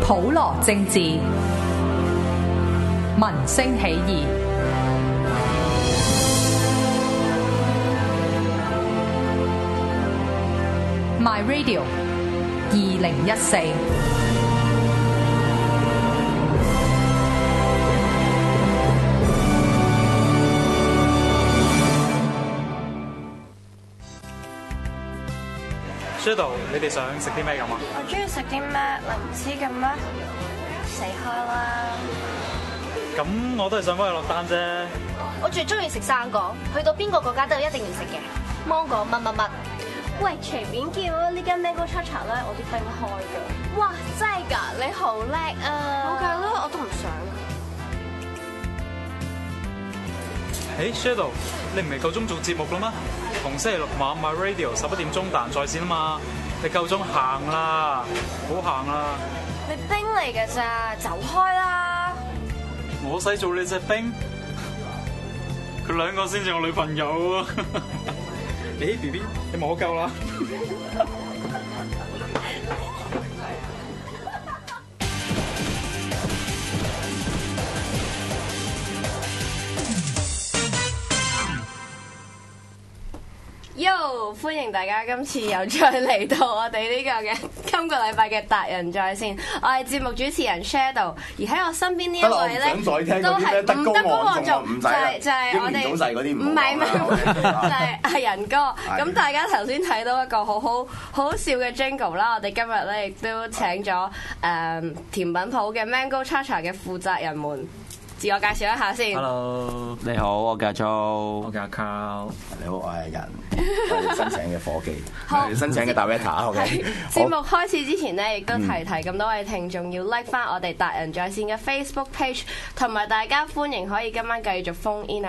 普羅政治，民聲起義。My Radio 2014。 Shadow， 你哋想食啲咩咁啊？ 我中意食啲咩？你唔知嘅咩？死開啦！ 咁我都係想幫佢落單啫。 我最中意食生果，去到邊個國家都一定要食嘅。芒果乜乜乜。喂，隨便叫啊！呢間 Mango Chacha 咧，我啲冰開㗎。哇，真係㗎！你好叻啊！冇計啦，我都唔想。 Shadow， 你唔係夠鐘做節目啦咩？逢星期六晚 My Radio 11點鐘達仁在線啊嘛，你夠鐘行啦，好行啦。 你冰嚟㗎咋，走開啦！ 我使做你隻冰，佢兩個先至我女朋友啊！你 BB， 你摸夠啦。 Yo， 歡迎大家今次又再嚟到我哋呢個嘅今個禮拜嘅達仁在線，我係節目主持人 Shadow， 而喺我身邊呢一位咧都係唔德高望重，就係我哋唔係係仁哥。咁大家頭先睇到一個好笑嘅 Jingle 啦，我哋今日咧亦都請咗甜品鋪嘅 Mango Chacha 嘅負責人們。自我介紹一下先。 Hello， 你好，我叫阿 Jo， 我叫阿 Carl。 你好，我係仁，我哋新請嘅夥計，我哋新請嘅 Director。 節目開始之前咧，亦都提咁多位聽眾要 like 翻我哋達仁在線嘅 Facebook page， 同埋大家歡迎可以今晚繼續 phone in 啊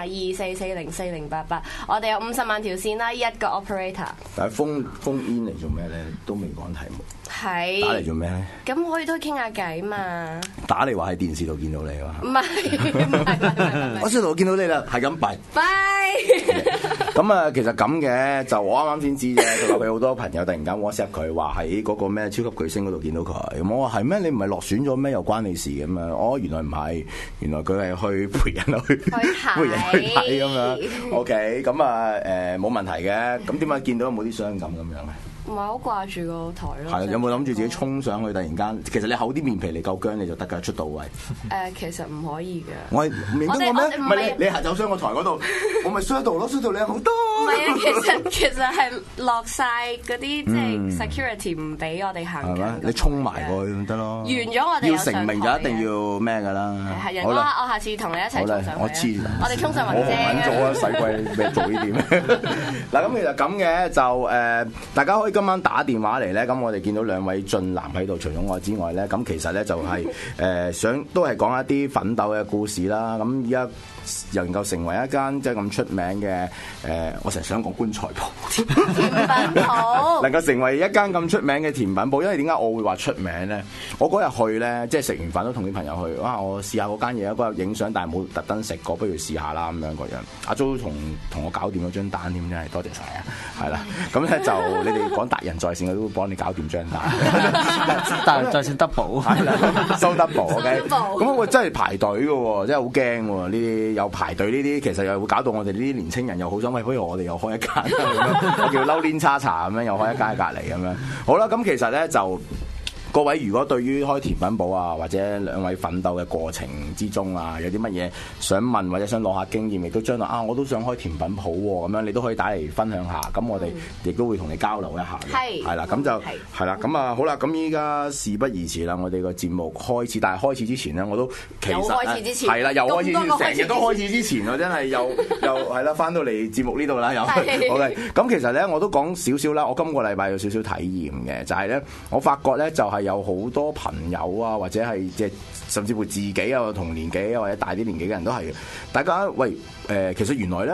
，24404088，我哋有50萬條線啦，一個 operator。 但係 phone in 嚟做咩咧？都未講題目。 係。打嚟做咩咧？ 咁可以都傾下偈嘛。打嚟話喺電視度見到你啊？ 唔係。 我先度見到你啦，係咁拜。 拜。 咁啊，其實咁嘅，就我啱啱先知啫。佢話佢好多朋友突然間 WhatsApp 佢話喺嗰個咩超級巨星嗰度見到佢。咁我話係咩？你唔係落選咗咩？又關你事咁樣？哦，原來唔係，原來佢係去陪人去陪人去睇咁樣。OK， 咁啊冇問題嘅。咁點解見到有冇啲傷感咁樣咧？ 唔係好掛住個台咯。 係，有冇諗住自己衝上去？突然間，其實你厚啲面皮嚟夠薑，你就得㗎，出到位。 其實唔可以嘅。 我明得我咩？唔係你行走上個台嗰度，我咪 share 到咯 ，share 到你好多。 唔係啊，其實係落晒嗰啲即係 security 唔俾我哋行。係咩？ 你衝埋過去咁得咯。 完咗我哋要成名就一定要咩㗎啦。 係人，我下次同你一齊衝上去。 我知。 我哋衝上雲啫。 我揾咗啊，使鬼咩做呢啲咩？嗱，咁其實咁嘅就大家可以今晚打電話嚟咧，咁我哋見到兩位俊男喺度，除咗我之外咧，咁其實咧就係想都係講一啲奮鬥嘅故事啦。咁而家能夠成為一間即係咁出名嘅我成日想講棺材鋪甜品鋪， 能夠成為一間咁出名嘅甜品鋪，因為點解我會話出名咧？我嗰日去咧，即係食完飯都同啲朋友去，哇！我試下嗰間嘢，嗰日影相，但係冇特登食過，不如試下啦咁樣個樣。阿 Jo 同我搞掂咗張單添，真係多謝晒啊！係啦，咁咧就你哋講達仁在線，我都會幫你搞掂張單。 達仁在線 double 係啦，收 double，OK。咁我真係排隊嘅喎，真係好驚喎！呢啲有排隊呢啲，其實又會搞到我哋呢啲年青人又好想，喂，不如我哋又開一間咁樣，我叫嬲攣叉茶咁樣，又開一間喺隔離咁樣。好啦，咁其實咧就。各位如果對於開甜品鋪啊，或者兩位奮鬥嘅過程之中啊，有啲乜嘢想問或者想攞下經驗，亦都將來我都想開甜品鋪喎，咁樣你都可以打嚟分享下，咁我哋亦都會同你交流一下嘅。係啦，咁就係啦，咁啊好啦，咁依家事不宜遲啦，我哋個節目開始，但係開始之前咧，我都其實係啦，又開始之前，成日都開始之前，我真係又係啦，翻到嚟節目呢度啦，又 OK。咁其實咧，我都講少少啦，我今個禮拜有少少體驗嘅，就係咧，我發覺咧就係有好多朋友啊，或者係即係甚至乎自己啊，同年紀啊或者大啲年紀嘅人都係，大家喂其實原來咧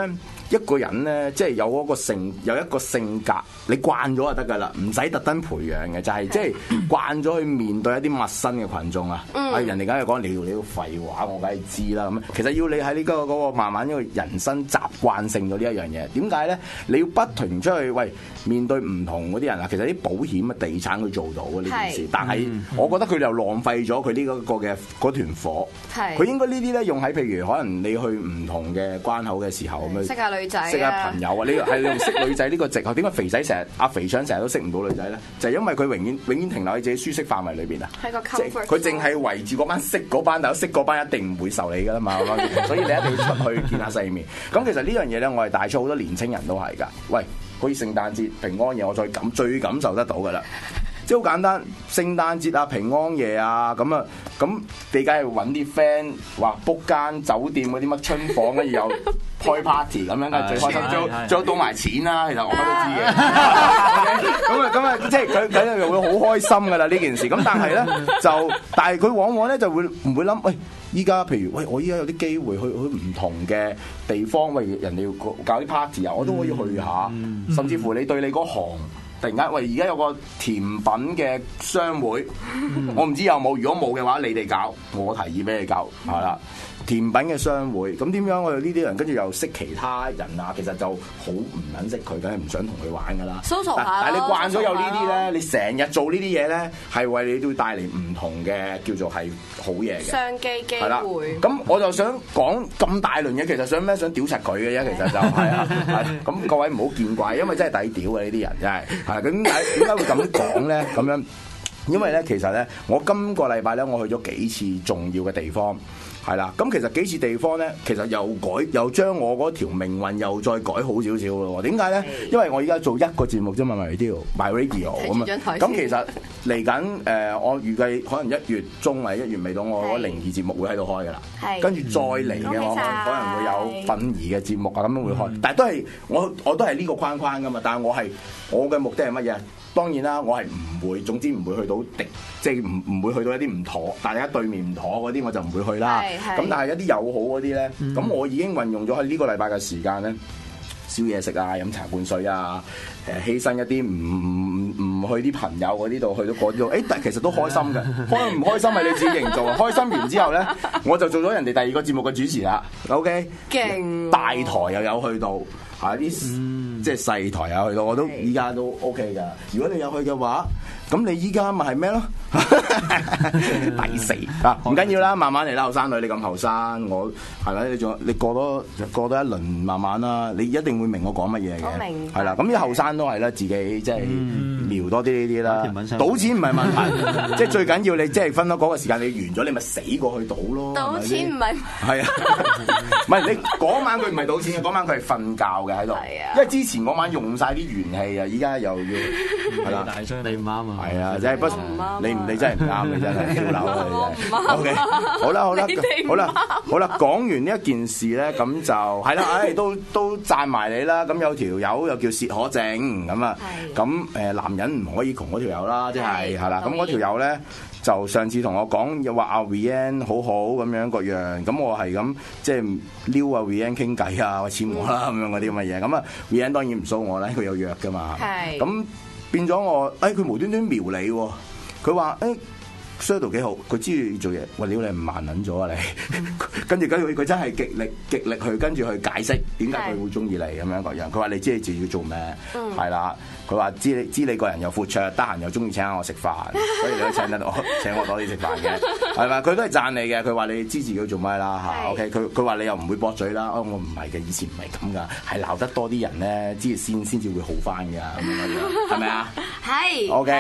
一個人咧，即係有一個性格，你慣咗就得㗎啦，唔使特登培養嘅，就係即係慣咗去面對一啲陌生嘅群眾啊！人哋梗係講你廢話，我梗係知啦咁。其實要你喺呢嗰個慢慢一個人生習慣性咗呢一樣嘢，點解咧？你要不停出去面對唔同嗰啲人啊！其實啲保險啊、地產佢做到嘅呢件事，但係我覺得佢又浪費咗佢呢個嘅嗰團火。佢應該呢啲咧用喺譬如可能你去唔同嘅關口嘅時候咁樣識下女仔、 識下朋友啊！你用識女仔呢個藉口，點解肥仔肥腸成日都識唔到女仔咧？就係因為佢永遠停留喺自己舒適範圍裏邊啊！ 喺個 comfort， 佢淨係圍住嗰班識嗰班，但係識嗰班一定唔會受你噶啦嘛，所以你一定要出去見下世面。咁其實呢樣嘢咧，我係帶出好多年青人都係㗎。喂，好似聖誕節、平安夜，我最感受得到㗎啦。即係好簡單，聖誕節啊、平安夜啊，咁你梗係揾啲 friend 話 book 間酒店嗰啲乜春房，跟住又開 party 咁樣，最開心，最到埋錢啦。其實我乜都知嘅。咁即係佢梗係會好開心㗎啦呢件事。咁但係咧但係佢往往咧就會唔會諗，喂，依家譬如我依家有啲機會去唔同嘅地方，人哋要搞啲 party 啊，我都可以去下。甚至乎你對你嗰行。突然間，而家有個甜品嘅商會，我唔知有冇。如果冇嘅話，你哋搞，我提議俾你搞，係啦。甜品嘅商會，咁點樣我哋呢啲人跟住又識其他人啊？其實就好唔撚識佢，梗係唔想同佢玩噶啦。但係你慣咗有呢啲咧，你成日做呢啲嘢咧，係為你都會帶嚟唔同嘅叫做係好嘢嘅商機會。 咁我就想講咁大輪嘢，其實想咩？想屌柒佢嘅啫，其實就係啊。咁各位唔好見怪，因為真係抵屌嘅呢啲人真係。係咁點解會咁講咧？咁樣因為咧，其實咧，我今個禮拜咧，我去咗幾次重要嘅地方。係啦，咁其實幾次地方咧，其實又將我嗰條命運又再改好少少咯。點解咧？因為我而家做一個節目啫嘛，My Radio 咁啊。咁其實嚟緊我預計可能1月中或者1月尾到，我嗰靈異節目會喺度開噶啦。跟住再嚟嘅我可能會有殯儀嘅節目啊，咁樣會開。但係都係我都係呢個框框噶嘛。但係我嘅目的係乜嘢？當然啦，我係唔會，總之唔會去到即係唔會去到一啲唔妥，大家對面唔妥嗰啲我就唔會去啦。咁但係一啲友好嗰啲咧，咁我已經運用咗喺呢個禮拜嘅時間咧，燒嘢食啊，飲茶灌水啊，犧牲一啲唔去啲朋友嗰啲度，去到嗰啲度，但其實都開心嘅。開唔開心係你自己營造啊。開心完之後咧，我就做咗人哋第二個節目嘅主持啦。OK， 勁大台又有去到。啲即係細台有去到，我都依家都 OK 噶。如果你有去嘅話，咁你依家咪係咩咯？第四啊，唔緊要啦，慢慢嚟啦，後生女你咁後生，我係啦，你過多一輪慢慢啦，你一定會明我講乜嘢嘅。 我明。 係啦，咁啲後生都係啦，自己即係瞄多啲呢啲啦。賭錢唔係問題，即係最緊要你即係分咗嗰個時間，你完咗你咪死過去賭咯。賭錢唔係。係啊，唔係你嗰晚佢唔係賭錢嘅，嗰晚佢係瞓覺嘅。喺度，因為之前嗰晚用晒啲元氣啊，依家又要係啦，大聲你唔啱啊，係啊，真係不你真係唔啱嘅，真係跳樓啊！你真係 OK，好啦，講完呢一件事咧，咁就係啦，都讚埋你啦。咁有條友又叫薛可正咁啊，咁男人唔可以窮嗰條友啦，即係係啦。咁嗰條友咧。就上次同我講又話阿 Vian 好好咁樣各樣，咁我係咁即係撩阿 Vian 傾偈啊，我簽我啦咁樣嗰啲咁嘅嘢，咁啊 Vian 當然唔騷我啦，佢有約噶嘛，咁變咗我佢無端端瞄你喎，佢話Shadow 幾好，佢知你做嘢，喂，屌你唔慢撚咗啊你，跟住佢真係極力去跟住去解釋點解佢會中意你咁樣個樣，佢話你知你自己要做咩，係啦。佢話知你個人又闊綽，得閒又中意請我食飯，所以你都請我多啲食飯嘅，係咪？佢都係讚你嘅。佢話你知自己要做咩啦嚇。OK，佢話你又唔會駁嘴啦。我唔係嘅，以前唔係咁噶，係鬧得多啲人咧，知先至會好翻㗎，咁樣係咪啊？係。OK，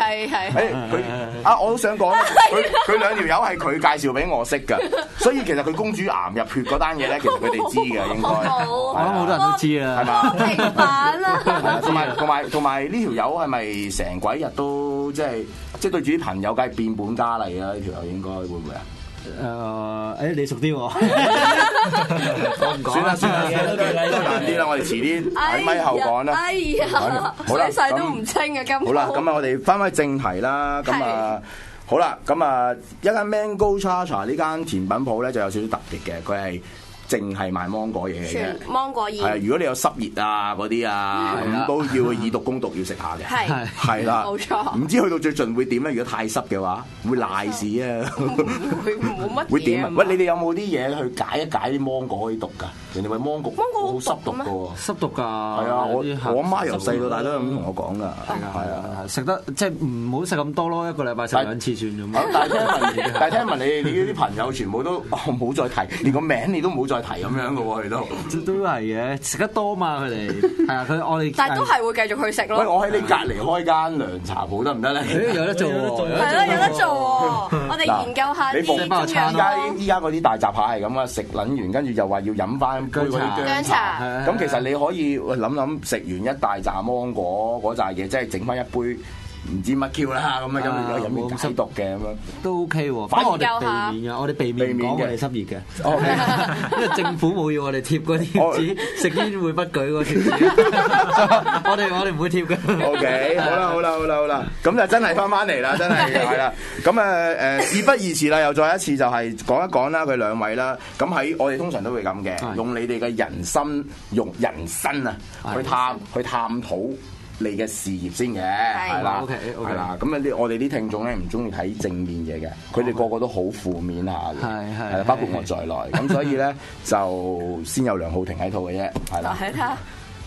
佢我都想講，佢兩條友係佢介紹俾我識㗎，所以其實佢公主癌入血嗰單嘢咧，其實佢哋知㗎應該。 好多人都知啊，係嘛？ 平反啦。 同埋呢條友係咪成鬼日都即係對住啲朋友梗係變本加厲啊？呢條友應該會唔會啊？ 你熟啲喎。 算啦，難啲啦，我哋遲啲喺咪後講啦。 哎呀，好啦，世都唔清啊，今好啦，咁啊，我哋翻返正題啦。咁啊，好啦，咁啊，一間 Mango Cha Cha 呢間甜品鋪咧就有少少特別嘅，佢係淨係賣芒果嘢嘅啫， 芒果葉。 係如果你有濕熱啊嗰啲啊，咁都要以毒攻毒要食下嘅。係啦， 冇錯。唔知去到最盡會點咧？如果太濕嘅話，會賴屎啊！ 會冇乜。 會點啊？喂，你哋有冇啲嘢去解一解啲芒果啲毒㗎？人哋話芒果好濕毒㗎喎， 濕毒㗎。 係啊，我阿媽由細到大都係咁同我講㗎。係啊， 食得即係唔好食咁多咯，一個禮拜食2次算咁。 但係聽聞你啲朋友全部都唔好再提，連個名你都唔好再提咁樣嘅喎，佢都係嘅，食得多嘛佢哋。係啊，我哋但係都係會繼續去食咯。 喂，我喺你隔離開間涼茶鋪得唔得咧？ 有得做喎， 係咯，有得做喎。我哋研究下啲依家嗰啲大閘蟹係咁啊，食撚完跟住又話要飲翻杯嗰啲薑茶。咁其實你可以諗食完一大扎芒果嗰扎嘢，即係整翻一杯唔知乜 Q 啦咁啊，飲完解毒嘅咁樣都 OK 喎。反而我哋避免嘅，我哋避免講我哋濕熱嘅，因為政府冇要我哋貼嗰啲紙，食煙會不舉嗰條紙。我哋唔會貼嘅。 OK，好啦，咁就真係翻嚟啦，真係係啦。咁事不宜遲啦，又再一次就係講一講啦，佢兩位啦。咁喺我哋通常都會咁嘅，用你哋嘅人生啊去探討你嘅事業先嘅，係啦，係啦，咁啊我哋啲聽眾咧唔中意睇正面嘢嘅，佢哋個個都好負面下嘅，係包括我在內，咁所以咧就先有梁皓婷喺度嘅啫，係啦。 睇下，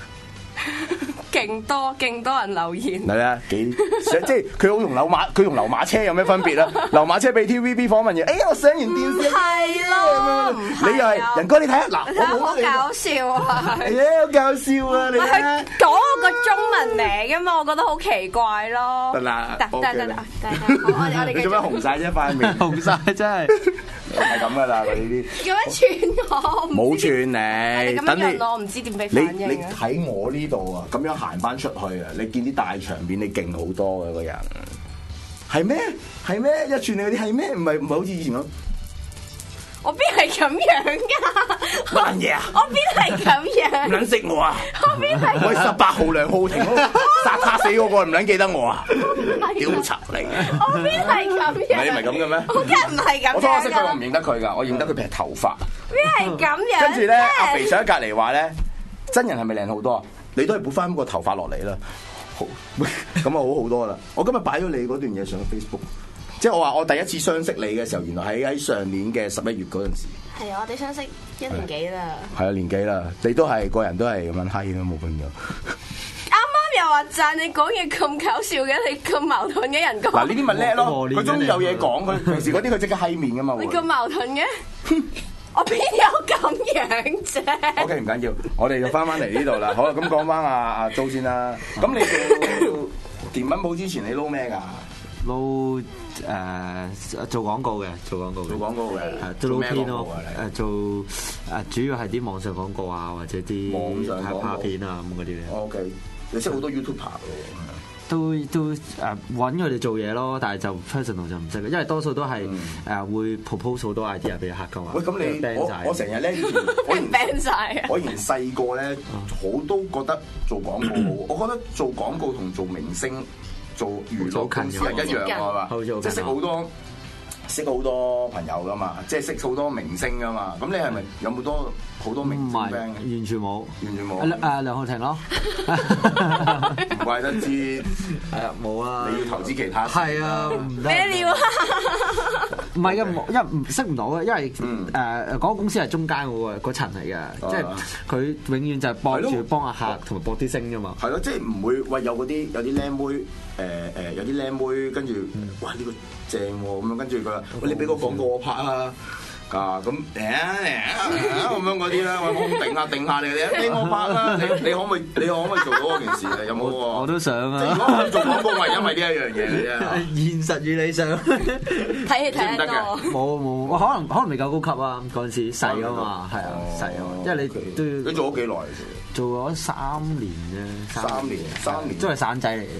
勁多人留言。 係啊，即係佢同流馬車有咩分別啊？流馬車俾 TVB 訪問嘢，我上完電視係咯， 你又係仁哥，你睇下嗱，我好搞笑啊！ 係啊，好搞笑啊！你佢講個中文名㗎嘛，我覺得好奇怪咯。 得啦， 得，我哋你做咩紅晒啫？塊面紅晒真係。 係咁噶啦，佢呢啲。 咁樣串我，冇串你。 咁樣我唔知點俾反應。 你睇我呢度啊，咁樣行翻出去啊，你見啲大場面，你勁好多嘅個人。係咩？一串你嗰啲係咩？唔係好似以前咁。 我邊係咁樣㗎？ 乜嘢啊？ 我邊係咁樣？ 唔撚識我啊？ 我邊係？ 我係18號梁皓婷殺死嗰個，唔撚記得我啊？屌柒你！ 我邊係咁樣？ 你唔係咁嘅咩？ 我梗唔係咁。 我初識佢，我唔認得佢㗎，我認得佢劈頭髮。 邊係咁樣？ 跟住咧，阿肥上喺隔離話咧，真人係咪靚好多啊？你都係補翻個頭髮落嚟啦。好，咁啊好好多啦。我今日擺咗你嗰段嘢上 Facebook。即係我話我第一次相識你嘅時候，原來喺上年嘅11月嗰陣時。 係啊，我哋相識1年幾啦。 係啊，年幾啦？你都係個人都係咁樣閪都冇變咗。 啱啱又話讚你講嘢咁搞笑嘅，你咁矛盾嘅人講。 嗱呢啲咪叻咯，佢終於有嘢講，佢平時嗰啲佢即刻閪面噶嘛。 你咁矛盾嘅？我邊有咁樣啫 ？OK 唔緊要，我哋就翻嚟呢度啦。好啦，咁講翻阿租先啦。咁你做甜品鋪之前你撈咩㗎？ 撈做廣告嘅，做廣告嘅，做咩廣告啊？做主要係啲網上廣告啊，或者啲拍片啊咁嗰啲咧。 OK，你識好多 YouTuber 喎。 都揾佢哋做嘢咯，但係就 personal 就唔識嘅，因為多數都係會 propose 好多 idea 俾客㗎嘛。 喂，咁你我成日咧，我以前細個咧，好都覺得做廣告好。我覺得做廣告同做明星、做娛樂公司係一樣㗎嘛，即係識好多朋友㗎嘛，即係識好多明星㗎嘛。咁你係咪有冇好多明星 friend？ 完全冇。梁皓婷咯， 唔怪得知冇啊！ 你要投資其他係啊，唔得。 咩料啊？ 唔係嘅，因為唔識唔到嘅，因為嗰個公司係中間嗰層嚟嘅，即係佢永遠就係幫住幫阿客同埋搏啲星㗎嘛。 係咯，即係唔會喂有啲靚妹有啲靚妹跟住哇呢個正喎咁樣，跟住佢話喂你俾個廣告我拍啊！咁咁樣嗰啲啦，我可唔可以頂下你哋？俾我拍啦！你可唔可以做到嗰件事啊？有冇？ 我都想啊！ 如果我做廣告，係因為呢一樣嘢嘅啫。 現實與理想， 睇戲睇得多。 冇，可能未夠高級啊！嗰陣時細啊嘛，係啊細啊，因為你都要。 你做咗幾耐？ 做咗3年啫。 3年， 都係散仔嚟嘅。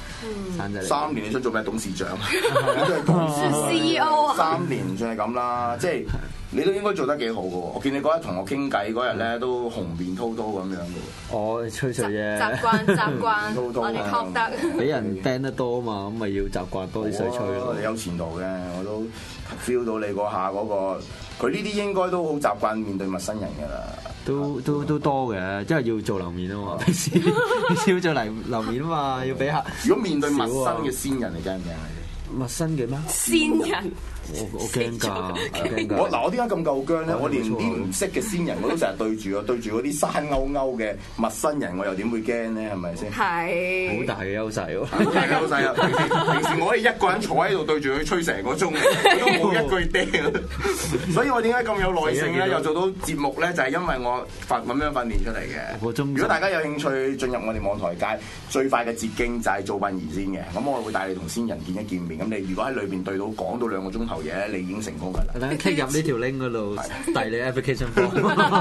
3年你想做咩董事長？都係董事 CEO 啊 ！3年算係咁啦，即係你都應該做得幾好嘅喎。我見你嗰日同我傾偈嗰日咧，都紅面滔滔咁樣嘅喎。 我吹水啫。 習慣，我哋學得。 俾人 ban 得多啊嘛，咁咪要習慣多啲水吹咯。 你有前途嘅，我都 feel 到你嗰下嗰個佢呢啲應該都好習慣面對陌生人㗎啦。 都多嘅，因為要做樓面啊嘛，平時要做樓面啊嘛，要俾客。 如果面對陌生嘅先人，你驚唔驚啊？ 陌生嘅咩？ 先人。 我驚㗎， 我點解咁夠薑咧？我連啲唔識嘅先人我都成日對住嗰啲生勾勾嘅陌生人，我又點會驚咧？係咪先？ 係。 好大嘅優勢喎！ 好大嘅優勢啊！平時我可以一個人坐喺度對住佢吹成個鐘，佢都冇一句釘。所以我點解咁有耐性咧？又做到節目咧，就係因為我咁樣訓練出嚟嘅。如果大家有興趣進入我哋網台界，最快嘅捷徑就係做殯儀先嘅。咁我會帶你同先人見一見面。咁你如果喺裏邊對到講到2個鐘頭嘢，你已經成功㗎啦。 等 click 入呢條 link 嗰度，遞你 application form。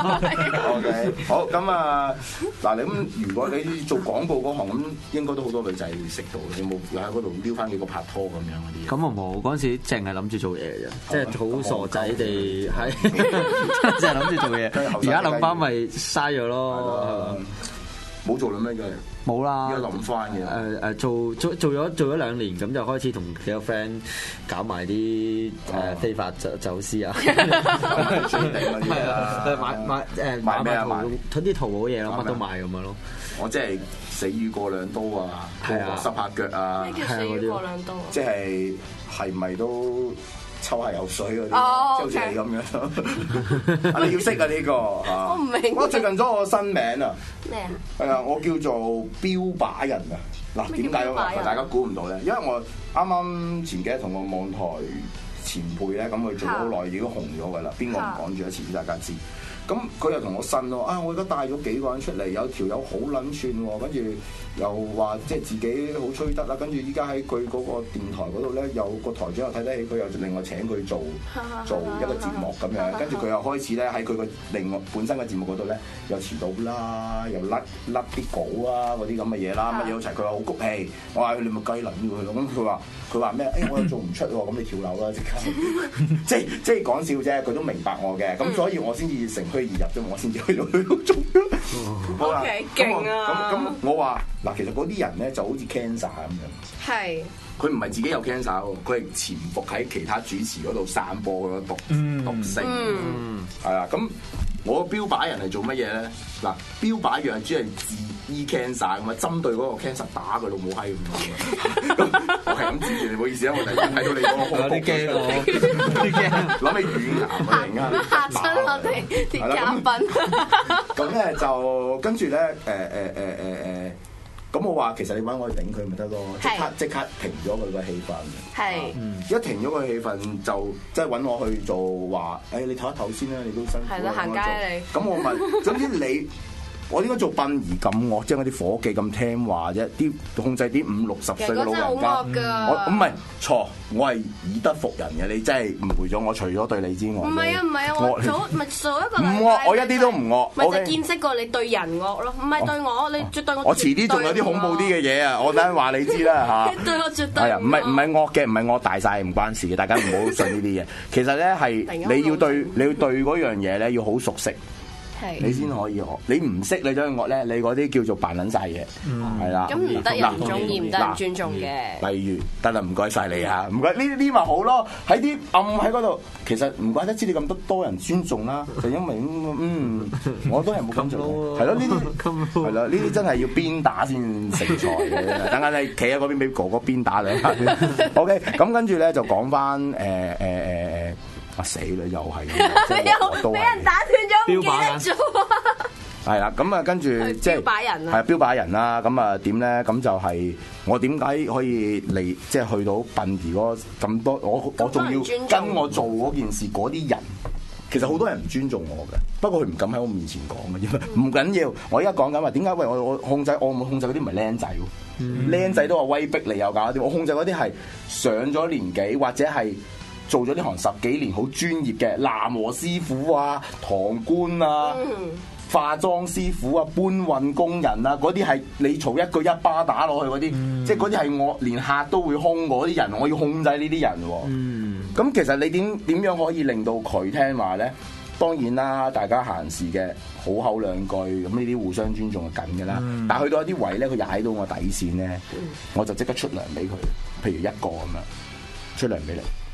OK， 好咁啊！嗱，你咁如果你做廣告嗰行，咁應該都好多女仔會識到。你冇喺嗰度撩翻幾個拍拖咁樣嗰啲？ 咁我冇，嗰陣時淨係諗住做嘢嘅啫，即係好傻仔地係，淨係諗住做嘢。而家諗翻咪嘥咗咯。 冇做啦咩？真係冇啦， 而家諗翻嘅。 做咗2年，咁就開始同幾個 friend 搞埋啲非法走私啊，係啊，買咩啊？買啲淘寶嘢咯，乜都買咁樣咯。 我即係死魚過兩刀啊，濕下腳啊， 咩叫死魚過兩刀啊？ 即係咪都抽下油水嗰啲，即係好似你咁樣。你要識啊呢個， 我唔明。 我最近咗我新名啊。 咩啊？ 係啊，我叫做標靶人啊。嗱，點解大家估唔到咧？因為我啱啱前幾日同個網台前輩咧，咁佢做咗好耐，已經紅咗㗎啦。邊個唔講住啊？遲啲大家知。咁佢又同我呻咯，我而家帶咗幾個人出嚟，有條友好撚串喎，跟住又話即係自己好吹得啦，跟住依家喺佢嗰個電台嗰度咧，有個台長又睇得起佢，又另外請佢做一個節目咁樣，跟住佢又開始咧喺佢個另外本身嘅節目嗰度咧，又遲到啦，又甩啲稿啊嗰啲咁嘅嘢啦，乜嘢都齊，佢話好谷氣，我話你咪雞撚佢咯，咁佢話咩？我又做唔出喎，咁你跳樓啦即刻，即係講笑啫，佢都明白我嘅，咁所以我先至乘虛而入啫，我先至去到做。好啦， 勁啊！ 咁我話嗱，其實嗰啲人咧就好似 cancer 咁樣。係。佢唔係自己有 cancer 喎，佢係潛伏喺其他主持嗰度散播嗰個毒性。係啊，咁我個標靶人係做乜嘢咧？嗱，標靶藥係主要係治醫 cancer 咁啊，針對嗰個 cancer 打佢老母閪咁樣。我係咁指住你，唔好意思啊，我睇到你嗰個恐怖，有啲驚，諗起乳癌啊，突然間嚇親我哋啲嘉賓。 咁咧就跟住咧咁我話其實你揾我去頂佢咪得咯，即刻停咗佢個氣氛。係，一停咗個氣氛就即係揾我去做話，你唞一唞先啦，你都辛苦。係啦，行街你。咁我問，總之你。我點解做殯儀咁惡？即係嗰啲伙計咁聽話啫，啲控制啲50-60歲嘅老人家。我唔係錯，我係以德服人嘅。你真係誤會咗我，除咗對你之外。唔係啊，我做一個禮拜。唔惡，我一啲都唔惡。 咪就見識過你對人惡咯，唔係對我，你絕對我。 我遲啲仲有啲恐怖啲嘅嘢啊！我等陣話你知啦嚇。 對我絕對。 係啊，唔係惡嘅，唔係惡大晒，唔關事嘅。大家唔好信呢啲嘢。其實咧係你要對嗰樣嘢咧要好熟悉。你先可以學，你唔識你走去學咧，你嗰啲叫做扮撚晒嘢，係啦。咁唔得人中意，唔得人尊重嘅。例如，得啦，唔該晒你嚇，唔該呢啲咪好咯。喺啲暗喺嗰度，其實唔怪得知你咁多人尊重啦，就因為我都係冇咁做，係咯，呢啲係啦，呢啲真係要鞭打先成才嘅。等下你企喺嗰邊俾哥哥鞭打你。OK， 咁跟住咧就講翻死啦！又係，又俾人打斷咗，唔記得咗。係啦，咁啊，跟住即係標靶人啦，係標靶人啦。咁啊，點咧？咁就係我點解可以嚟，即係去到殯儀嗰咁多？我仲要跟我做嗰件事嗰啲人，其實好多人唔尊重我嘅。不過佢唔敢喺我面前講嘅啫。唔緊要，我而家講緊話點解？喂，我控制嗰啲唔係僆仔喎，僆仔都話威逼你又搞啲。我控制嗰啲係上咗年紀或者係。做咗呢行10幾年，好專業嘅南和師傅啊、堂官啊、化妝師傅啊、搬運工人啊，嗰啲係你嘈一句一巴打落去嗰啲，即係嗰啲係我連客都會兇嗰啲人，我要控制呢啲人喎。咁其實你點樣可以令到佢聽話咧？當然啦，大家閒時嘅好口兩句，咁呢啲互相尊重係緊㗎啦。但係去到一啲位咧，佢踩到我底線咧，我就即刻出糧俾佢，譬如1個咁樣出糧俾你。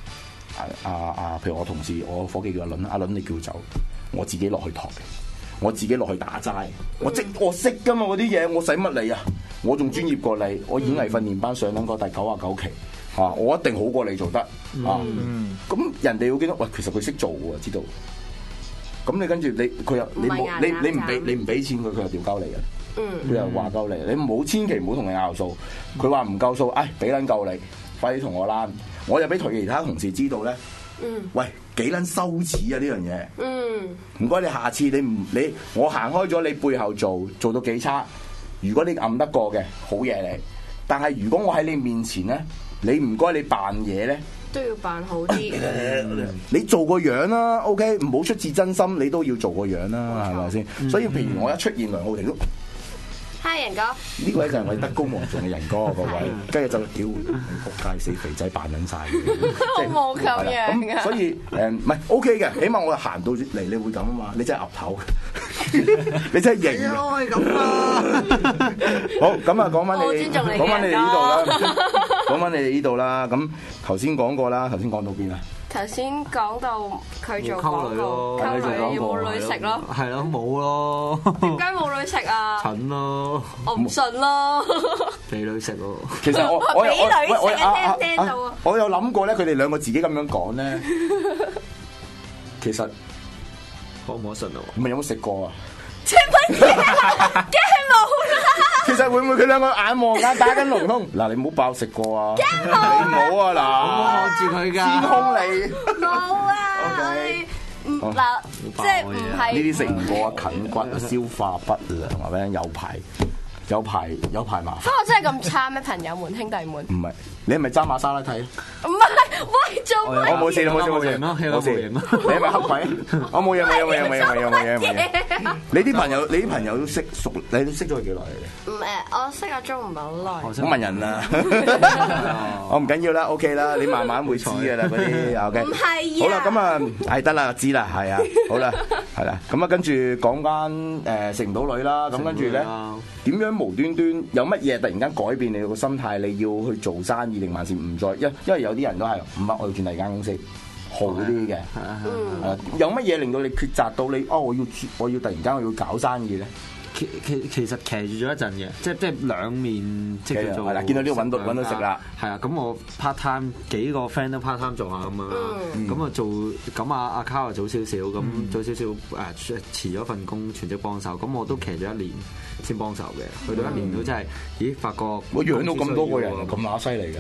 譬如我同事，我伙計叫阿倫，你叫走，我自己落去托嘅，我自己落去打齋，我識噶嘛嗰啲嘢，我使乜你啊？我仲專業過你，我演藝訓練班上緊個第99期我一定好過你做得咁人哋會見到，喂，其實佢識做喎，知道。咁你跟住佢又你唔俾錢佢又調鳩你嘅，佢又話鳩你，你唔好千祈唔好同你拗數。佢話唔夠數，俾撚夠你，快啲同我攬。我又俾其他同事知道咧，喂，幾撚羞恥啊呢樣嘢。唔該你下次你我行開咗，你背後做到幾差，如果你揞得過嘅好嘢你，但係如果我喺你面前咧，你唔該你扮嘢咧。 都要扮好啲， 你做個樣啦 ，OK， 唔好出自真心，你都要做個樣啦，係咪先？所以譬如我一出現梁皓婷都， 嗨仁哥， 呢位就係我哋德高望重嘅仁哥各位，跟住就屌仆街死肥仔扮緊晒， 我冇咁樣㗎。 咁所以唔係 OK 嘅，起碼我行到嚟你會咁啊嘛，你真係岌頭，你真係型。係咁啊！好，咁啊講翻你哋呢度啦。講翻你哋呢度啦，咁頭先講過啦，頭先講到邊啊？ 頭先講到佢做廣告，溝女有冇女食咯？ 係咯，冇咯。 點解冇女食啊？ 蠢咯， 我唔信咯。 俾女食咯。 其實我俾女食啊，聽到啊！ 我有諗過咧，佢哋兩個自己咁樣講咧，其實可唔可信啊？ 唔係有冇食過啊？ 請問梗係冇啦。 其實會唔會佢兩個眼望眼打緊龍通？嗱，你唔好爆食過啊！你唔好啊嗱， 望住佢㗎， 天空你冇啊！嗱，即係唔係呢啲食唔過啊，近骨啊，消化不良啊，咩有排麻煩。 我真係咁差咩？朋友們兄弟們， 唔係，你係咪揸馬莎拉蒂？ 唔係，喂，做乜嘢？ 我冇事，冇事。你係咪黑鬼？我冇嘢。你啲朋友都識熟，你都識咗佢幾耐嚟？ 我識阿鐘唔係好耐。 我問人啦，我唔緊要啦 ，OK 啦，你慢慢會知㗎啦，嗰啲 OK。 唔係好啦，咁啊，係得啦，知啦，係啊，好啦，係啦，咁啊，跟住講翻食唔到女啦，咁跟住咧點樣無端端有乜嘢突然間改變你個心態？你要去做生意定還是唔再？因為有啲人都係唔得，我要轉第二間公司好啲嘅。有乜嘢令到你抉擇到你？我要突然間我要搞生意咧？ 其實騎住咗一陣嘅，即係兩面即係叫做係啦，見到呢個揾到食啦。係啊，咁我 part time 幾個 friend 都 part time 做下咁啊，咁啊做咁阿卡又早少少，咁早少少辭咗份工全職幫手，咁我都騎咗1年先幫手嘅，去到1年都真係，咦發覺我養到咁多個人，咁乸犀利嘅。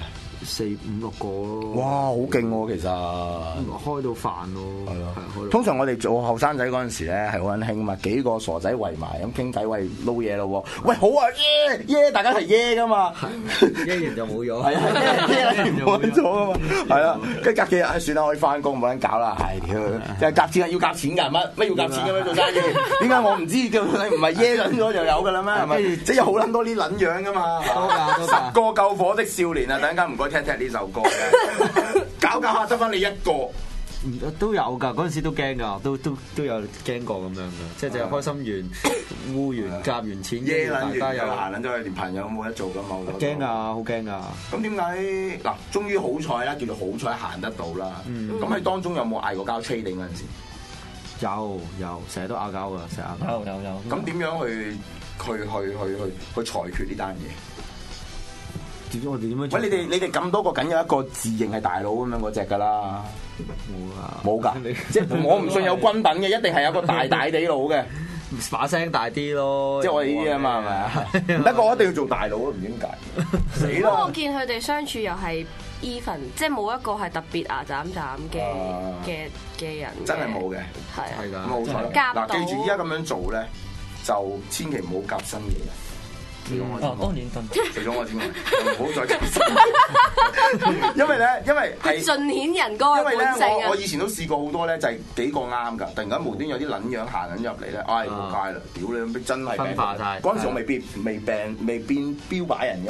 4、5、6個咯， 哇，好勁喎！其實開到飯咯，係咯，係。通常我哋做後生仔嗰陣時咧係好溫馨嘛，幾個傻仔圍埋咁傾偈，喂撈嘢咯喎，喂好啊耶，大家係耶噶嘛， 耶完就冇咗， 係啊，耶完就冇咗啊嘛，係啊，跟住隔幾日算啦，可以翻工冇人搞啦，係屌，即係夾錢要夾錢㗎，乜要夾錢嘅咩做生意？點解我唔知叫你唔係耶撚咗就有㗎啦咩？係咪？即係有好撚多啲撚樣㗎嘛，10個救火的少年啊！等間唔該。聽呢首歌嘅，搞下得翻你一個， 都有㗎。嗰陣時都驚㗎，都有驚過咁樣嘅，即係開心完、污完、夾完錢，大家又行撚咗去，連朋友都冇得做㗎嘛。 驚㗎，好驚㗎。 咁點解嗱？終於好彩啦，叫做好彩行得到啦。咁喺當中有冇嗌過交 trading 嗰陣時？ 有，成日都嗌交㗎，成日嗌交。有。 咁點樣去裁決呢單嘢？ 我哋點樣？ 喂，你哋咁多個，緊有一個自認係大佬咁樣嗰隻㗎啦。冇㗎，即係我唔信有軍品嘅，一定係有個大地佬嘅， 把聲大啲咯。 即係我哋呢啲啊嘛，係咪啊？唔得，我一定要做大佬咯，唔知點解。死啦！ 不過我見佢哋相處又係 even，即係冇一個係特別牙斬嘅人。 真係冇嘅， 係㗎，冇錯。嗱，記住依家咁樣做咧，就千祈唔好夾新嘢。 當然除咗我之外，唔好再夾新。因為係盡顯人嗰個本性啊！ 我以前都試過好多咧，就係幾個啱㗎，突然間無端有啲撚樣行緊入嚟咧，唉仆街啦！屌你真係分化晒。 嗰陣時我未變標靶人㗎嘛，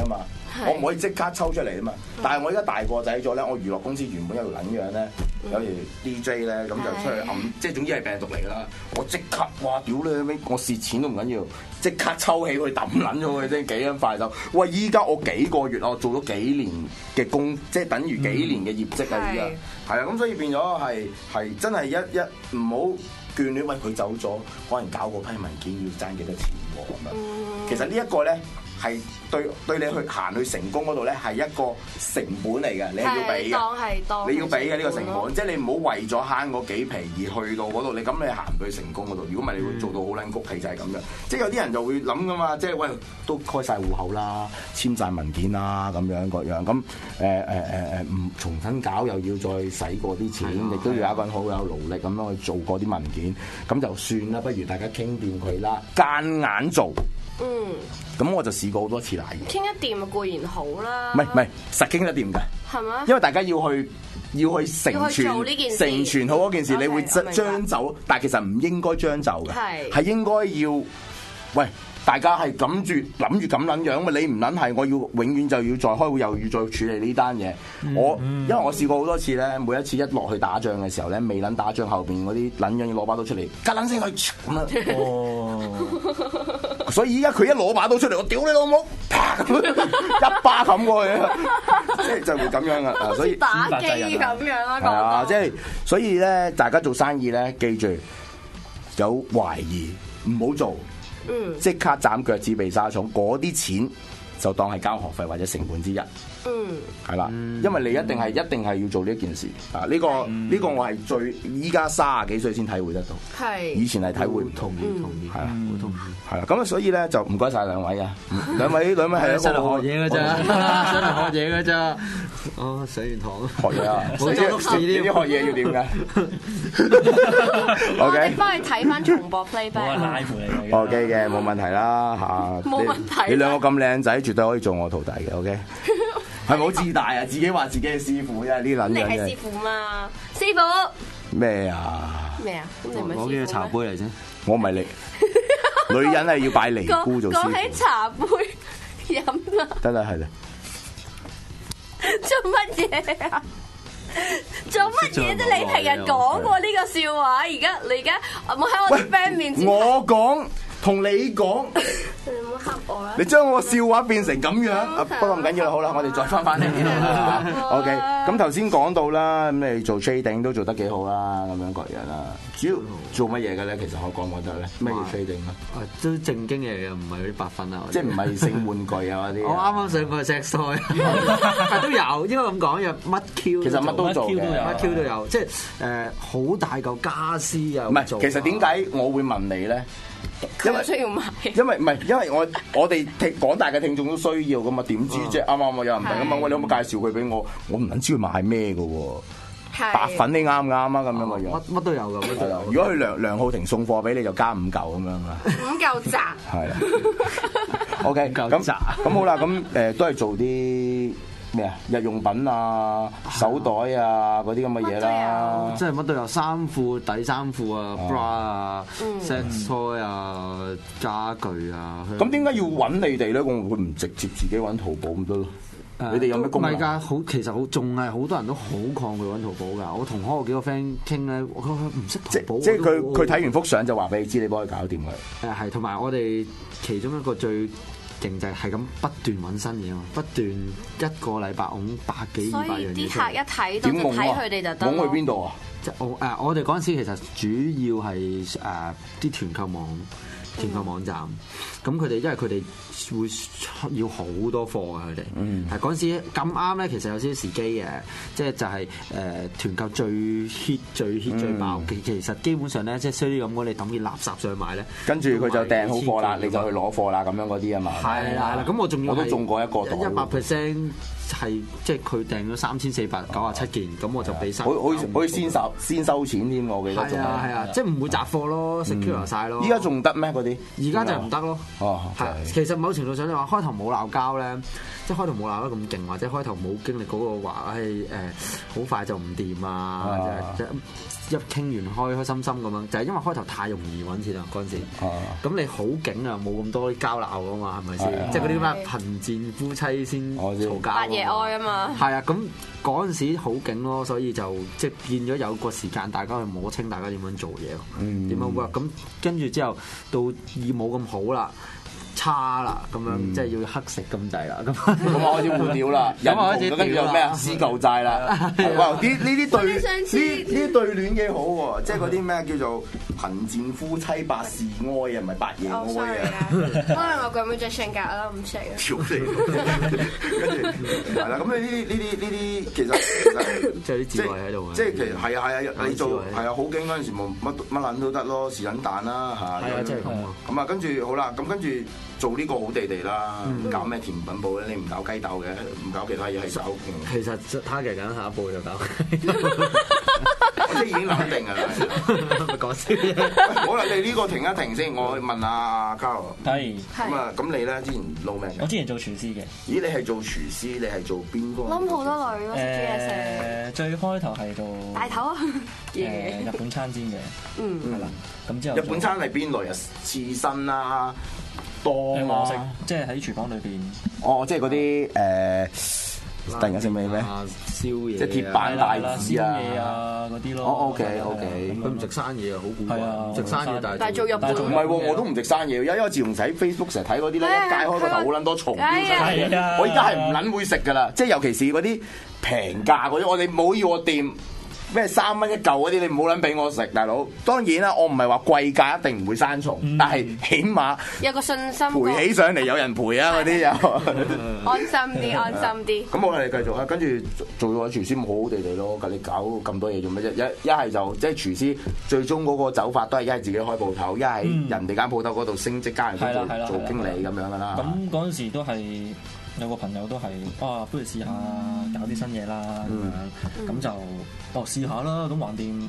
我唔可以即刻抽出嚟啊嘛。但係我而家大個仔咗咧，我娛樂公司原本有條撚樣咧，有條 DJ 咧，咁就出去揞，即係總之係病毒嚟㗎啦。我即刻哇屌你，我蝕錢都唔緊要，即刻抽起佢抌撚咗佢先，幾咁快手。喂，依家我幾個月我做咗幾年嘅工，即係等於幾年嘅業績啊！依家係啊，咁所以變咗係真係一唔好眷戀，喂佢走咗，可能搞嗰批文件要爭幾多錢喎咁樣。其實呢一個咧係對你去行去成功嗰度咧係一個成本嚟嘅，你係要俾嘅，你要俾嘅呢個成本，即係你唔好為咗慳嗰幾皮而去到嗰度，你咁你行唔到去成功嗰度。如果唔係，你會做到好撚谷氣就係咁樣。即係有啲人就會諗噶嘛，即係喂都開晒戶口啦，簽晒文件啦，咁樣各樣咁唔重新搞又要再使過啲錢，亦都要有一個人好有勞力咁樣去做過啲文件，咁就算啦，不如大家傾掂佢啦，間硬做。咁我就試過好多次啦， 傾一掂固然好啦。 唔係，實傾得掂㗎。係咩？因為大家要去成全好嗰件事，你會將就，但係其實唔應該將就嘅，係應該要喂。大家係諗住咁撚樣嘛？你唔撚係，我要永遠就要再開會，又要再處理呢單嘢。因為我試過好多次咧，每一次一落去打仗嘅時候咧，未撚打仗後邊嗰啲撚樣要攞把刀出嚟，吉撚聲去咁啦。哦，所以依家佢一攞把刀出嚟，我屌你老母，啪一巴冚過去，即係就會咁樣噶。所以打機咁樣啦， 係啊，即係所以咧，大家做生意咧，記住有懷疑唔好做。即刻斬腳趾避沙蟲，嗰啲錢就當係交學費或者成本之一。係啦，因為你一定係要做呢一件事啊！呢個我係最依家30幾歲先體會得到，係以前係體會唔到。同意，係啦，好同意，係啦。咁啊，所以咧就唔該晒兩位啊，兩位係上嚟學嘢㗎咋，上嚟學嘢㗎咋。哦，上完堂學嘢啊，呢啲學嘢要點㗎 ？O K，幫你睇翻重播 playback。 O K 嘅，冇問題啦嚇。冇問題。你兩個咁靚仔，絕對可以做我徒弟嘅。O K。係咪好自大啊？自己話自己係師傅啫，呢撚樣你係師傅嘛？師傅咩啊？ 咩啊？ 攞幾個茶杯嚟先？ 我唔係你，女人係要擺尼姑做師傅。 講起茶杯飲啦， 得啦，係啦。 做乜嘢啊？做乜嘢啫？你平日講過呢個笑話，你而家冇喺我啲 friend 面前。 我講。同你講， 你唔好黑我啦！ 你將我個笑話變成咁樣，不過唔緊要啦，好啦，我哋再翻嚟呢度。OK，咁頭先講到啦，咁你做 trading 都做得幾好啦，咁樣各樣啦。主要做乜嘢嘅咧？其實我講唔得咧，咩叫 trading 咧？ 都正經嘢嘅，唔係嗰啲白粉啊， 即係唔係性玩具啊嗰啲。 我啱啱上過 sex toy，都有，應該咁講，有乜 Q？ 其實乜都做嘅， 乜 Q 都有，即係好大嚿家私啊！ 唔係，其實點解我會問你咧？ 佢需要買， 因為我哋廣大嘅聽眾都需要噶嘛，點知啫？啱啱有人問咁問，喂，你可唔可以介紹佢俾我？我唔撚知佢賣咩嘅喎。白粉你啱唔啱啊？咁樣個樣， 乜都有㗎，乜都有。 如果佢梁浩霆送貨俾你，就加5嚿咁樣啊。 5嚿砸。係啦。OK，咁好啦，咁都係做啲咩啊？日用品啊、手袋啊嗰啲咁嘅嘢啦， 即係乜都有，衫褲、底衫褲啊、bra 啊、sex toy 啊、家具啊。 咁點解要揾你哋咧？我會唔直接自己揾淘寶咁多咯？你哋有咩功能？ 唔係㗎，其實仲係好多人都好抗拒揾淘寶㗎。我同我幾個 friend 傾咧，佢唔識淘寶。 即係佢睇完幅相就話俾你知，你幫佢搞掂佢。 係，同埋我哋其中一個最勁就係咁不斷揾新嘢嘛，不斷一個禮拜揾100幾200樣嘢。所以啲客一睇到就睇佢哋就得。 揾去邊度啊？ 即係我哋嗰陣時其實主要係啲團購網站，咁佢哋因為佢哋會要好多貨啊，佢哋係嗰陣時咁啱咧，其實有少少時機嘅，即係就係團購最 hit 最爆。其實基本上咧，即係衰啲咁講，你抌件垃圾上去買咧，跟住佢就訂好貨啦，你就去攞貨啦，咁樣嗰啲啊嘛。係啦，咁我都中過一個袋100%。係即係佢訂咗3497件，咁我就俾晒。 可以先收錢添，我記得。係啊，即係唔會雜貨咯，secure晒咯。 依家仲得咩嗰啲？ 而家就唔得咯。哦，係。其實某程度上你話開頭冇鬧交咧，即係開頭冇鬧得咁勁，或者開頭冇經歷嗰個話，好快就唔掂啊！ 一傾完開開心心咁樣，就係因為開頭太容易揾錢啦嗰陣時。咁你好勁啊，冇咁多啲交鬧噶嘛，係咪先？即係嗰啲咩貧賤夫妻先嘈交。 八爺愛啊嘛。 係啊，咁嗰陣時好勁咯，所以就即係變咗有個時間，大家去摸清大家點樣做嘢咯，點樣 work。咁跟住之後到冇咁好啦。差啦，咁樣即係要乞食咁滯啦，咁我開始換料啦，人窮跟住有咩啊？撕舊債啦，哇！呢啲對聯幾好喎，即係嗰啲咩叫做貧賤夫妻百事哀啊，唔係百夜哀啊。 可能我咁樣着性格啦，唔識啊。 跟住係啦，咁你呢啲其實即係啲智慧喺度。 即係其實係啊，你做係啊，好勁嗰陣時冇乜撚都得咯，是撚蛋啦嚇。 係啊，真係咁啊。 咁啊，跟住好啦，咁跟住。做呢個好地地啦，搞咩甜品部咧？你唔搞雞竇嘅，唔搞其他嘢係搞。 其實target緊下一步就搞。 我即係已經諗定㗎啦。 咪講笑啫。 好啦，你呢個停一停先，我問下 Carlo。 係。 咁啊，咁你咧之前撈咩？ 我之前做廚師嘅。 咦，你係做廚師？你係做邊個？ 諗好多女咯，食煮嘢食。 最開頭係做大頭啊！ 日本餐先嘅。係啦。咁之後。 日本餐係邊類啊？刺身啊？多啊！即係喺廚房裏邊。 哦，即係嗰啲突然間食咩咩？ 燒嘢， 即係鐵板大子啊！燒嘢啊嗰啲咯。 OK。 佢唔食生嘢啊，好古怪。唔食生嘢， 但係做日本。 唔係喎，我都唔食生嘢。因為自從喺 Facebook 成日睇嗰啲咧，一解開個頭好撚多蟲。 係啊！ 我而家係唔撚會食㗎啦，即係尤其是嗰啲平價嗰啲，我哋冇要我掂。咩3蚊一嚿嗰啲，你唔好撚俾我食，大佬。當然啦，我唔係話貴價一定唔會生蟲，但係起碼有個信心。 陪起上嚟有人陪啊，嗰啲又安心啲，安心啲。 咁我哋繼續啊，跟住做個廚師咪好好地地咯。咁你搞咁多嘢做咩啫？一係就即係廚師，最終嗰個走法都係一係自己開鋪頭，一係人哋間鋪頭嗰度升職加人做經理咁樣噶啦。 咁嗰陣時都係。有個朋友都係不如試下搞啲新嘢啦咁樣，咁就試下啦。咁橫掂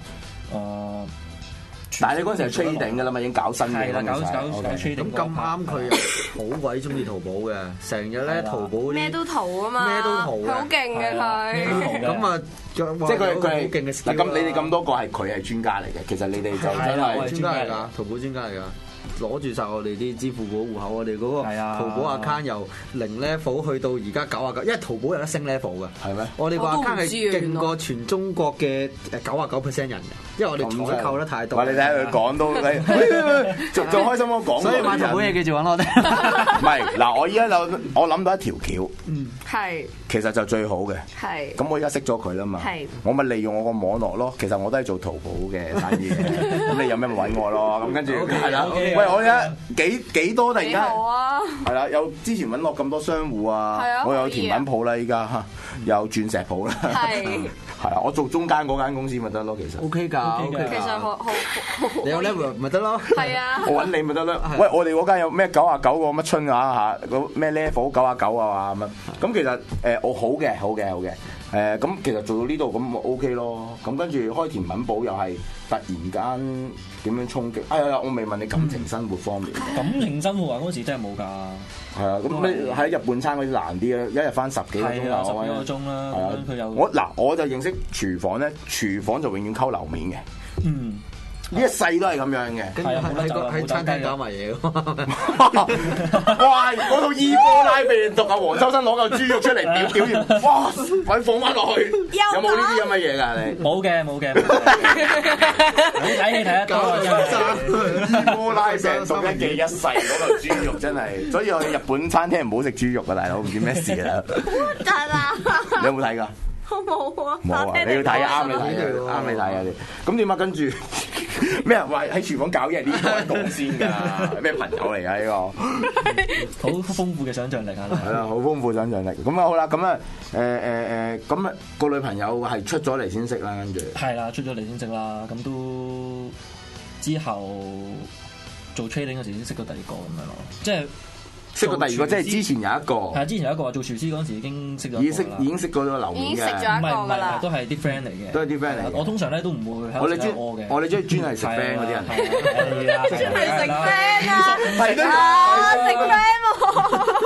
但係你嗰陣時係 trading 㗎啦嘛，已經搞新嘢啦， 搞 trading。咁咁啱佢又好鬼中意淘寶嘅，成日咧淘寶咩都淘啊嘛， 咩都淘， 佢好勁嘅佢。 咁啊， 即係佢係勁嘅。嗱，咁你哋咁多個係佢係專家嚟嘅，其實你哋就真係專家嚟㗎，淘寶專家嚟㗎。攞住晒我哋啲支付寶戶口，我哋嗰個淘寶 account 由0 level 去到而家99，因為淘寶有得升 level 嘅。 係咩？ 我哋個 account 係勁過全中國嘅99% 人嘅，因為我哋採購得太多。 你睇下佢講都，仲開心我講。 所以買淘寶嘢記住揾我哋。 唔係嗱，我依家我諗到一條橋， 係其實就最好嘅。 係。 咁我而家識咗佢啦嘛，我咪利用我個網絡咯。其實我都係做淘寶嘅生意嘅，咁你有咩咪揾我咯。咁跟住係啦。喂，我而家幾多突然間？係啦，有之前揾落咁多商戶啊，我有甜品鋪啦，依家有鑽石鋪啦，係啊，我做中間嗰間公司咪得咯，其實 OK 㗎， 其實好你有 level 咪得咯， 係啊， 我揾你咪得咯。喂，我哋嗰間有咩99個乜春啊嚇，咩 level 99啊嘛咁樣，咁其實我好嘅。咁其實做到呢度咁 OK 咯，咁跟住開甜品鋪又係突然間點樣衝擊？我未問你感情生活方面。 感情生活啊，嗰時真係冇㗎。 係啊，咁你喺日本餐嗰啲難啲啊，一日翻10幾個鐘頭啊， 10幾個鐘啦。係啊，佢又我就認識廚房咧，廚房就永遠溝樓面嘅。呢一世都係咁樣嘅， 喺餐廳搞埋嘢喎。 哇！嗰套伊波拉俾人讀啊，黃秋生攞嚿豬肉出嚟屌完，哇！快放翻落去，有冇呢啲咁嘅嘢㗎？你冇嘅。睇戲睇得多伊波拉俾人讀一記一世嗰嚿豬肉真係，所以我哋日本餐廳唔好食豬肉啊，大佬唔知咩事啦。 得啦， 你有冇睇㗎？ 我冇啊， 冇啊！你要睇啱你睇啊！咁點啊？跟住咩人話喺廚房搞嘢？呢個講先㗎，咩朋友嚟㗎？呢個好豐富嘅想像力啊！ 係啦，好豐富想像力。咁啊好啦，咁啊咁啊個女朋友係出咗嚟先識啦，跟住係啦，出咗嚟先識啦。咁都之後做 trading 嗰時先識到第二個咁樣咯，即係。 識過第二個，即係之前有一個。 係之前有一個話做廚師嗰陣時已經識咗。 已經識過咗樓面嘅。 已經識咗一個㗎啦。 都係啲 friend 嚟嘅。 都係啲 friend 嚟。 我通常咧都唔會喺度食屙嘅。 我哋中意專係食 friend 嗰啲人。 專係食 friend 啊！食 friend 喎。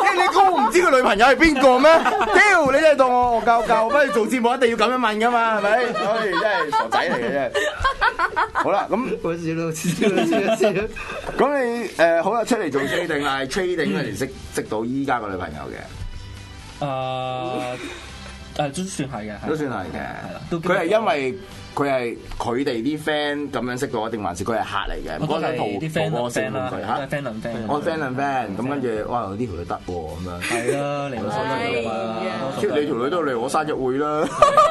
你估我唔知佢女朋友係邊個咩？屌，你真係當我教，不如做節目一定要咁樣問噶嘛，係咪？唉，真係傻仔嚟嘅真係。好啦，咁好笑。 咁你好啦，出嚟做 trading 啦，trading 嗰陣識到依家個女朋友嘅。 都算係嘅， 都算係嘅。係啦，佢係因為佢哋啲 friend 咁樣識到，定還是佢係客嚟嘅？嗰陣啲 friend 啦， 係 friend 輪 friend， 我 friend，咁跟住哇呢條女得喎咁樣。 係啦，嚟我生日會啊！ 你條女都嚟我生日會啦。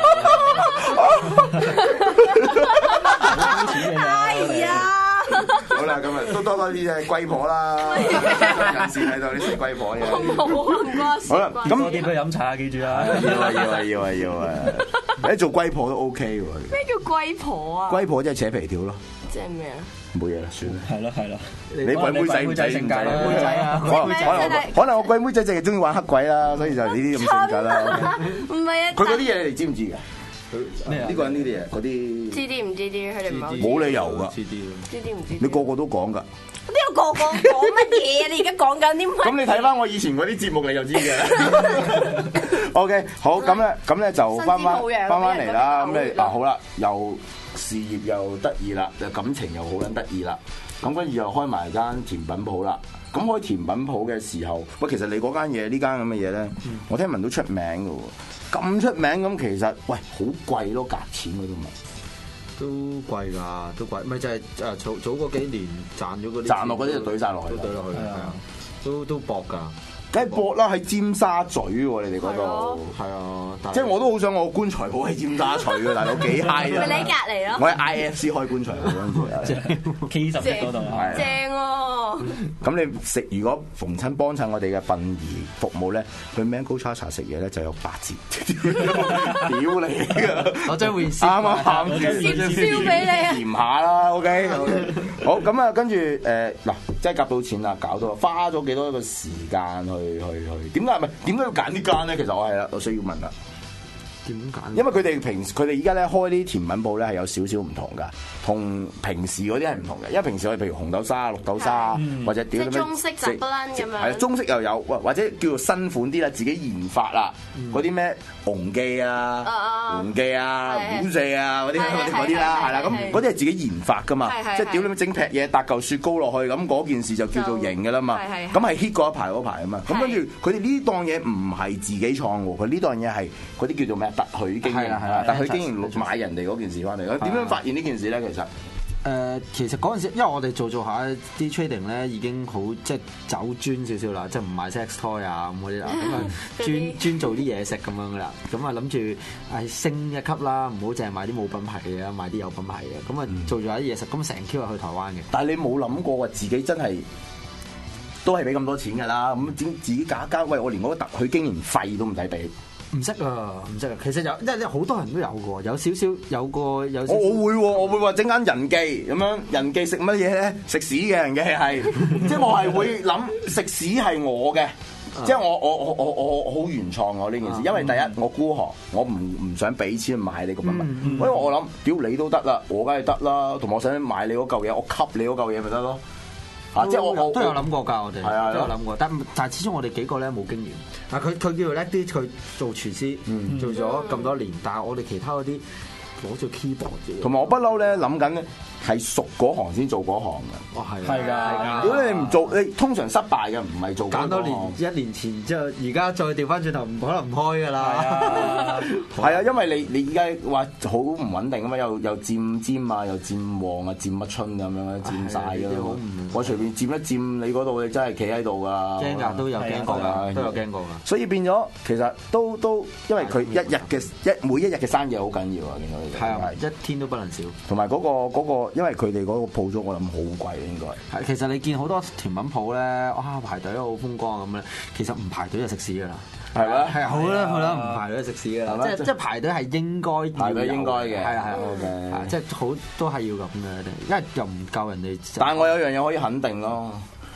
哎呀！ 好啦，咁啊都多啲嘅龜婆啦，有時喺度啲死龜婆嘅。好啦，咁多啲去飲茶，記住啊！ 要啊！你做龜婆都 OK 喎。 咩叫龜婆啊？ 龜婆即係扯皮條咯。 即係咩啊？ 冇嘢啦，算啦。 係咯。 你鬼妹仔性格啦， 妹仔啊！ 可能我鬼妹仔淨係中意玩黑鬼啦，所以就呢啲咁性格啦。 唔係啊！ 佢嗰啲嘢你哋知唔知㗎？ 咩啊？ 呢個人呢啲嘢，嗰啲知啲唔知啲，佢哋唔係冇理由㗎。 知啲唔知。 你個個都講㗎。 邊個講乜嘢啊？你而家講緊啲乜？ 咁你睇翻我以前嗰啲節目你就知嘅。OK， 好，咁咧就翻嚟啦。咁你好啦，又事業又得意啦，又感情又好撚得意啦。咁跟住又開埋間甜品鋪啦。咁開甜品鋪嘅時候，喂，其實你嗰間嘢呢間咁嘅嘢咧，我聽聞都出名嘅喎。咁出名咁，其實喂好貴咯，價錢嗰啲咪。 都貴㗎，都貴，咪就係早嗰幾年賺咗嗰啲， 賺落嗰啲就懟晒落去， 都懟落去，係啊，都搏㗎， 梗係搏啦！喺尖沙咀喎，你哋嗰度係啊， 即係我都好想我棺材鋪喺尖沙咀嘅，大佬幾 high 啊！ 咪你隔離咯， 我喺 IFC 開棺材鋪嗰陣時 ，K 十嗰度正喎。 咁你食如果逢親幫襯我哋嘅殯儀服務咧，去 Mango Chacha 食嘢咧就有8折，屌你㗎！ 我真會啱啱喊住燒俾你啊！ 甜下啦 ，OK， 好咁啊，跟住嗱，即係夾到錢啦，搞到花咗幾多個時間去點解點解要揀呢間咧？其實我需要問啦。 點揀？ 因為佢哋依家咧開啲甜品鋪咧係有少少唔同噶，同平時嗰啲係唔同嘅。因為平時我哋譬如紅豆沙、綠豆沙或者點樣， 即係中式雜不楞咁樣。 係啊，中式又有，或者叫做新款啲啦，自己研發啦，嗰啲咩紅記啊、紅記啊、古記啊嗰啲啦，係啦，咁嗰啲係自己研發噶嘛，即係屌你整劈嘢搭嚿雪糕落去，咁嗰件事就叫做型噶啦嘛，咁係 hit 嗰一排啊嘛，咁跟住佢哋呢檔嘢唔係自己創喎，佢呢檔嘢係嗰啲叫做咩？特許經營，特許經營買人哋嗰件事翻嚟，點樣發現呢件事咧？ 其實嗰陣時，因為我哋做下啲 trading 咧，已經好即係走專少少啦，即係唔賣 sex toy 啊咁嗰啲啦，咁啊專做啲嘢食咁樣噶啦，咁啊諗住係升一級啦，唔好淨係買啲冇品牌嘅嘢，買啲有品牌嘅，咁啊做咗啲嘢食，咁成 Q 係去台灣嘅。但係你冇諗過話自己真係都係俾咁多錢㗎啦，咁自己搞一間，喂，我連嗰個特許經營費都唔使俾。唔識啊！其實有，因為好多人都有嘅喎，有少少有個。我會話整間人記咁樣，人記食乜嘢咧？食屎嘅人記係，即係我係會諗食屎係我嘅，即係我好原創我呢件事，因為第一我孤寒，我唔想俾錢買你個品牌，因為我諗屌你都得啦，我梗係得啦，同埋我想買你嗰嚿嘢，我吸你嗰嚿嘢咪得咯。即係我都有諗過㗎，我哋都有諗過，但係始終我哋幾個咧冇經驗。啊，佢叫做叻啲，佢做廚師，做咗咁多年，但係我哋其他嗰啲攞住 keyboard 嘅。同埋我不嬲咧諗緊咧，係熟嗰行先做嗰行嘅。哦，係㗎。如果你唔做，你通常失敗嘅，唔係做。揀多年，1年前之後，而家再調翻轉頭，唔可能唔開㗎啦。係啊，因為你而家話好唔穩定啊嘛，又佔尖啊，又佔旺啊，佔乜春咁樣佔晒㗎啦。我隨便佔一佔你嗰度，你真係企喺度㗎。驚㗎，都有驚過㗎，都有驚過㗎。所以變咗，其實都因為佢每一日嘅生意好緊要啊，見到你哋。係啊，一天都不能少。同埋嗰個，因為佢哋嗰個鋪租我諗好貴應該。係，其實你見好多甜品鋪咧，哇排隊好風光咁咧，其實唔排隊就食屎㗎啦。係咩？係好啦，唔排隊就食屎㗎啦。即係排隊係應該排隊應該嘅。係啊即係好都係要咁嘅，因為又唔夠人哋。但係我有樣嘢可以肯定咯。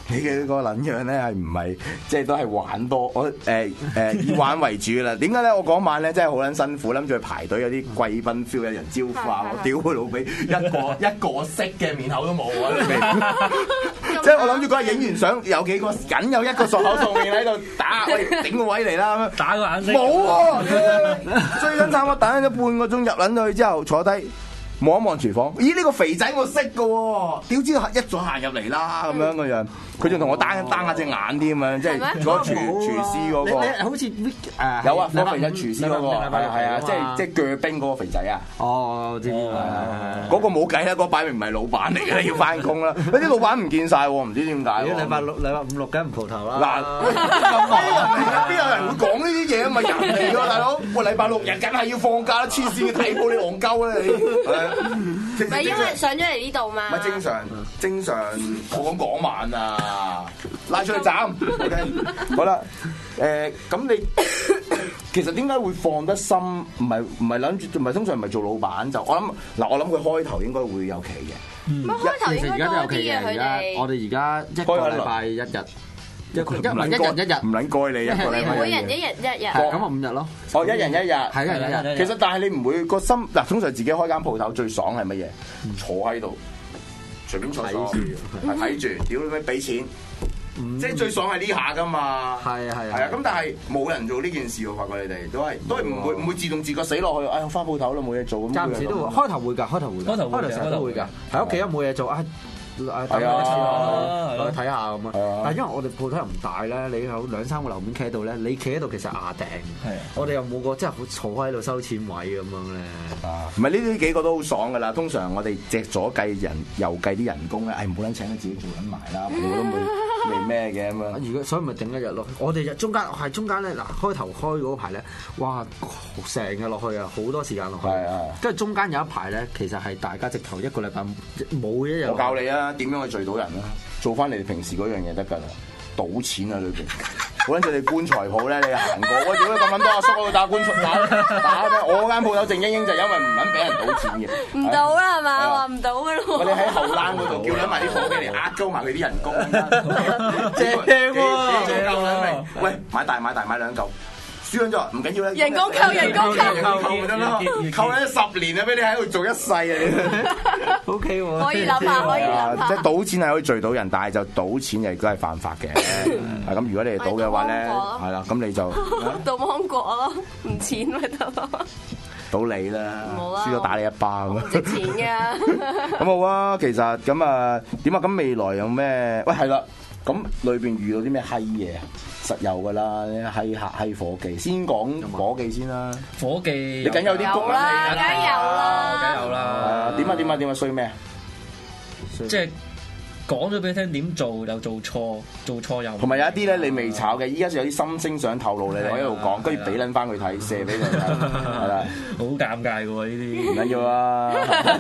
你嘅個撚樣咧係唔係即係都係玩多？我以玩為主啦。點解咧？我嗰晚咧真係好撚辛苦，諗住去排隊有啲貴賓 feel 有人招呼啊！我屌佢老味，一個色嘅面口都冇啊！即係我諗住嗰日影完相有幾個，僅有一個熟口熟面喺度打，我哋頂個位嚟啦， 打個眼色冇喎，最緊慘我等咗半個鐘入撚去之後坐低。望一望廚房，咦？呢個肥仔我識嘅喎，屌知一早行入嚟啦咁樣嘅樣，佢仲同我單下隻眼添啊！即係嗰個廚師嗰個， 好似有啊，嗰個肥仔廚師嗰個，係啊，即係鋸冰嗰個肥仔啊！ 哦，我知嗰個冇計啦，嗰擺明唔係老闆嚟嘅，要翻工啦。嗰啲老闆唔見晒喎，唔知點解。 禮拜五六梗唔蒲頭啦。 嗱，邊有人會講呢啲嘢啊？咪人嚟㗎，大佬！我禮拜六日梗係要放假啦，黐線嘅睇報你戇鳩啦你。 唔係因為上咗嚟呢度嘛？ 唔係正常，我講晚啊，拉出去斬。OK， 好啦，咁你其實點解會放得深？唔係諗住，唔係通常唔係做老闆就我諗佢開頭應該會有期嘅。 開頭應該多啲嘅佢哋。 我哋而家一個禮拜一日。一人一日， 唔撚該你一個禮拜。 每人一日， 咁啊5日咯。 哦，一人一日， 係一人一日。 其實但係你唔會個心嗱，通常自己開間鋪頭最爽係乜嘢？坐喺度，隨便坐睇住，屌你咩俾錢，即係最爽係呢下噶嘛。係啊，咁但係冇人做呢件事喎，發覺你哋都係唔會自動自覺死落去。哎，我翻鋪頭啦，冇嘢做咁。 暫時都會，開頭會㗎，開頭成日都會㗎。喺屋企都冇嘢做啊。係啊，落去睇下咁啊！但係因為我哋鋪頭又唔大咧，你有2-3個樓面企喺度咧，你企喺度其實壓頂。係，我哋又冇個即係好坐喺度收錢位咁樣咧。 唔係呢啲幾個都好爽㗎啦。通常我哋隻左計人，右計啲人工咧，唔好撚請佢自己做緊埋啦，我都未咩嘅咁樣。 如果所以咪頂一日咯。我哋中間咧嗱，開頭開嗰排咧，哇，成日落去啊，好多時間落去。係啊。跟住中間有一排咧，其實係大家直頭一個禮拜冇一日。 我教你啊！點樣去聚到人啊？做翻你哋平時嗰樣嘢得㗎啦，賭錢啊裏邊。好撚似你棺材鋪咧，你行過，我屌咁多阿叔喺度打棺材打咩？我間鋪有靜英英就因為唔撚俾人賭錢嘅。 唔賭啦係嘛？話唔賭嘅咯。 你喺後欄嗰度叫撚埋啲夥計嚟呃高埋佢啲人工。 正喎！ 正夠撚明。喂，買大買2嚿。輸咗唔緊要啦， 人工扣咪得咯，扣咗10年啊，俾你喺度做一世啊 ！OK 喎， 可以諗下， 即係賭錢係可以聚到人，但係就賭錢亦都係犯法嘅。係咁，如果你係賭嘅話咧，係啦，咁你就賭芒果咯，唔錢咪得咯。 賭你啦，輸咗打你一巴咁。 值錢㗎。 咁好啊，其實咁啊點啊？咁未來有咩？喂，係啦，咁裏邊遇到啲咩閪嘢啊？實有㗎啦，閪客閪夥計，先講夥計先啦。 夥計你梗有啲谷啦， 梗有啦。 點啊衰咩啊？ 即係講咗俾你聽點做又做錯又。 同埋有一啲咧你未炒嘅，依家就有啲心聲想透露你，我一路講，跟住俾撚翻佢睇，射俾佢睇，係啦。 好尷尬㗎喎呢啲。 唔緊要啊。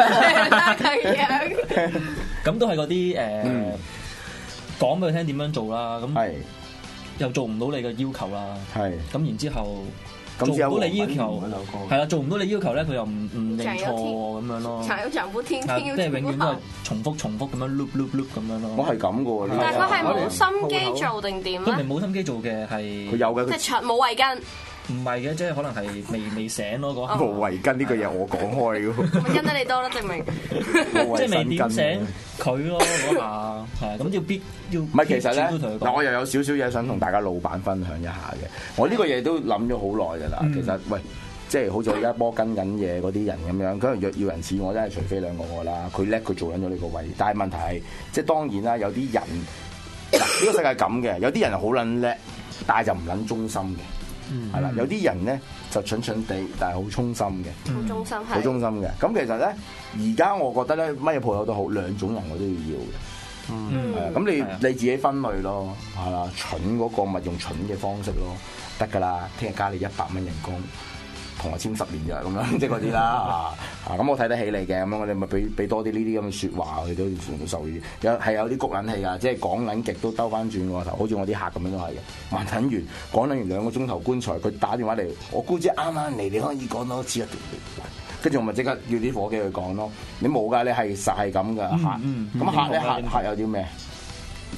咁都係嗰啲講俾佢聽點樣做啦。咁又做唔到你嘅要求啦，咁然之後做唔到你要求，係啦，做唔到你要求咧，佢又唔認錯咁樣咯， 即係永遠都係重複咁樣 loop 咁樣咯。 我係咁嘅喎， 但係佢係冇心機做定點咧？ 佢唔係冇心機做嘅，係佢有嘅， 即係長冇圍巾。 唔係嘅，即係可能係未醒咯嗰下。 冇圍巾呢個嘢我講開嘅喎。 咪跟得你多啦，證明。 即係未點醒佢咯嗰下，係咁要。 唔係其實咧，嗱我又有少少嘢想同大家老闆分享一下嘅。我呢個嘢都諗咗好耐㗎啦。其實喂，即係好似我而家波跟緊嘢嗰啲人咁樣，佢若要人似我真係除非兩個我啦。佢叻，佢做緊咗呢個位，但係問題係即係當然啦，有啲人嗱呢個世界咁嘅，有啲人係好撚叻，但係就唔撚忠心嘅。係啦，有啲人咧就蠢蠢地，但係好忠心嘅， 好忠心係， 好忠心嘅。咁其實咧，而家我覺得咧，乜嘢鋪頭都好，兩種人我都要嘅。咁你自己分類咯，係啦，蠢嗰個咪用蠢嘅方式咯，得㗎啦。聽日加你100蚊人工，同我簽10年約咁樣，即係嗰啲啦。咁我睇得起你嘅，咁樣我哋咪俾多啲呢啲咁嘅説話，佢都全部受益。有啲谷撚氣㗎，即係講撚極都兜翻轉個頭，好似我啲客咁樣都係嘅。還等完講撚完2個鐘頭棺材，佢打電話嚟，我估知啱啱嚟，你可以講多次啊。跟住我咪即刻要啲夥計去講咯。你冇㗎，你係實係咁㗎客。咁客咧客有啲咩？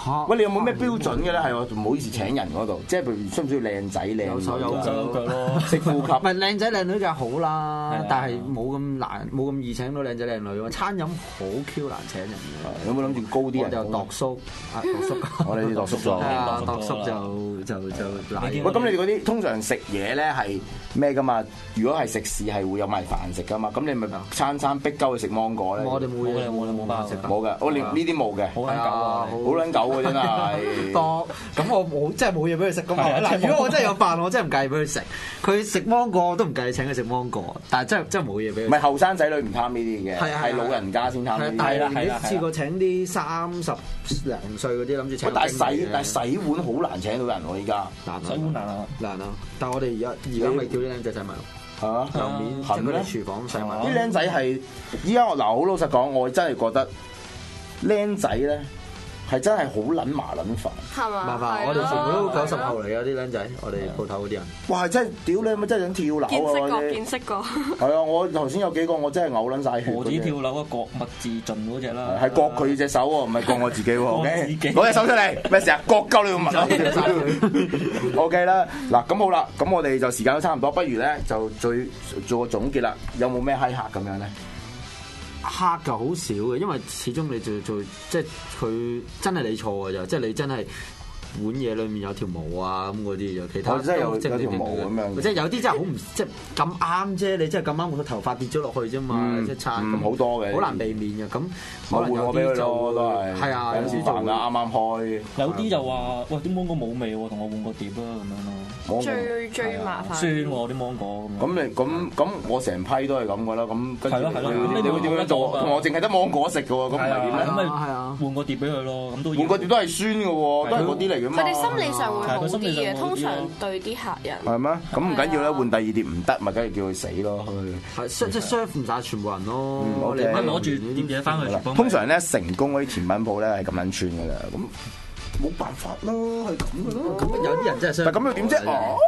喂，你有冇咩標準嘅咧？係我唔好意思請人嗰度，即係譬如需唔需要靚仔靚女？ 有手有腳咯， 識呼吸。 唔係靚仔靚女就好啦，但係冇咁難，冇咁易請到靚仔靚女喎。餐飲好 Q 難請人嘅。 有冇諗住高啲人？ 就度叔，度叔， 我哋啲度叔咗。 係啊，度叔就喂，咁你哋嗰啲通常食嘢咧係咩噶嘛？如果係食肆係會有埋飯食噶嘛？咁你咪餐逼鳩去食芒果咧？ 我哋冇嘢，冇辦法食。 冇嘅，我連呢啲冇嘅。 好撚狗啊！ 好撚狗嘅真係。 多咁我冇真係冇嘢俾佢食噶嘛？嗱，如果我真係有飯，我真係唔介意俾佢食。佢食芒果我都唔介意請佢食芒果，但係真係冇嘢俾佢。 唔係後生仔女唔貪呢啲嘅，係老人家先貪呢啲。 係啦，你試過請啲30零歲嗰啲諗住請？ 但係洗碗好難請到人喎，依家洗碗難啊！ 但係我哋而家咪叫啲靚仔洗埋咯。 係嘛？ 樓面即係嗰啲廚房洗埋。 啲僆仔係依家好老實講，我真係覺得僆仔咧。係真係好撚麻撚煩， 係嘛？ 麻煩，我哋全部都90後嚟嘅啲僆仔，我哋鋪頭嗰啲人。 哇！真係屌你咪真係想跳樓啊！ 見識過。 係啊！我頭先有幾個我真係嘔撚晒血。 何止跳樓啊，割物自盡嗰隻啦。 係割佢隻手喎，唔係割我自己喎。攞隻手出嚟，咩事啊？割鳩你個物。OK 啦，嗱咁好啦，咁我哋就時間都差唔多，不如咧就做個總結啦。有冇咩閪客咁樣咧？ 黑就好少嘅，因為始終你做即係佢真係你錯嘅啫，即係你真係碗嘢裡面有條毛啊咁嗰啲，其他真係有條毛咁樣， 即係有啲真係好唔即係咁啱啫，你真係咁啱個頭髮跌咗落去啫嘛，即係差好多嘅， 好難避免嘅。咁可能有啲就都係係啊， 有時做㗎啱啱開， 有啲就話喂啲芒果冇味喎，同我換個碟啦咁樣咯。 最麻煩酸喎啲芒果咁。 咁你咁我成批都係咁噶啦，咁跟住你會點樣做？我淨係得芒果食嘅喎，咁唔係點咧？ 咁咪換個碟俾佢咯，咁都換個碟都係酸嘅喎，都係嗰啲嚟嘅嘛。 佢哋心理上會好啲嘅，通常對啲客人係咩？咁唔緊要啦，換第二碟唔得，咪梗係叫佢死咯。 係即係 serve 唔晒全部人咯。 你攞住碟嘢翻去。 通常咧成功嗰啲甜品鋪咧係咁撚串嘅啦，咁。冇辦法咯，係咁嘅咯。 咁有啲人真係想， 但咁又點啫？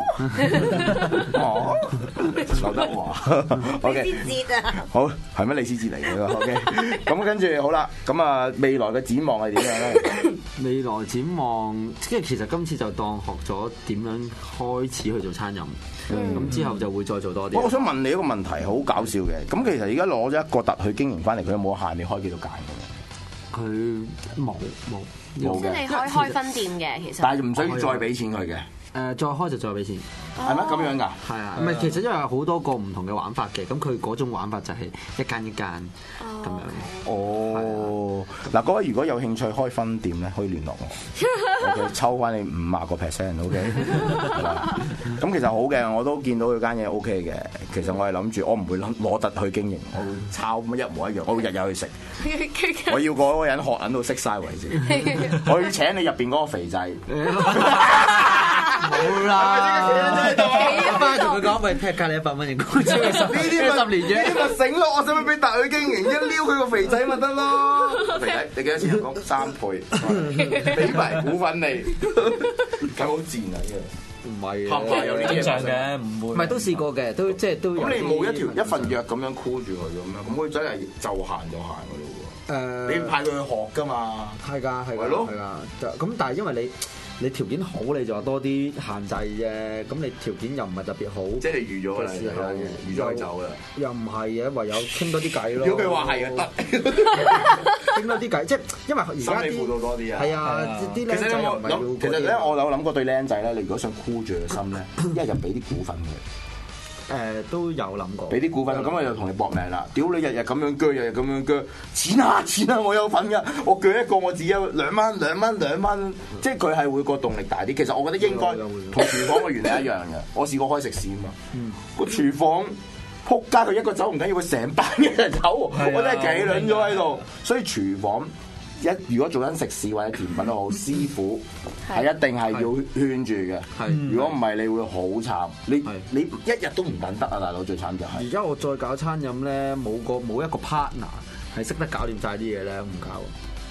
劉德華，OK，好係咩？李思捷嚟嘅喎 ，OK。咁跟住好啦，咁啊未來嘅展望係點樣咧？ 未來展望，即係其實今次就當學咗點樣開始去做餐飲，咁之後就會再做多啲。 我想問你一個問題，好搞笑嘅。咁其實而家攞咗一個特去經營翻嚟，佢有冇限你開幾多間嘅？ 佢冇即係你可以開分店嘅，其實。 但係唔需要再俾錢佢嘅。 再開就再俾錢。 係咩咁樣㗎？ 係啊，唔係其實因為有好多個唔同嘅玩法嘅，咁佢嗰種玩法就係一間一間咁樣。 哦，嗱，各位如果有興趣開分店咧，可以聯絡我，OK，抽翻你50%，OK。係啦，咁其實好嘅，我都見到佢間嘢 OK 嘅。其實我係諗住，我唔會攞特去經營，我會抄乜一模一樣，我會日日去食。我要嗰個人學緊到識晒為止。我要請你入邊嗰個肥仔。 冇啦，翻同佢講，喂，踢隔你100蚊人工，超過10年啫。 呢啲咪醒咯，我使唔使俾特許經營？一撩佢個肥仔咪得咯。肥仔，你幾多錢？講3倍，俾埋股份你，咁好賤啊！呢個唔係合法有呢啲正常嘅，唔會。 唔係都試過嘅，都即係都。 咁你冇一份約咁樣箍住佢咁樣，咁佢真係就行就行㗎咯喎。你派佢去學㗎嘛？ 係㗎，係咯，係㗎。咁但係因為你條件好，你就話多啲限制啫。咁你條件又唔係特別好， 即係你預咗啦，預咗佢走啦。 又唔係嘅，唯有傾多啲偈咯。 如果佢話係啊，得傾多啲偈，即係因為而家心理輔導多啲啊。 係啊，啲僆仔又唔係要。 其實咧，我有諗過對僆仔咧，你如果想箍住佢心咧，一係就俾啲股份佢。 都有諗過， 俾啲股份，咁我就同你搏命啦！屌你日日咁樣鋸，日日咁樣鋸，錢啊！我有份㗎，我鋸一個我自己有2蚊，即係佢係會個動力大啲。其實我覺得應該同廚房嘅原理一樣嘅。我試過開食肆啊嘛，個廚房撲街，佢一個走唔緊要，佢成班嘅人走，我真係企撚咗喺度。所以廚房如果做緊食肆或者甜品都好，師傅係一定係要圈住嘅。如果唔係，你會好慘。你一日都唔等得啊，大佬！最慘就係而家我再搞餐飲咧，冇一個 partner 係識得搞掂晒啲嘢咧，唔搞。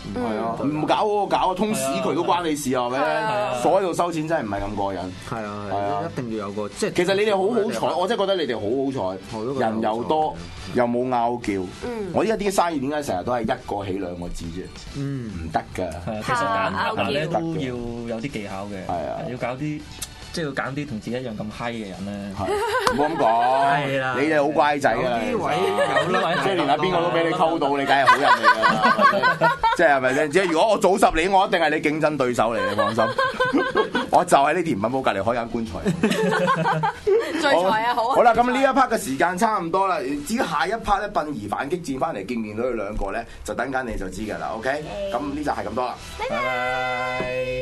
係啊，唔搞嗰個搞，通屎渠都關你事係咪？坐喺度收錢真係唔係咁過癮。係啊係啊，一定要有個即係。其實你哋好好彩，我真係覺得你哋好好彩，人又多又冇拗撬。我依家啲生意點解成日都係一個起兩個字啫？唔得㗎。 其實揀客咧都要有啲技巧嘅。係啊，要搞啲。即係要揀啲同自己一樣咁嗨嘅人咧， 唔好咁講。你哋好乖仔啊！呢位即係連阿邊個都俾你溝到，你梗係好人嚟㗎。即係係咪先？即係如果我早10年，我一定係你競爭對手嚟，你放心。我就喺呢甜品鋪隔離開間棺材。 最財啊！ 好啦，咁呢一 part 嘅時間差唔多啦。至於下一 part 咧，殯儀反擊戰翻嚟見面到佢兩個咧，就等間你就知㗎啦。OK，咁呢就係咁多啦。拜拜。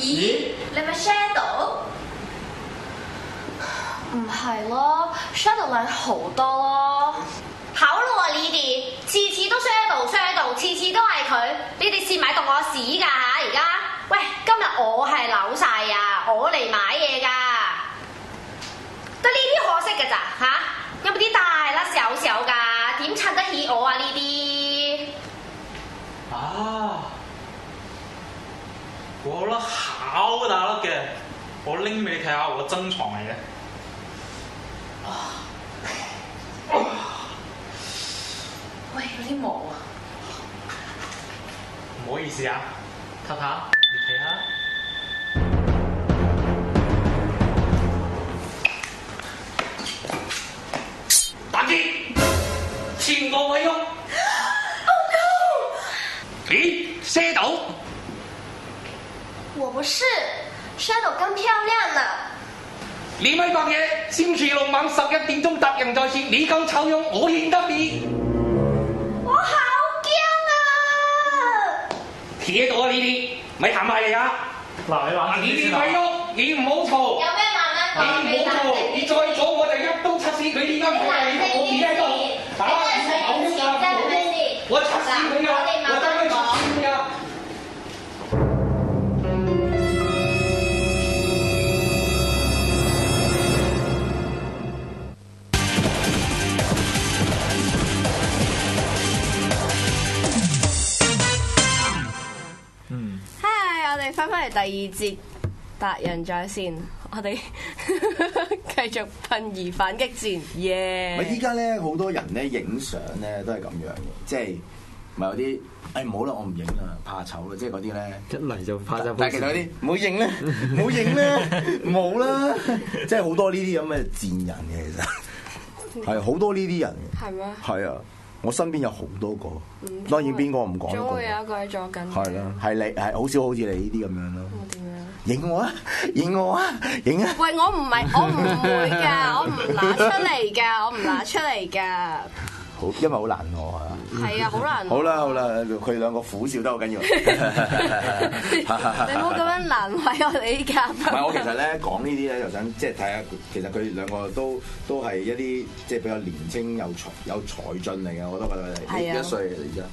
咦？你咪 Shadow？ 唔係咯 ，Shadow 靚好多咯。好咯喎，你哋次次都 Shadow， 次次都係佢，你哋蝕埋同我屎㗎嚇！而家，喂，今日我係扭晒啊，我嚟買嘢㗎，得呢啲可惜㗎咋嚇？有冇啲大粒小小㗎？點襯得起我啊呢啲？ 啊！我粒好大粒嘅，我拎俾你睇下我珍藏嚟嘅。 喂，有啲毛啊！ 唔好意思啊，塔塔，你睇下。打擊，前個位喐。 Oh no！ 咦，Shadow？ 我不是 ，Shadow 更漂亮呢。 你咪白嘢，星期六晚11點鐘達仁在線，你咁醜樣，我認得你。 我好驚啊！ 企喺度啊！呢啲咪行埋嚟啊！ 嗱，你冷靜啲先啦。 你咪喐，你唔好嘈。 有咩慢慢講？ 你唔好嘈，你再嘈我就一刀七死佢。呢間房係我企喺度，打你唔好喐啊！我七死佢啊！我真係七死佢啊！ 翻返嚟第二節達仁在線，我哋繼續殯儀反擊戰，耶！ 咪依家咧好多人咧影相咧都係咁樣嘅，即係咪有啲唔好啦，我唔影啦，怕醜啦，即係嗰啲咧一嚟就怕醜。 但係其實嗰啲唔好影咧，唔好影咧，冇啦，即係好多呢啲咁嘅賤人嘅，其實係好多呢啲人嘅， 係咩？ 係啊。我身邊有好多個，當然邊個唔講。 總會有一個喺左近。 係啦，係你係好少好似你呢啲咁樣咯。 點樣？ 影我啊！影我啊！影啊！ 喂，我唔會㗎，我唔拿出嚟㗎，我唔拿出嚟㗎。 好，因為好難攞啊。 係啊，好難。 好啦好啦，佢兩個苦笑得好緊要。 你唔好咁樣難為我哋呢家。 唔係，我其實咧講呢啲咧，就想即係睇下，其實佢哋兩個都係一啲即係比較年青有才俊嚟嘅，我都覺得佢哋。幾多歲嚟而家？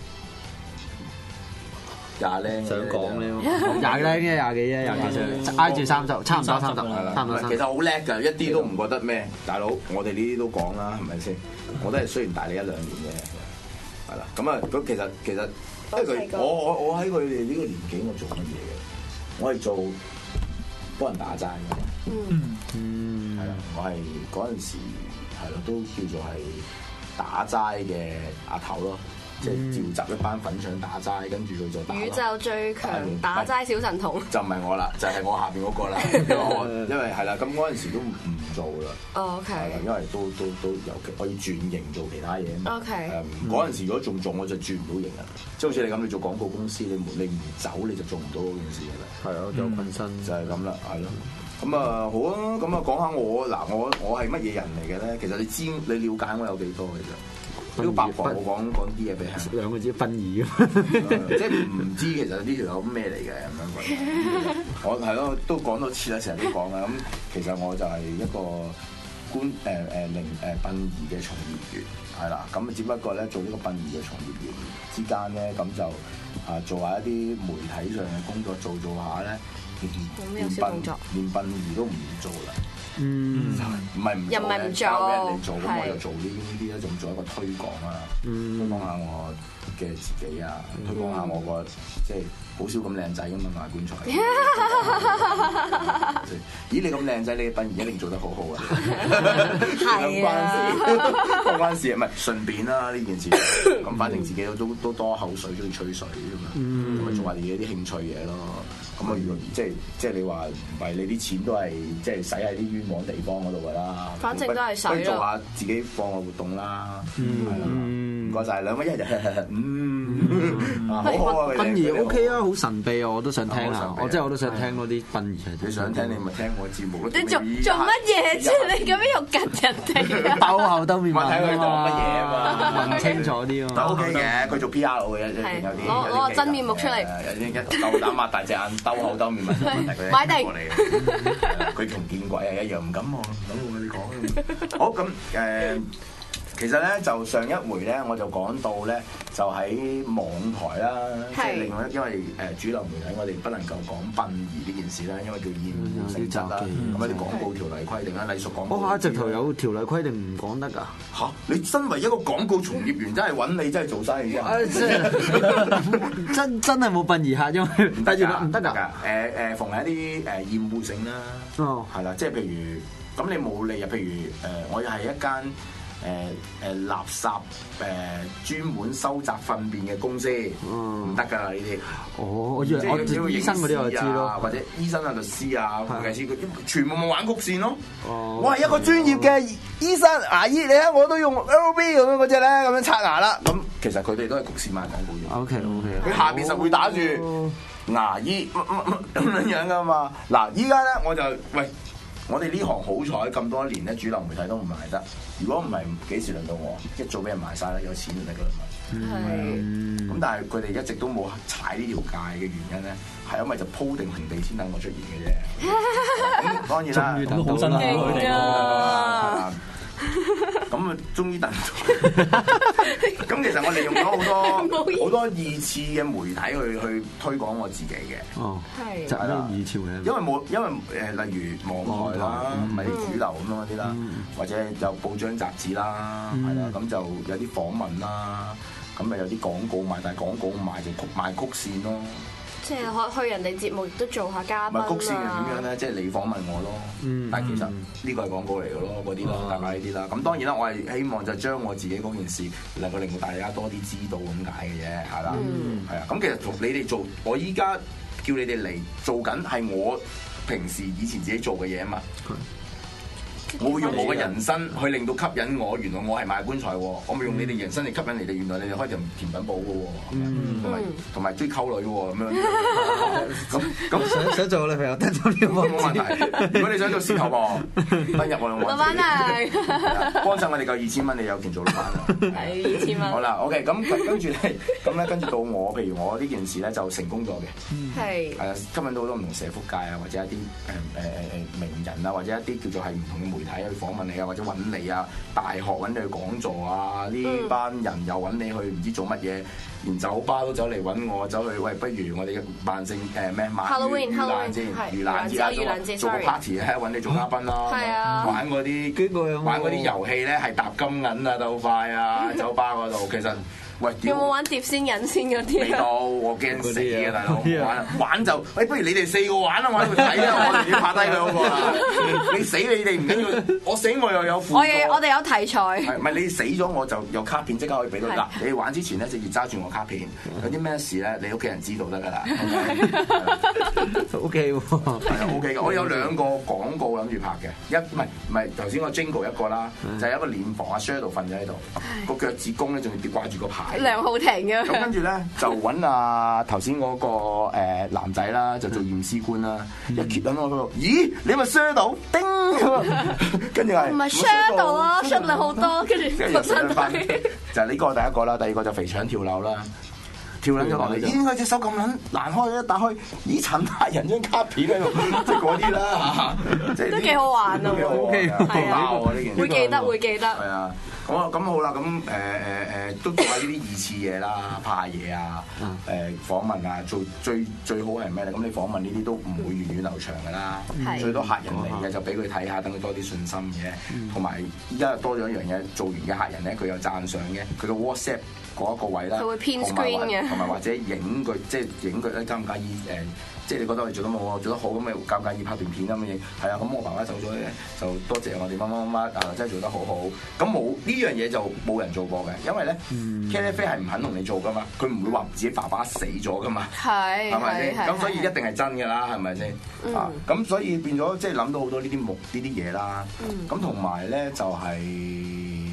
廿零想講咧，廿零啫，廿幾啫，廿幾歲，挨住30，差唔多30，差唔多。 其實好叻㗎，一啲都唔覺得咩。大佬，我哋呢啲都講啦，係咪先？我都係雖然大你1-2年嘅，係啦。咁啊，咁其實，因為佢我喺佢哋呢個年紀，我做乜嘢嘅？我係做幫人打齋嘅。係啦，我係嗰陣時係咯，都叫做係打齋嘅阿頭咯。即係召集一班粉腸打齋，跟住佢就打。宇宙最強打齋小神童。就唔係我啦，就係我下邊嗰個啦。因為係啦，咁嗰陣時都唔做啦。 哦 OK。 係啦，因為都有我要轉型做其他嘢。 OK。 嗰陣時如果仲做，我就轉唔到型啦。即係好似你咁，你做廣告公司，你唔走你就做唔到嗰件事嘅啦。 係啊，有困身就係咁啦，係咯。咁啊好啊，咁啊講下我係乜嘢人嚟嘅咧？其實你了解我有幾多嘅啫？呢個八婆我講啲嘢俾你， 兩個字殯儀即係唔知其實呢條友咩嚟嘅咁樣。我係咯，都講多次啦，成日都講啦。咁其實我就係一個殯儀嘅從業員，係啦。咁只不過咧做呢個殯儀嘅從業員之間咧，咁就做下一啲媒體上嘅工作，做下咧，連殯儀都唔做啦。唔係唔做嘅，交俾人哋做，咁我又做呢啲咧，仲做一個推廣啊，推廣下我嘅自己啊，推廣下我個即係好少咁靚仔咁嘛，賣棺材。咦，你咁靚仔，你嘅殯儀一定做得好好啊！係啊，關事唔係順便啦呢件事。咁反正自己都多口水，中意吹水咁嘛，咁咪做下自己啲興趣嘢咯。咁啊，如果即係你話唔係，你啲錢都係即係使喺啲冤枉地方嗰度㗎啦。 反正都係使咯。 做下自己課外活動啦，係啦。咁該晒兩位一日好好啊！ 殯儀 OK 啊，好神秘啊，我都想聽下。我都想聽嗰啲殯儀係。 你想聽你咪聽我節目咯。 你做乜嘢啫？你咁樣又吉人哋啊？ 兜口兜面問睇佢講乜嘢啊嘛， 問清楚啲啊。 都 OK 嘅，佢做 PR 嘅有啲攞真面目出嚟， 有啲夠膽擘大隻眼兜口兜面問佢買定過嚟嘅。佢同見鬼係一樣，唔敢望，唔敢同佢哋講。好咁其實咧就上一回咧我就講到咧就喺網台啦，即係另外因為主流媒體我哋不能夠講殯儀呢件事啦，因為叫厭惡性質啦，咁一啲廣告條例規定啦，禮俗廣告。我直頭有條例規定唔講得㗎。 嚇！你身為一個廣告從業員，真係揾你真係做生意啫。 真係冇殯儀客，因為唔得㗎， 唔得㗎。 逢係一啲厭惡性啦，係啦，即係譬如咁你冇理由，譬如我又係一間。垃圾專門收集糞便嘅公司，唔得㗎啦呢啲。 我以為我醫生嗰啲我知咯， 或者醫生啊、律師啊、會計師，佢全部冇玩曲線咯。我係一個專業嘅醫生牙醫，你睇我都用 LV 咁樣嗰隻咧，咁樣刷牙啦。咁其實佢哋都係曲線賣廣告用。 OK， 佢下邊實會打住牙醫咁樣㗎嘛。嗱，依家咧我就喂。我哋呢行好彩咁多年咧，主流媒體都唔賣得。如果唔係，幾時輪到我？一早俾人賣晒啦，有錢就得㗎啦嘛。咁但係佢哋一直都冇踩呢條界嘅原因咧，係因為就鋪定平地先等我出現嘅啫。咁當然啦， 咁都好辛苦佢哋。 咁啊，終於等到。咁其實我哋用咗好多二次嘅媒體去推廣我自己嘅。 哦，係。就係二次嘅。 因為例如網台啦，咪啲主流咁樣嗰啲啦，或者有報章雜誌啦，係啦，咁就有啲訪問啦，咁咪有啲廣告賣，但係廣告賣就賣曲線咯。 即係去人哋節目都做下嘉賓啦。 曲線係點樣咧？即係你訪問我咯，但係其實呢個係廣告嚟嘅咯，嗰啲咯，大概呢啲啦。咁當然啦，我係希望就將我自己嗰件事能夠令到大家多啲知道咁解嘅啫，係啦，係啊。咁其實同你哋做，我依家叫你哋嚟做緊係我平時以前自己做嘅嘢啊嘛。我會用我嘅人生去令到吸引我，原來我係賣棺材喎，我咪用你哋人生嚟吸引你哋，原來你哋開條甜品鋪嘅喎，同埋中意溝女喎咁樣。咁想做我女朋友得咗呢個冇問題。如果你想做師頭喎，登入我哋老闆係幫襯我哋夠2000蚊，你有權做老闆啦。 係2000蚊。 好啦 ，OK，咁跟住咧，跟住到我，譬如我呢件事咧就成功咗嘅，係吸引到好多唔同社福界啊，或者一啲名人啊，或者一啲叫做係唔同嘅媒體去訪問你啊，或者揾你啊，大學揾你去講座啊，呢班人又揾你去唔知做乜嘢，連酒吧都走嚟揾我，走去喂，不如我哋嘅萬聖咩盂蘭先，盂蘭節做個 party 咧，揾你做嘉賓啦，玩嗰啲遊戲咧係搭金銀啊，鬥快啊，酒吧嗰度其實。喂， 有冇玩碟仙人先嗰啲？ 未到，我驚死啊！大佬玩就，不如你哋4個玩啦，玩去睇啊！我哋要拍低2個啦。你死你哋唔緊要，我死我又有輔助。 我哋有題材。 係唔係你死咗我就有卡片即刻可以俾到嗱？你玩之前咧就要揸住我卡片，有啲咩事咧你屋企人知道得㗎啦。 OK 喎， 係啊 OK 嘅。我有2個廣告諗住拍嘅，唔係頭先個 Jingle 一個啦，就係一個殮房阿 Shadow 瞓咗喺度，個腳趾公咧仲要跌掛住個牌。 梁浩庭嘅，咁跟住咧就揾頭先嗰個男仔啦，就做驗屍官啦。一揭緊我嗰咦？你咪 share 到？叮！跟住係唔係 share 到啊？出嚟好多，跟住復身體。 就係呢個第一個啦，第二個就肥腸跳樓啦。跳撚咗落嚟，咦？佢隻手咁撚難開，一打開，咦？陳大人張卡片喺度，即係嗰啲啦嚇， 都幾好玩啊 ！OK，係啊，呢件會記得。係啊。咁好啦，咁都做下呢啲2次嘢啦，拍下嘢啊，訪問啊，做最好係咩咧？咁你訪問呢啲都唔會源遠流長噶啦，最多客人嚟嘅就俾佢睇下，等佢多啲信心嘅。同埋依家多咗一樣嘢，做完嘅客人咧，佢有讚賞嘅，佢個 WhatsApp 嗰一個位啦， 佢會編 screen 嘅， 同埋或者影佢，即係影佢咧，介唔介意即係你覺得我哋做得冇我做得好，咁咪介唔介意拍段片咁嘅嘢？係啊，咁我爸爸走咗咧，就多謝我哋乜啊，真係做得好好。咁冇呢樣嘢就冇人做過嘅，因為咧 KTV 係唔肯同你做噶嘛，佢唔會話自己爸爸死咗噶嘛，係咪先？咁所以一定係真㗎啦，係咪先？啊，咁所以變咗即係諗到好多呢啲嘢啦。咁同埋咧就係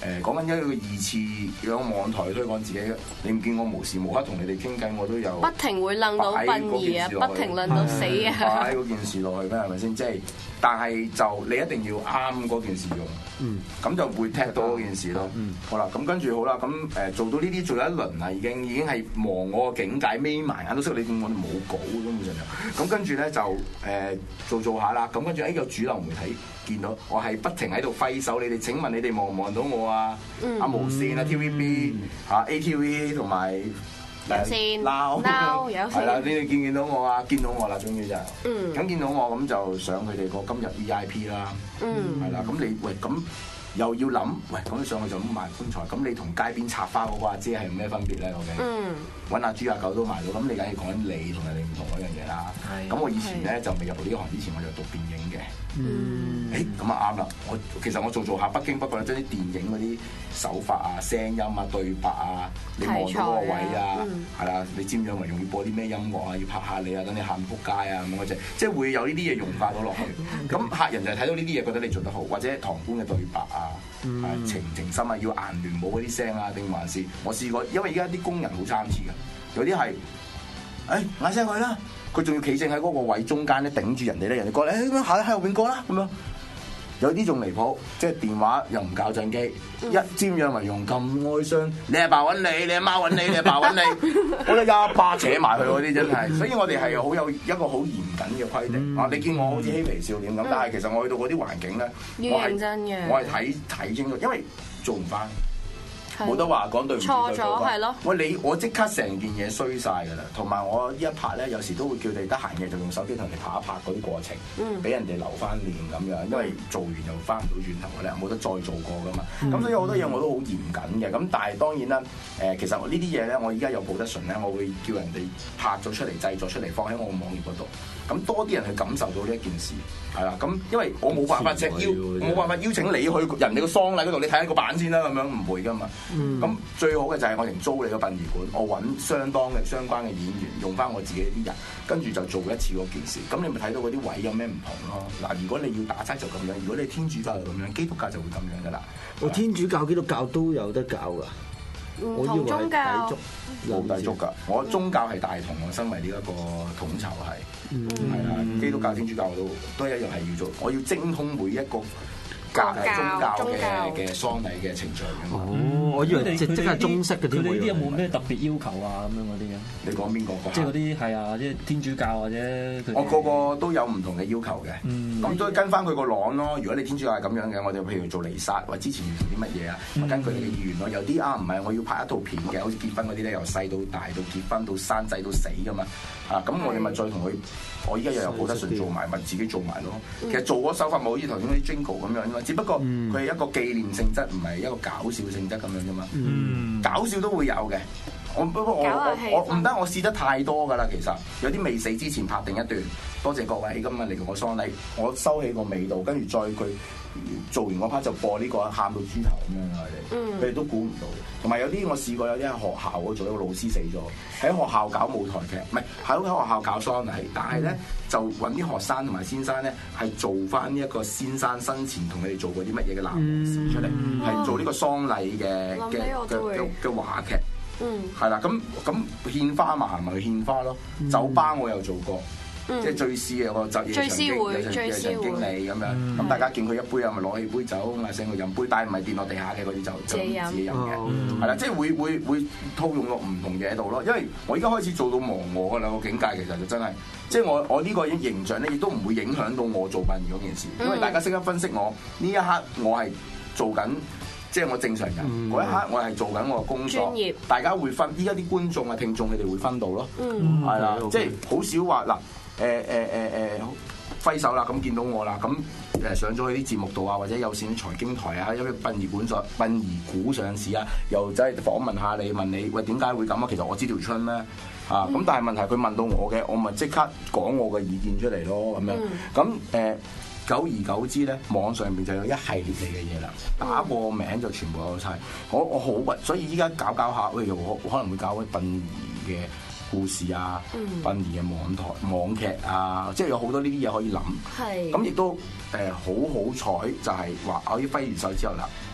講緊一個二次有網台推廣自己，你唔見我無時無刻同你哋傾偈，我都有不停會諗到殯儀啊，不停諗到死啊， 擺嗰件事落去咩？係咪先？即係，但係就你一定要啱嗰件事用，咁就會踢到嗰件事咯。好啦，咁跟住好啦，咁做到呢啲做咗一輪啦，已經係忘我個境界，眯埋眼都識你見我哋冇稿根本上就，咁跟住咧就做下啦，咁跟住有主流媒體見到我係不停喺度揮手，你哋請問你哋望唔望到我啊？阿無線啊 TVB 嚇 ATV 同埋有線，Now 有線， 係啦，你哋見到我啊？見到我啦，終於就咁見到我咁就上佢哋個今日 VIP 啦，係啦，咁你喂咁。又要諗，喂，咁你上去就咁賣棺材，咁你同街邊插花嗰個阿姐係咩分別咧？我嘅揾阿豬阿狗都賣到，咁你梗係講緊你同人哋唔同嗰樣嘢啦。咁我以前咧就未入到呢行之前，我就讀電影嘅。咁啊啱啦！其實我做下不經不覺將啲電影嗰啲手法啊、聲音啊、對白啊，你望到嗰個位啊，係啦，你知唔知為容易播啲咩音樂啊？要拍下你啊，等你喊仆街啊咁嗰隻，即係會有呢啲嘢融化到落去。咁客人就係睇到呢啲嘢，覺得你做得好，或者堂官嘅對白啊。情深啊，要顏聯舞嗰啲聲啊，定還是我試過，因為而家啲工人好參差嘅，有啲係，嗌聲佢啦，佢仲要企正喺嗰個位中間咧，頂住人哋咧，人哋過嚟，咁樣喺後邊過啦，咁樣，有啲仲離譜，即係電話又唔校震機，一尖氧為用咁哀傷，你阿爸揾你，你阿媽揾你，你阿爸揾你，我哋一巴扯埋佢嗰啲真係，所以我哋係好有一個好嚴謹嘅規定啊！你見我好似嬉皮笑臉咁，但係其實我去到嗰啲環境咧，我係睇清楚，因為做唔翻。冇得話講對唔住錯咗係咯。喂，我即刻成件嘢衰晒㗎啦，同埋我呢一拍咧，有時都會叫你得閒嘅就用手機同你拍一拍嗰啲過程，俾人哋留翻念咁樣，因為做完又翻唔到轉頭㗎啦，冇得再做過㗎嘛。咁所以好多嘢我都好嚴謹嘅。咁但係當然啦，其實呢啲嘢咧，我依家有報得順咧，我會叫人哋拍咗出嚟、製作出嚟，放喺我個網頁嗰度。咁多啲人去感受到呢一件事，係啦。咁因為我冇辦法冇辦法邀請你去人哋個喪禮嗰度，你睇下個版先啦，咁樣唔會㗎嘛。咁最好嘅就係我連租你個殯儀館，我揾相關嘅演員，用翻我自己啲人，跟住就做一次嗰件事。咁你咪睇到嗰啲位有咩唔同咯？嗱，如果你要打齋就咁樣，如果你天主教就咁樣，基督教就會咁樣噶啦。 我天主教、基督教都有得教噶， 唔同宗教冇抵觸㗎。我宗教係大同，我身為呢一個統籌係啦。基督教、天主教都一樣係要做，我要精通每一個宗教嘅喪禮嘅程序㗎嘛。 我以為即係中式嘅添。 佢哋呢啲有冇咩特別要求啊？咁樣嗰啲啊？ 你講邊個？ 即係嗰啲係啊，即係天主教或者我個個都有唔同嘅要求嘅。咁都跟翻佢個廊咯。如果你天主教係咁樣嘅，我哋譬如做彌撒，或之前要做啲乜嘢啊？我根據你嘅意願咯。有啲唔係，我要拍一套片嘅，好似結婚嗰啲咧，由細到大到結婚到生仔到死㗎嘛。咁我哋咪再同佢。我依家又有報得順做埋，咪自己做埋咯。其實做嗰手法冇好似頭先嗰啲 Jingle 咁樣啫嘛，只不過佢係一個紀念性質，唔係一個搞笑性質咁樣啫嘛。搞笑都會有嘅。不過我唔得，我試得太多㗎啦。其實有啲未死之前拍定一段，多謝各位今日嚟我喪禮，我收起個味道，跟住再佢做完嗰 part 就播呢個喊到豬頭咁樣啊！佢哋都估唔到。同埋有啲我試過有啲喺學校嗰做一個老師死咗，喺學校搞舞台劇，唔係喺學校搞喪禮，但係咧就揾啲學生同埋先生咧係做翻呢一個先生生前同佢哋做過啲乜嘢嘅男士出嚟，係做呢個喪禮嘅話劇。係啦，咁獻花嘛，係咪去獻花咯？酒吧我有做過，即係醉師有個夜場經理咁樣，咁大家見佢一杯啊，咪攞起杯酒嗌聲佢飲杯，但係唔係跌落地下嘅嗰啲酒，就自己飲嘅，係啦，即係會套用落唔同嘢度咯。因為我而家開始做到忘我㗎啦，個境界其實就真係，即係我呢個形象咧，亦都唔會影響到我做殯儀嗰件事，因為大家識得分析我呢一刻我係做緊。即係我正常人嗰一刻，我係做緊我嘅工作。大家會分，依家啲觀眾啊、聽眾，佢哋會分到咯。係啦，即係好少話嗱，揮手啦，咁見到我啦，咁上咗去啲節目度啊，或者有線財經台啊，因為殯儀股上市啊，又走去訪問下你，問你喂點解會咁啊？其實我知條春咩咁，但係問題佢問到我嘅，我咪即刻講我嘅意見出嚟咯，咁樣咁久而久之咧，網上邊就有一系列嘅嘢啦，打個名就全部有晒。我好鬱，所以依家搞下，喂，我可能會搞啲殯儀嘅故事啊，殯儀嘅網劇啊，即係有好多呢啲嘢可以諗。係。咁亦都好彩，就係話我啲揮完手之後啦，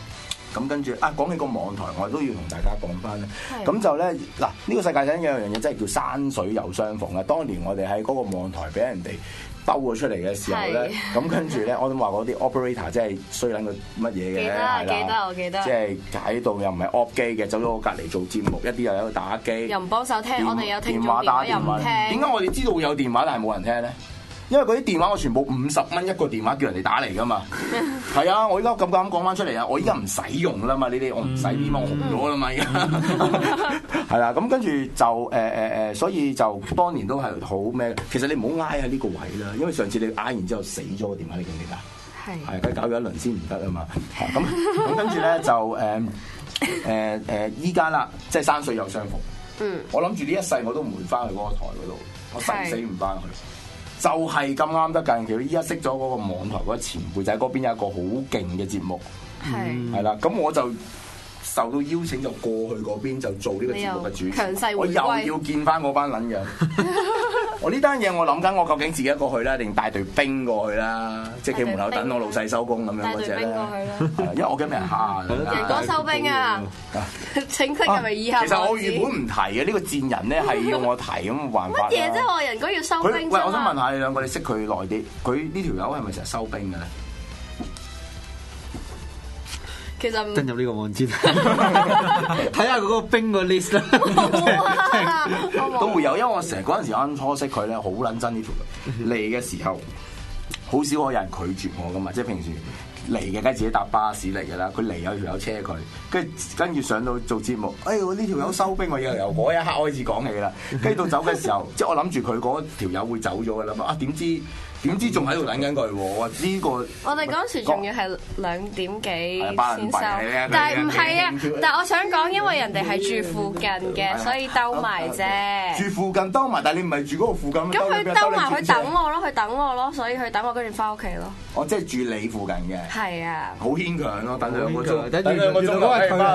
咁跟住講起個網台，我都要同大家講翻咧。咁就咧嗱，呢個世界上有樣嘢真係叫山水有相逢啊！當年我哋喺嗰個網台俾人哋兜咗出嚟嘅時候咧，咁跟住咧，我都話嗰啲 operator 真係衰撚個乜嘢嘅，係啦， 我記得， 即係喺度又唔係 off 機嘅，走咗我隔離做節目，一啲又喺度打機， 又唔幫手聽，我哋有聽電話打又唔聽。 點解我哋知道會有電話，但係冇人聽咧？因為嗰啲電話我全部50蚊一個電話叫人哋打嚟噶嘛，係啊！我而家咁講翻出嚟啊！我而家唔使用啦嘛，呢啲我唔使點，我紅咗啦嘛，而家係啦。咁跟住就所以就當年都係好咩？其實你唔好挨喺呢個位啦，因為上次你挨完之後死咗個電話，你記唔記得？係梗係搞咗一輪先唔得啊嘛。咁跟住咧就依家啦，即係山水有相逢。我諗住呢一世我都唔會翻去嗰個台嗰度，我誓死唔翻去。就係咁啱得近橋，依家識咗嗰個網台嗰前輩仔，嗰邊有一個好勁嘅節目，係啦，咁我就受到邀請就過去嗰邊就做呢個節目嘅主持，我又要見翻嗰班撚樣。我呢單嘢我諗緊，我究竟自己一個去啦，定帶隊兵過去啦？即係企門口等我老細收工咁樣嗰隻咧。因為我驚俾人蝦。 人哥收兵啊！請佢係咪以後？ 其實我原本唔提嘅，呢個賤人咧係要我提咁冇辦法。 乜嘢啫？我人哥要收兵。 喂，我想問下你兩個，你識佢耐啲？佢呢條友係咪成日收兵嘅咧？ 其實登入呢個網址，睇下嗰個兵個 list 啦。 都會有，因為我成日嗰陣時啱初識佢咧，好撚憎呢條嚟嘅時候，好少可有人拒絕我噶嘛。即係平時嚟嘅，梗係自己搭巴士嚟嘅啦。佢嚟有條友車佢，跟住上到做節目，我呢條友收兵，我由嗰一刻開始講起啦。跟住到走嘅時候，即係我諗住佢嗰條友會走咗嘅啦嘛。點知仲喺度等緊佢喎？我話呢個我哋嗰時仲要係2點幾先收，但係唔係啊？但係我想講，因為人哋係住附近嘅，所以兜埋啫。 住附近兜埋，但係你唔係住嗰個附近。 咁佢兜埋，佢等我咯，佢等我咯，所以佢等我跟住翻屋企咯。 哦，即係住你附近嘅。係啊。好牽強咯，等2個鐘，等2個鐘都係佢。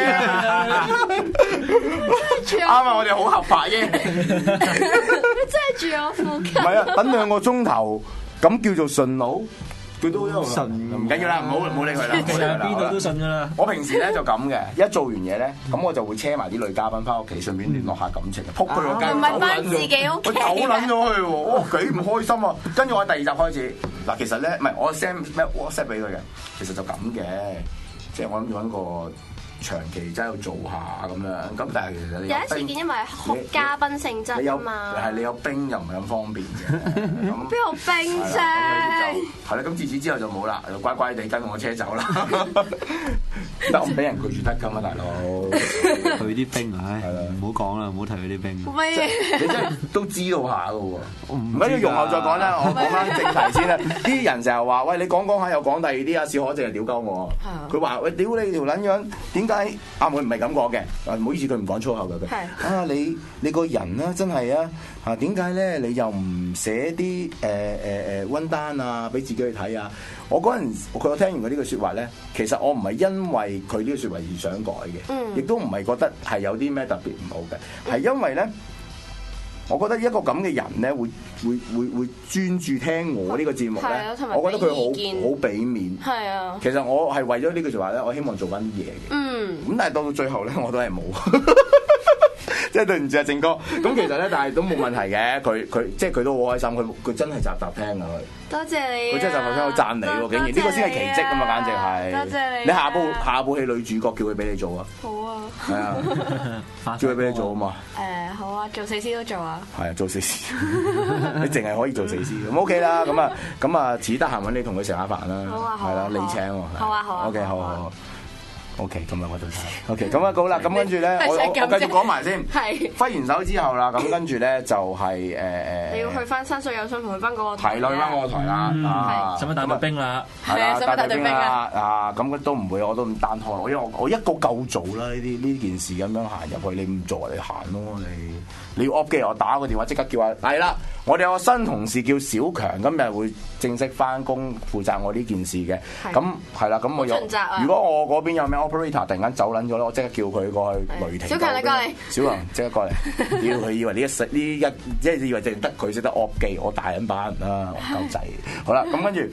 啱啊！我哋好合法啫。 佢真係住我附近。 唔係啊，等2個鐘頭。咁叫做順路，佢都順，唔緊要啦，唔好理佢啦， 邊度都順噶啦。 我平時咧就咁嘅，一做完嘢咧，咁我就會車埋啲女嘉賓翻屋企，順便聯絡下感情，撲佢個街， 唔係翻自己屋企， 佢走撚咗去喎，幾唔開心啊！跟住我第2集開始，嗱其實咧，唔係我 send 咩 WhatsApp 俾佢嘅，其實就咁嘅，即係我諗住揾個長期真係做下咁樣，咁但係其實你有一次見，因為係嘉賓性質啊嘛， 係你有冰又唔係咁方便嘅， 邊有冰啫？ 係啦，咁自此之後就冇啦，就乖乖地跟我車走啦。但我唔俾人拒絕得㗎嘛，大佬。 佢啲冰，唉，唔好講啦，唔好提佢啲冰。 你真係都知道下㗎喎。唔緊要，容後再講啦。我講翻正題先啦。啲人成日話：喂，你講下又講第二啲啊！小可淨係屌鳩我。佢話：喂，屌你條撚樣，點解？阿妹唔係咁講嘅，唔好意思，佢唔講粗口嘅佢。啊，你個人咧真係啊，點解咧你又唔寫啲溫單啊，俾自己去睇啊？我嗰陣佢聽完佢呢句説話咧，其實我唔係因為佢呢句説話而想改嘅，亦都唔係覺得係有啲咩特別唔好嘅，係因為咧。我覺得一個咁嘅人咧，會專注聽我呢個節目咧，我覺得佢好俾面。係啊，其實我係為咗呢句説話咧，我希望做翻啲嘢嘅。咁但係到最後咧，我都係冇。即係對唔住啊，正哥。咁其實咧，但係都冇問題嘅。佢即係佢都好開心。佢真係集聽㗎佢。多謝你。佢真係集聽，我讚你喎！竟然呢個先係奇蹟啊嘛，簡直係。多謝你。你下部戲女主角叫佢俾你做啊？好啊。係啊。叫佢俾你做啊嘛。 好啊，做4C都做啊。係啊，做4C。 你淨係可以做4C，咁 OK 啦。咁啊，遲啲得閒揾你同佢食下飯啦。好啊，好啊。係啦，你請喎。好啊，好啊。OK，好。OK，咁啊，我做晒。OK，咁啊，好啦，咁跟住咧，我繼續講埋先。係。揮完手之後啦，咁跟住咧就係你要去翻山水有相逢，去翻嗰個台。係啦，去翻嗰個台啦。 係。使乜帶隊兵啦？ 係啊，帶隊兵啦。咁都唔會，我都唔單拖，因為我一個夠做啦。呢件事咁樣行入去，你唔做你行咯，你要 off 機，我打個電話即刻叫啊！係啦，我哋有個新同事叫小強，今日會正式翻工，負責我呢件事嘅。咁係啦，咁我有。如果我嗰邊有咩 operator 突然間走撚咗咧，我即刻叫佢過去雷霆。 小強你過嚟。 小強即刻過嚟。屌佢以為呢一即係以為淨係得佢識得 off 機，我大撚把人啦，我夠仔。好啦，咁跟住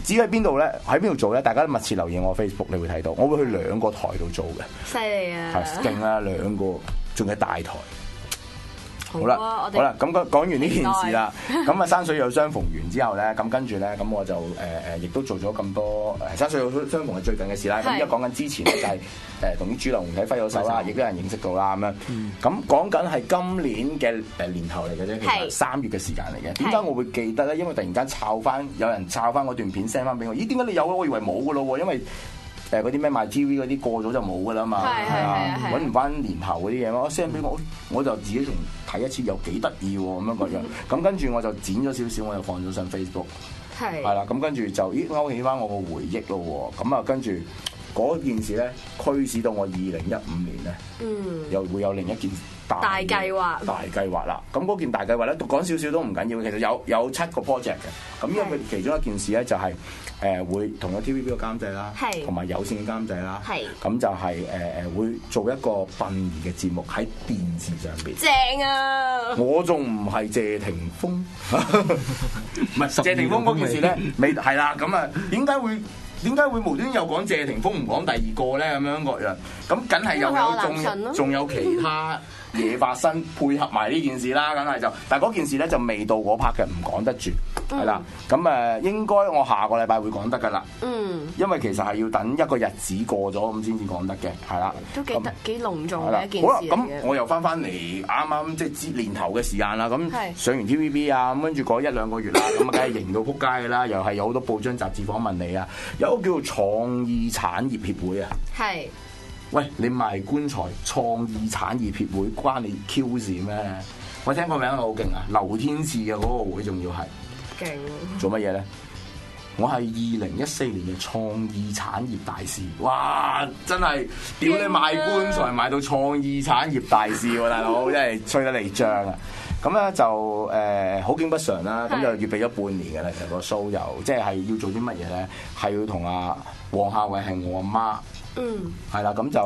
至於喺邊度咧？喺邊度做咧？大家密切留意我 Facebook，你會睇到，我會去2個台度做嘅。 犀利啊！ 係勁啊，2個，仲係大台。好啦，好啦，咁講完呢件事啦，咁啊山水有相逢完之後咧，咁跟住咧，咁我就亦都做咗咁多山水有相逢係最近嘅事啦。咁而家講緊之前咧就係同啲主流媒體揮咗手啦，亦都有人認識到啦咁樣。咁講緊係今年嘅年頭嚟嘅啫，其實3月嘅時間嚟嘅。點解我會記得咧？因為突然間有人抄翻嗰段片 send 翻俾我。咦？點解你有？我以為冇噶咯喎，因為嗰啲咩賣 TV 嗰啲過咗就冇噶啦嘛，揾唔翻年頭嗰啲嘢嘛，我 send 俾我就自己仲睇一次，又幾得意喎咁樣個樣。咁跟住我就剪咗少少，我就放咗上 Facebook， 係啦。咁跟住就勾起翻我個回憶咯喎。咁啊跟住嗰件事咧，驅使到我2015年咧，又會有另一件大計劃啦。咁嗰件大計劃咧，講少少都唔緊要。其實有7個 project 嘅。咁因為佢其中一件事咧就係會同咗 TVB 嘅監製啦，同埋有線嘅監製啦，咁就係會做一個殯儀嘅節目喺電視上邊。正啊！我仲唔係謝霆鋒，唔係謝霆鋒嗰件事咧，未係啦。咁啊，點解會無端又講謝霆鋒唔講第2個咧？咁樣個樣，咁梗係又有仲有其他嘢發生，配合埋呢件事啦，梗係就，但係嗰件事咧就未到嗰 part 嘅，唔講得住，係啦。咁應該我下個禮拜會講得噶啦。因為其實係要等一個日子過咗咁先至講得嘅，係啦。都幾隆重嘅一件事。好啦，咁我又翻嚟啱啱即係年頭嘅時間啦。咁上完 TVB 啊，咁跟住過1-2個月啦，咁啊梗係型到撲街㗎啦，又係有好多報章雜誌訪問你啊，有個叫做創意產業協會啊。係。喂，你賣棺材，創意產業協會關你 Q 事咩？我聽個名好勁啊，劉天賜嘅嗰個會仲要係勁做乜嘢咧？我係2014年嘅創意產業大使，哇！真係屌你賣棺材賣到創意產業大使喎，大佬真係吹得你張啊！咁咧就好景不常啦，咁就預備咗半年嘅啦，成個 show 又即係要做啲乜嘢咧？係要同阿黃夏蕙係我阿媽。係啦，咁就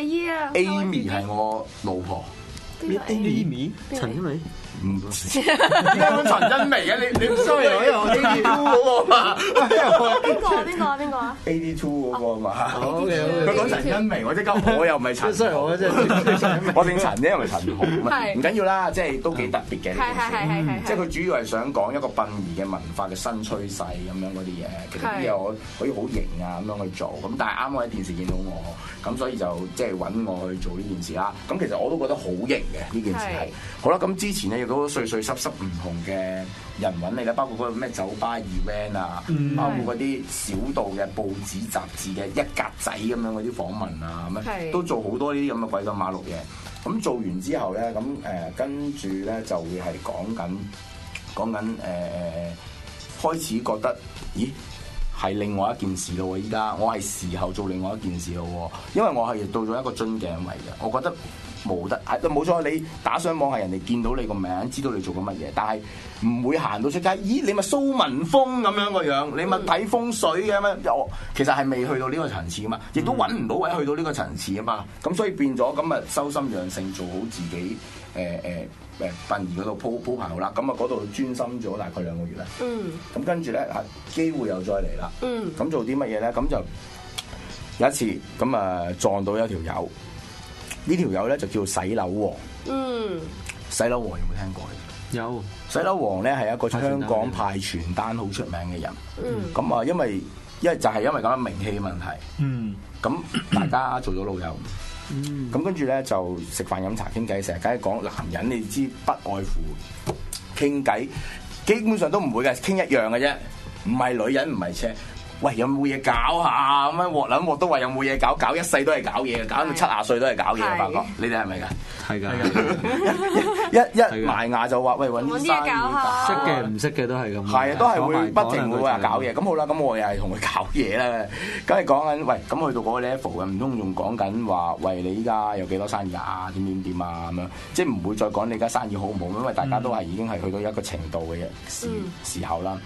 Amy 係我老婆。Amy 陳欣美唔知點解講陳欣美嘅？你 sorry 因為我 AD2 嗰個嘛。邊個啊 ？AD2 嗰個嘛。佢講陳欣美，我即刻我又唔係陳。sorry 我真係我姓陳啫，又唔係陳豪。唔緊要啦，即係都幾特別嘅。係。即係佢主要係想講一個殯儀嘅文化嘅新趨勢咁樣嗰啲嘢。其實啲嘢我可以好型啊咁樣去做。咁但係啱我喺電視見到我，咁所以就即係揾我去做呢件事啦。咁其實我都覺得好型嘅呢件事係。好啦，咁之前咧亦都碎碎濕濕唔同嘅人揾你啦，包括嗰個咩酒吧 event 啊，包括嗰啲小道嘅報紙雜誌嘅一格仔咁樣嗰啲訪問啊，咁樣都做好多呢啲咁嘅鬼咁馬碌嘢。咁做完之後咧，咁跟住咧就會係講緊開始覺得，咦係另外一件事咯喎！依家我係時候做另外一件事咯喎，因為我係到咗一個樽頸位嘅，我覺得。冇得係冇錯，你打上網係人哋見到你個名，知道你做緊乜嘢，但係唔會行到出街。咦，你咪蘇文峰咁樣個樣，你咪睇風水嘅咩？我其實係未去到呢個層次噶嘛，亦都揾唔到位去到呢個層次啊嘛。咁所以變咗咁啊，收心養性，做好自己殯儀嗰度鋪排好啦。咁啊嗰度專心咗大概2個月啦。咁跟住咧機會又再嚟啦。咁做啲乜嘢咧？咁就有一次咁啊撞到一條友。呢條友咧就叫洗樓王。洗樓王有冇聽過？有。洗樓王咧係一個香港派傳單好出名嘅人。咁啊，因為就係因為咁樣名氣嘅問題。咁大家做咗老友。咁跟住咧就食飯飲茶傾偈，成日梗係講男人，你知不外乎傾偈，基本上都唔會嘅，傾一樣嘅啫，唔係女人唔係車。喂，有冇嘢搞下咁樣？鑊撚鑊都話有冇嘢搞，搞一世都係搞嘢，搞到70歲都係搞嘢嘅，發覺你哋係咪㗎？係㗎，一埋牙就話喂揾啲生意搞， 識嘅唔識嘅都係咁。 係啊，都係會不停會話搞嘢。咁好啦，咁我又係同佢搞嘢啦。梗係講緊喂，咁去到嗰個 level 嘅，唔通仲講緊話喂你依家有幾多生意啊？點啊咁樣，即係唔會再講你而家生意好唔好，因為大家都係已經係去到一個程度嘅時候啦。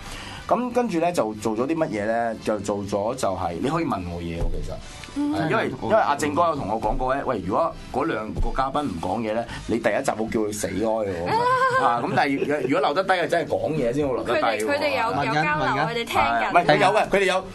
咁跟住咧就做咗啲乜嘢咧？就做咗就係你可以問我嘢喎，其實。因為阿正哥有同我講過咧，喂，如果嗰兩個嘉賓唔講嘢咧，你第一集我叫佢死開嘅喎。咁但係如果留得低係真係講嘢先會留得低。 佢哋有交流，佢哋聽緊。 唔係佢有嘅，佢哋有。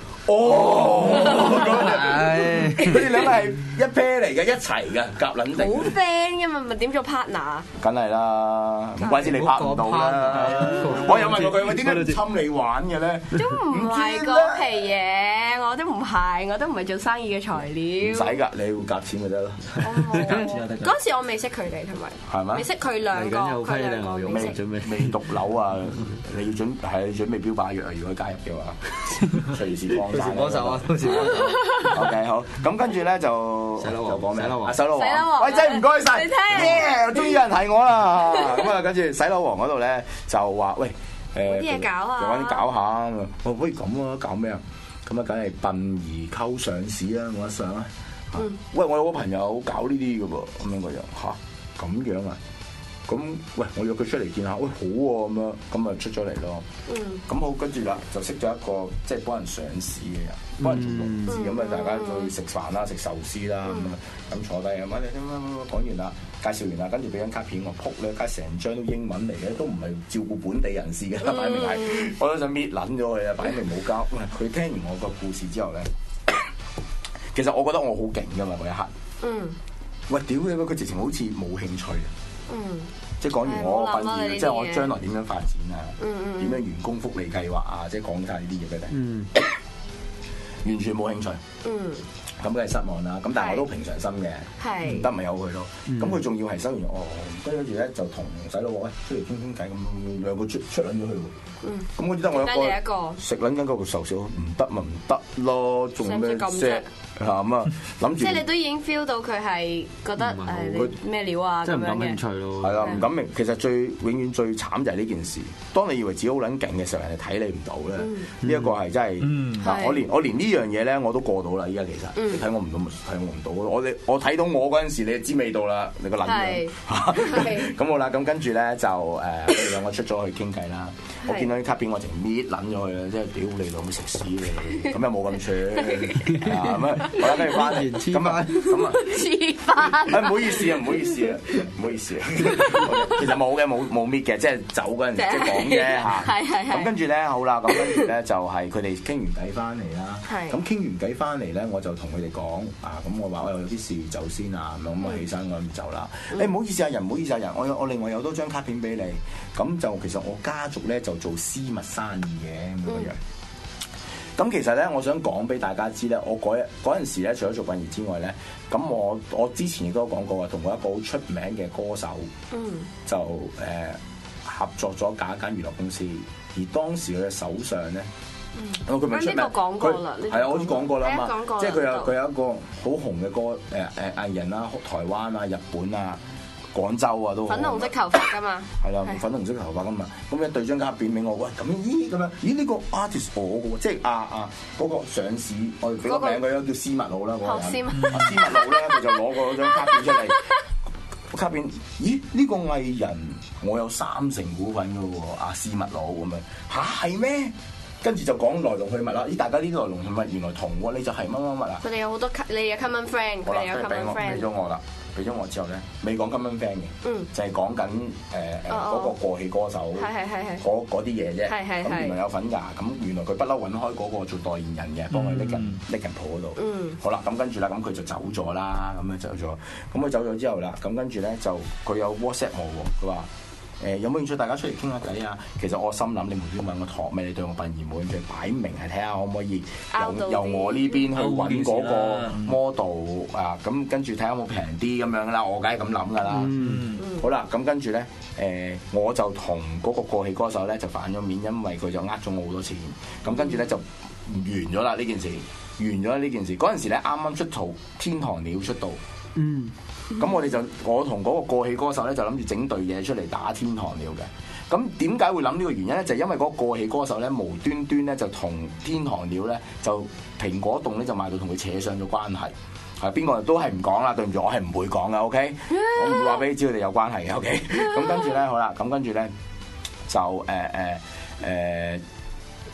佢哋兩個係一 pair 嚟嘅，一齊嘅，夾撚定。 好 friend 㗎嘛，咪點做 partner？ 梗係啦，唔怪之你拍唔到啦。我有問過佢，喂，點解唔侵你玩嘅咧？ 都唔係嗰皮嘢，我都唔係做生意嘅材料。 唔使㗎，你會夾錢咪得咯。 嗰時我未識佢哋，同埋係咪？ 未識佢兩個，佢兩個未讀樓啊！你要準備標靶藥啊！如果加入嘅話，隨時幫手啊！到時幫手。OK， 好。咁跟住咧就講咩？洗腦王。喂，真係唔該曬。耶！終於有人提我啦。咁啊，跟住洗腦王嗰度咧就話喂啲嘢搞啊， 就揾啲搞下。我不如咁啊，搞咩啊？咁啊，梗係殯儀溝上市啦，冇得上啊！喂，我有個朋友搞呢啲嘅噃，咁樣個樣嚇，咁樣啊？咁喂，我約佢出嚟見下，喂好喎咁樣，咁啊出咗嚟咯。咁好，跟住啦就識咗一個即係幫人上市嘅人，幫人做融資，咁啊大家去食飯啦，食壽司啦咁啊，咁坐低咁啊，你講完啦，介紹完啦，跟住俾張卡片我撲咧，加成張都英文嚟嘅，都唔係照顧本地人士嘅，擺明係我都想搣撚咗佢啊，擺明冇交。喂，佢聽完我個故事之後咧，其實我覺得我好勁㗎嘛嗰一刻。喂，屌你佢直情好似冇興趣啊！即係講完我殯儀，即係我將來點樣發展啊？點樣員工福利計劃啊？即係講晒呢啲嘢俾你，完全冇興趣。咁梗係失望啦。咁但係我都平常心嘅，唔得咪由佢咯。咁佢仲要係收完跟住咧就同洗腦王出嚟傾傾偈咁，兩個出撚咗去喎。咁我只得我一個食撚緊嗰個壽司，唔得咪唔得咯，仲咩啫？咁啊，諗住即係你都已經 feel 到佢係覺得你咩料啊咁樣嘅， 即係唔感興趣咯。 係啦，唔感興。其實永遠最慘就係呢件事。當你以為自己好撚勁嘅時候，人哋睇你唔到咧。呢一個係真係，我連呢樣嘢咧我都過到啦。依家其實你睇我唔到咪睇我唔到。我睇到我嗰陣時，你就知味道啦。你個撚樣。咁好啦，咁跟住咧就我哋兩個出咗去傾偈啦。我見到啲卡片，我淨搣撚咗佢啦，即係屌你老母食屎你！咁又冇咁串咁啊！我諗跟住翻完黐翻，咁啊黐翻。唔好意思啊，唔好意思啊，唔好意思啊。其實冇嘅，冇搣嘅，即係走嗰陣時即係講啫嚇。係。咁跟住咧，好啦，咁跟住咧就係佢哋傾完偈翻嚟啦。咁傾完偈翻嚟咧，我就同佢哋講咁我話我有啲事要走先啊，咁我起身我唔走啦。唔好意思啊人，唔好意思啊人，我另外有多張卡片俾你。咁就其實我家族咧就做絲襪生意嘅咁樣。咁其實咧，我想講俾大家知咧，我嗰陣時咧，除咗做殯儀之外咧，咁我之前亦都講過話，同我一個好出名嘅歌手，就合作咗搞一間娛樂公司，而當時佢嘅手上咧，佢咪出名，係啊，我都講過啦嘛，即係佢有一個好紅嘅歌藝人啦，台灣啊、日本啊。廣州啊都粉紅色頭髮㗎嘛， 係啦，粉紅色頭髮㗎嘛，咁一對張卡片俾我，喂咁樣呢個 artist 我嘅喎，即係嗰個上市，我哋俾個名佢啦，叫絲襪佬啦，嗰個人，絲襪佬咧，佢就攞過嗰張卡片出嚟，卡片，呢個藝人我有30%股份㗎喎，絲襪佬咁樣嚇係咩？跟住就講來龍去脈啦，大家呢啲來龍去脈原來同喎，你就係乜啊？ 佢哋有好多你有 common friend，佢哋有 common friend。 俾咗我啦。俾咗我之後咧，未講金蚊 friend 嘅，就係講緊嗰個過氣歌手嗰啲嘢啫。咁原來有份㗎，咁原來佢不嬲揾開嗰個做代言人嘅，幫佢拎人鋪嗰度。好啦，咁跟住啦，咁佢就走咗啦，咁樣走咗。咁佢走咗之後啦，咁跟住咧就佢有 WhatsApp 我喎，佢話有冇興趣大家出嚟傾下偈啊？其實我心諗你無端端問我託咩？你對我殯儀冇興趣，擺明係睇下可唔可以由我呢邊去揾嗰個 model 啊？咁跟住睇下有冇平啲咁樣啦，我梗係咁諗㗎啦。好啦，咁跟住咧我就同嗰個過氣歌手咧就反咗面，因為佢就呃咗我好多錢。咁跟住咧就完咗啦呢件事，完咗呢件事。嗰陣時咧啱啱出道，天堂鳥出道。咁我同嗰個過氣歌手咧就諗住整隊嘢出嚟打天堂鳥嘅。咁點解會諗呢個原因咧？就係因為嗰個過氣歌手咧無端端咧就同天堂鳥咧就蘋果棟咧就賣到同佢扯上咗關係。係邊個都係唔講啦，對唔住，我係唔會講噶 ，OK？我唔會話俾你知佢哋有關係嘅 ，OK？咁跟住咧好啦，咁跟住咧就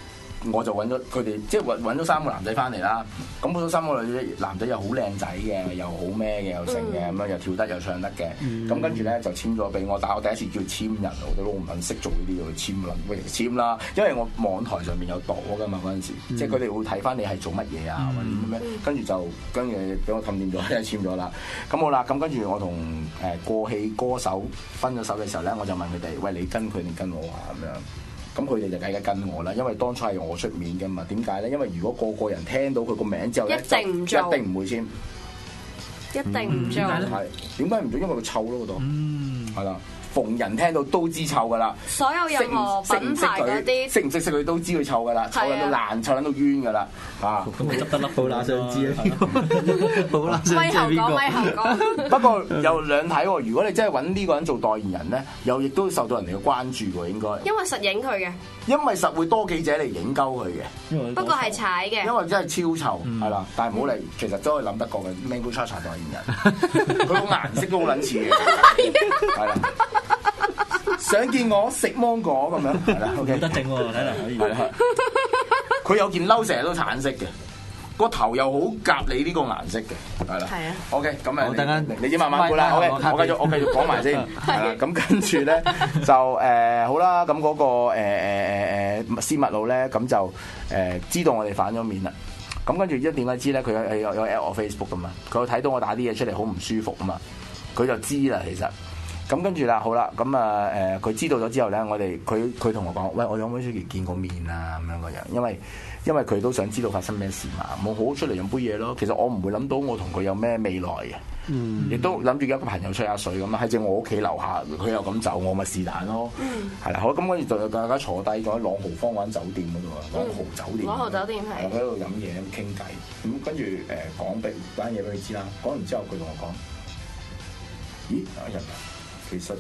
我就揾咗佢哋，即係揾咗3個男仔翻嚟啦。咁嗰3個男仔又好靚仔嘅，又好咩嘅，又成嘅，咁樣又跳得又唱得嘅。咁跟住咧就簽咗俾我，但係我第一次叫簽人，我都唔肯識做呢啲嘢，簽啦，喂簽啦，因為我網台上面有度㗎嘛嗰陣時，即係佢哋會睇翻你係做乜嘢啊，或者點樣，跟住俾我氹掂咗，真係簽咗啦。咁好啦，咁跟住我同過氣歌手分咗手嘅時候咧，我就問佢哋：喂，你跟佢定跟我啊？咁樣。咁佢哋就梗係跟我啦，因為當初係我出面嘅嘛。點解咧？因為如果個人聽到佢個名之後咧， 一定唔做， 一定唔會簽， 一定唔做。 係點解唔做？因為佢臭咯嗰度，係啦。逢人聽到都知臭噶啦，所有任何品牌嗰啲識唔識佢都知佢臭噶啦，臭撚到爛，臭撚到冤噶啦，啊！ 咁你執得粒好啦，想知啊？好啦， 咪後講。不過有兩睇喎，如果你真係揾呢個人做代言人咧，又亦都受到人哋嘅關注喎，應該。因為實影佢嘅。因為實會多記者嚟影鳩佢嘅。不過係踩嘅。因為真係超臭，係啦，但係唔好理，其實都可以諗得過嘅。Mango Cha Cha 代言人，佢個顏色都好撚似嘅，係啦。想見我食芒果咁樣，係啦 ，OK， 得整喎，睇嚟可以。 係啦，佢有件褸成日都橙色嘅，個頭又好夾你呢個顏色嘅，係啦。係啊。OK， 咁啊，等間你先慢慢估啦。OK，我繼續講埋先，係啦。咁跟住咧就好啦，咁嗰個絲襪佬咧，咁就知道我哋反咗面啦。咁跟住一點解知咧？佢有 at 我 Facebook 噶嘛，佢睇到我打啲嘢出嚟好唔舒服啊嘛，佢就知啦，其實。咁跟住啦，好啦，咁佢知道咗之後咧，佢同我講，喂，我有冇出嚟見過面啊？咁樣個樣，因為佢都想知道發生咩事嘛，我好出嚟飲杯嘢咯。其實我唔會諗到我同佢有咩未來嘅，亦都諗住一個朋友吹下水咁啊，喺正我屋企樓下，佢又咁走，我咪是但咯，係啦，好，咁跟住就大家坐低咗喺朗豪坊嗰間酒店嗰度啊，朗豪酒店係喺度飲嘢傾偈，咁跟住講俾單嘢俾佢知啦。講完之後，佢同我講：咦，阿人啊！其實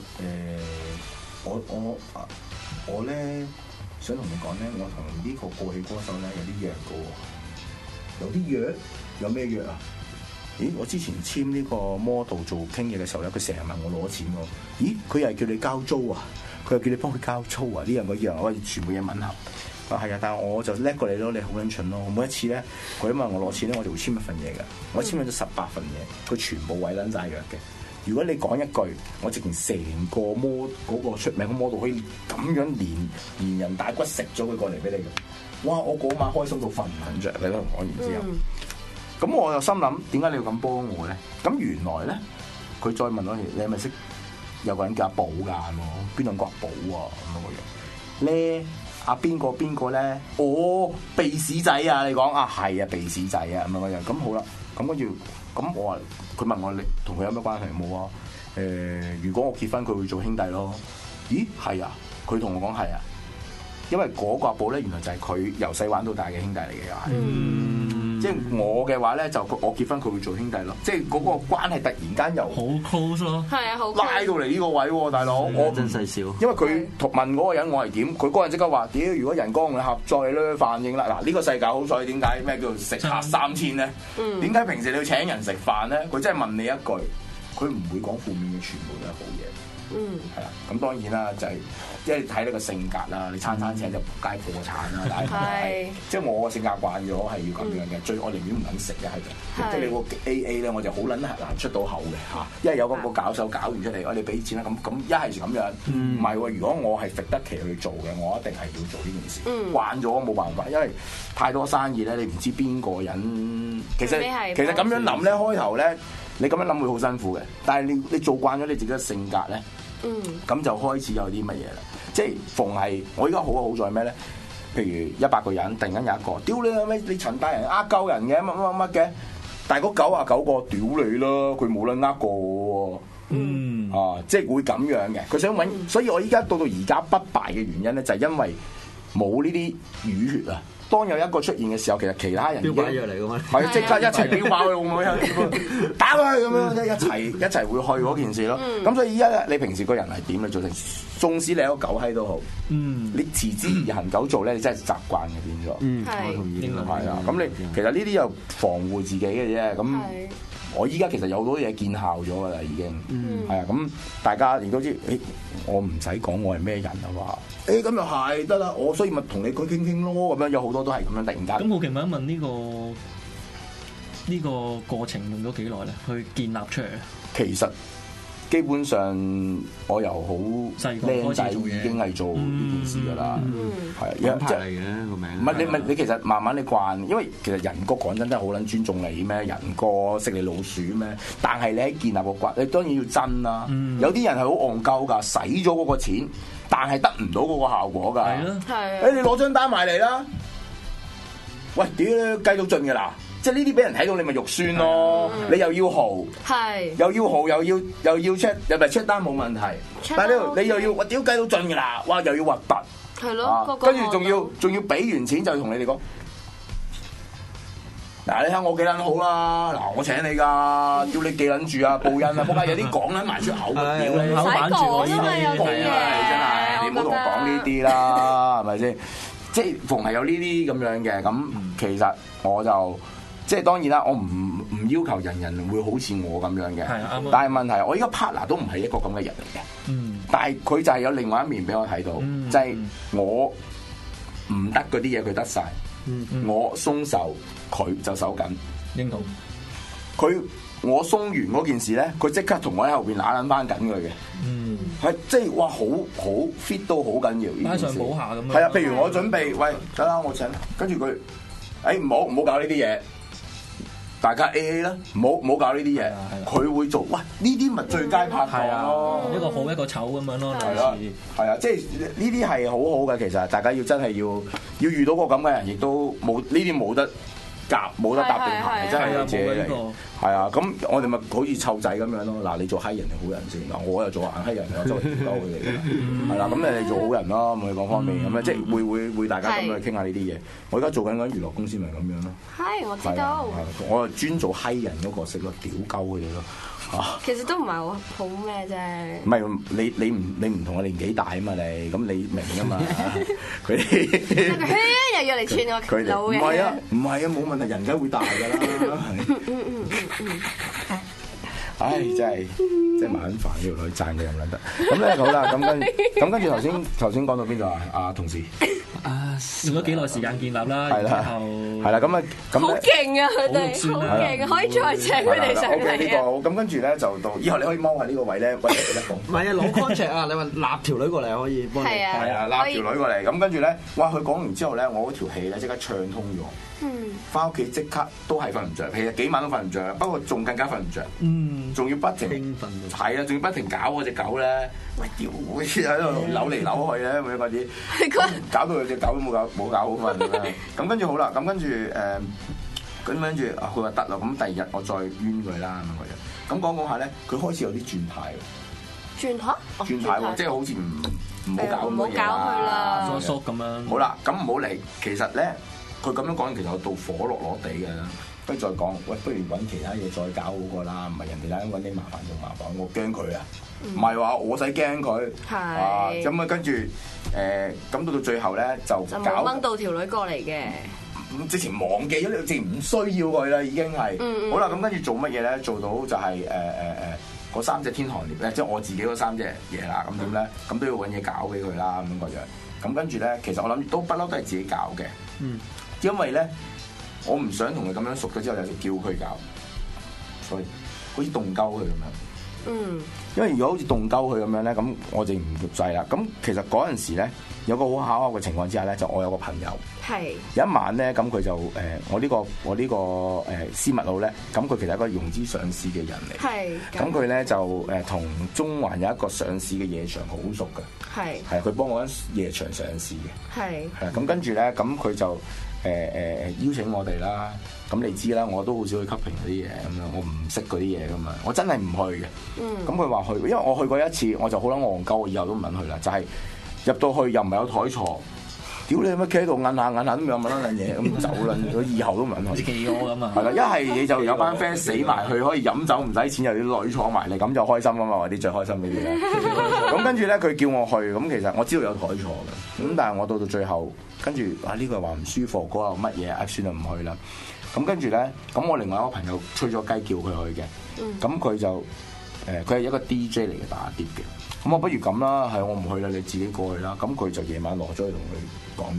我咧想同你講咧，我同呢個過氣歌手咧有啲約嘅喎，有啲約，有咩約啊？咦，我之前簽呢個 model 做傾嘢嘅時候咧，佢成日問我攞錢喎。咦，佢又係叫你交租啊？佢又叫你幫佢交租啊？呢樣嗰樣，我全部嘢吻合。啊係啊，但係我就叻過你咯，你好撚蠢咯。每一次咧，佢問我攞錢咧，我就會簽一份嘢嘅。我簽咗18份嘢，佢全部毀撚晒約嘅。如果你講一句，我直情成個嗰個出名嘅 model 可以咁樣連人帶骨食咗佢過嚟俾你嘅，哇！我嗰晚開心到瞓唔緊著，你都講完之後，咁我又心諗點解你要咁幫我咧？咁原來咧，佢再問我你係咪識有個人叫阿寶㗎？邊兩個阿寶啊？咁樣個樣咧，阿邊個咧？哦，鼻屎仔啊！你講啊，係啊，鼻屎仔啊咁樣個樣。咁好啦，咁跟住咁我話。佢問我你同佢有咩關係？冇啊！如果我結婚，佢會做兄弟咯。咦，係啊！佢同我講係啊，因為嗰個阿寶咧，原來就係佢由細玩到大嘅兄弟嚟嘅，又係。即係我嘅話咧，就我結婚佢會做兄弟咯。即係嗰個關係突然間又好 close 咯。係啊，好拉到嚟呢個位喎，大佬。我真細笑。 因為佢問嗰個人我係點，佢嗰個人即刻話：屌！如果人工嘅合作咧，反應啦。嗱，呢個世界好彩點解咩叫食客3000咧？點解平時你要請人食飯咧？佢真係問你一句，佢唔會講負面嘅，全部都係好嘢。係啦，咁當然啦，就係即係睇你個性格啦。你餐請就仆街破產啦，但係即係我個性格慣咗係要咁樣嘅，最我寧願唔肯食嘅係嘅。即係你個 AA 咧，我就好撚難出到口嘅嚇，因為有個搞手搞完出嚟，我哋俾錢啦，咁一係就咁樣，唔係喎。如果我係食得其去做嘅，我一定係要做呢件事。慣咗冇辦法，因為太多生意咧，你唔知邊個人。其實咁樣諗咧，開頭咧，你咁樣諗會好辛苦嘅，但係你做慣咗你自己嘅性格咧。咁就開始有啲乜嘢啦，即係逢係我依家好在咩咧？譬如100個人，突然間有一個屌你咩？你陳大人呃鳩人嘅乜嘅，但係嗰99個屌你啦，佢冇撚呃過我喎。即係會咁樣嘅，佢想揾，所以我依家到而家不敗嘅原因咧，就係因為冇呢啲淤血啊。當有一個出現嘅時候，其實其他人已經係即刻一齊飆爆佢，會唔會打佢咁樣一齊會去嗰件事咯。咁所以依家你平時個人係點咧？做成，縱使你係個狗閪都好，你持之以恆久做咧，你真係習慣嘅變咗。我同意，係啊。咁你其實呢啲又防護自己嘅啫。咁我依家其實有好多嘢見效咗㗎啦，已經係啊。咁大家亦都知，我唔使講我係咩人啊嘛。咁又係得啦，我所以咪同你傾咯，咁樣有好多多都係咁樣突然間。 咁好奇問一問呢個過程用咗幾耐咧？去建立出嚟咧？ 其實基本上我由好靚仔已經係做呢件事㗎啦，係品牌嚟嘅個名。 唔係你其實慢慢你慣，因為其實人哥講真係好撚尊重你咩？人哥識你老鼠咩？但係你喺建立個骨，你當然要真啦。有啲人係好戇鳩㗎，使咗嗰個錢，但係得唔到嗰個效果㗎。係咯，係。你攞張單埋嚟啦！喂，屌計到盡㗎啦！即係呢啲俾人睇到你咪肉酸咯，你又要豪，又要豪又要 check， 又咪 check 單冇問題，但係你又要我屌計到盡㗎啦，哇又要核突， 係咯， 跟住仲要俾完錢就同你哋講，嗱你睇我幾撚好啦，嗱我請你㗎，叫你記撚住啊，報恩啊，仆街有啲講撚埋出口，屌你口板住我呢啲， 真係你唔好同我講呢啲啦，係咪先？即係逢係有呢啲咁樣嘅，咁其實我就。即係當然啦，我唔要求人人會好似我咁樣嘅，但係問題我依家 partner 都唔係一個咁嘅人嚟嘅，但係佢就係有另外一面俾我睇到，就係我唔得嗰啲嘢佢得晒，我鬆手佢就手緊， 認同。 我鬆完嗰件事咧，佢即刻同我喺後邊揦撚翻緊佢嘅，係即係哇好 fit 都好緊要， 拉上補下咁樣。 係啊，譬如我準備喂得啦，我請，跟住佢唔好搞呢啲嘢。大家 AA 啦，唔好搞呢啲嘢，佢會做。喂，呢啲咪最佳拍檔咯， 一個好一個醜咁樣咯， 係啊，即係呢啲係好好嘅。其實大家要真係要遇到個咁嘅人，亦都冇呢啲冇得夾，冇得搭定牌，真係要自己嚟。係啊，咁我哋咪好似湊仔咁樣咯。嗱，你做閪人定好人先？嗱，我又做硬閪人，我就調鳩佢哋嘅。係啦，咁你哋做好人咯，每個方面咁樣，即係會大家咁去傾下呢啲嘢。我而家做緊嗰間娛樂公司咪咁樣咯。 係，我知道。 我係專做閪人嗰個角色咯，屌鳩佢哋咯。 其實都唔係好咩啫。 唔係你唔同我年紀大啊嘛，你咁你明啊嘛。佢哋又要嚟串我老嘅。 唔係啊，冇問題，人梗會大㗎啦。唉，真係麻撚煩，呢條女讚佢又唔撚得。咁咧好啦，咁跟住頭先講到邊度啊？阿同事用咗幾耐時間建立啦？ 係啦，咁好勁啊！佢哋好勁啊！可以再請佢哋上嚟。 呢個好，咁跟住咧就到以後你可以踎下呢個位咧，喂一講。 唔係啊，攞 contract 啊！你話立條女過嚟可以幫你。 係啊，立條女過嚟。咁跟住咧，哇！佢講完之後咧，我嗰條氣咧即刻暢通咗。翻屋企即刻都係瞓唔着，其實幾晚都瞓唔着，不過仲更加瞓唔着。仲要不停興奮，係啊，仲要不停搞嗰隻狗咧，喂屌，好似喺度扭嚟扭去咧，咁樣嗰啲，搞到佢隻狗都冇搞好瞓咁樣。咁跟住好啦，咁跟住咁跟住佢話得啦，咁第二日我再冤佢啦咁樣。咁講下咧，佢開始有啲轉態喎。轉態喎，即係好似唔好搞咁多嘢啦， 縮縮咁樣。 好啦，咁唔好嚟，其實咧。佢咁樣講，其實我到火落地嘅啦。不如再講，喂，不如揾其他嘢再搞好過啦。唔係人哋啦，揾啲麻煩做麻煩，我驚佢啊！唔係話我使驚佢，咁啊跟住咁到最後咧就搞掹到條女過嚟嘅。 之前忘記咗，你直情唔需要佢啦，已經係。好啦，咁跟住做乜嘢咧？做到就係嗰3隻天堂獵咧，即係我自己嗰3隻嘢啦。咁點咧？咁都要揾嘢搞俾佢啦，咁樣個樣。咁跟住咧，其實我諗都不嬲都係自己搞嘅。因為咧，我唔想同佢咁樣熟咗之後，就叫佢搞，所以好似動鳩佢咁樣。因為如果好似動鳩佢咁樣咧，咁我就唔制啦。咁其實嗰陣時咧，有個好巧合嘅情況之下咧，就我有個朋友，有一晚咧，咁佢就我呢個絲襪佬咧，咁佢其實係一個融資上市嘅人嚟，咁佢咧就同中環有一個上市嘅夜場好熟嘅，係佢幫我間夜場上市嘅，係咁跟住咧，咁佢就邀請我哋啦。咁你知啦，我都好少去 cupping 嗰啲嘢咁樣，我唔識嗰啲嘢噶嘛，我真係唔去嘅。咁佢話去，因為我去過一次，我就好撚戇鳩，我以後都唔肯去啦。就係入到去又唔係有台坐，屌你乜企喺度摁下都冇乜撚嘢，咁走啦。我以後都唔肯去。好似企鵝咁啊！係啦，一係你就有班 friend 死埋去，可以飲酒唔使錢，又啲女坐埋嚟，咁就開心啊嘛！我啲最開心呢啲咧。咁跟住咧，佢叫我去，咁其實我知道有台坐嘅，咁但係我到最後，跟住呢個話唔舒服，嗰個乜嘢，算啦唔去啦。咁跟住咧，咁我另外一個朋友吹咗雞叫佢去嘅，咁佢就佢係一個 DJ 嚟嘅，打碟嘅。咁我不如咁啦，係我唔去啦，你自己過去啦。咁佢就夜晚落咗去同佢講嘢。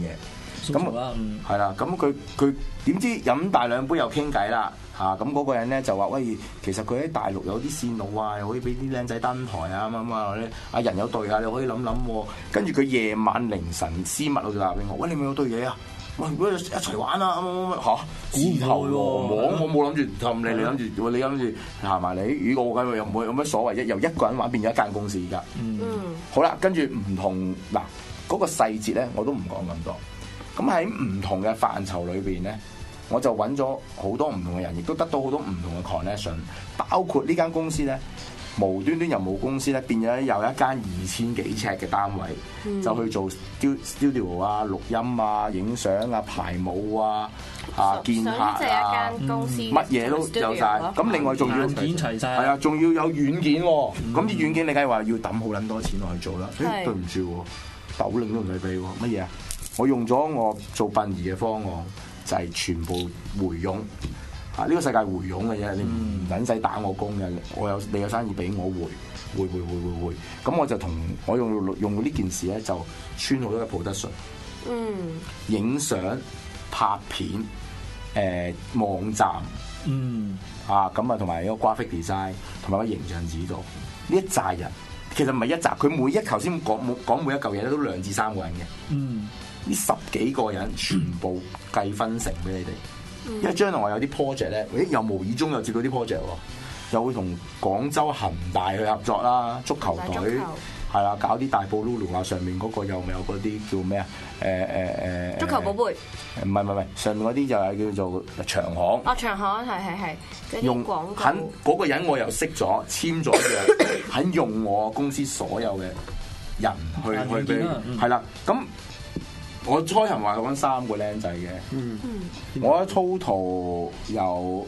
咁係啦，咁佢點知飲大兩杯又傾偈啦嚇，咁嗰個人咧就話喂，其實佢喺大陸有啲線路啊，又可以俾啲靚仔登台啊咁啊咧，阿人有對啊，你可以諗諗喎。跟住佢夜晚凌晨私密我就話俾我，喂，你咪有對嘢啊？喂，一齊玩啊！嚇，自投羅網，我冇諗住氹你，你諗住行埋嚟。如果我咁又唔會有乜所謂啫，由一個人玩變咗一間公司而家。好啦，跟住唔同嗱嗰個細節咧，我都唔講咁多。咁喺唔同嘅範疇裏邊咧，我就揾咗好多唔同嘅人，亦都得到好多唔同嘅 connection， 包括呢間公司咧。無端端又冇公司咧，變咗有一間2000幾尺嘅單位，就去做 studio 啊、錄音啊、影相啊、排舞啊、見客啊，乜嘢都有晒。咁另外仲要件齊晒， 係啊，仲要有軟件喎。咁啲軟件你梗係話要抌好撚多錢落去做啦。對唔住喎，斗零都唔使俾喎。乜嘢啊？我用咗我做殯儀嘅方案，就係全部回傭。呢個世界回傭嘅啫，你唔撚使打我工嘅，你有生意俾我回。咁我就我用到呢件事咧，就穿好多嘅 production，影相、拍片、網站，咁啊同埋一個 graphic design， 同埋個形象指導。呢一紮人其實唔係一紮，佢每一頭先講每一嚿嘢都2至3個人嘅。呢10幾個人全部計分成俾你哋。因為將來我有啲 project 咧，又無意中又接到啲 project 喎，又會同廣州恒大去合作啦，足球隊係啦，搞啲大埔 Lulu 啊，上面嗰個有咪有嗰啲叫咩啊？ 足球寶貝唔係，上面嗰啲就係叫做長巷。 長巷係用肯嗰個人我又識咗，簽咗約，肯用我公司所有嘅人去俾係啦，咁。我初頭話講3個僆仔嘅，我 total 有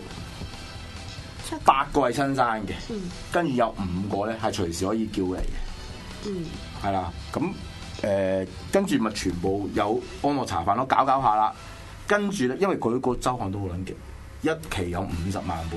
8個係親生嘅，跟住有5個咧係隨時可以叫嚟嘅，係啦，咁跟住咪全部有幫我茶飯咯，搞下啦，跟住咧，因為佢個周刊都好撚勁，一期有50萬本。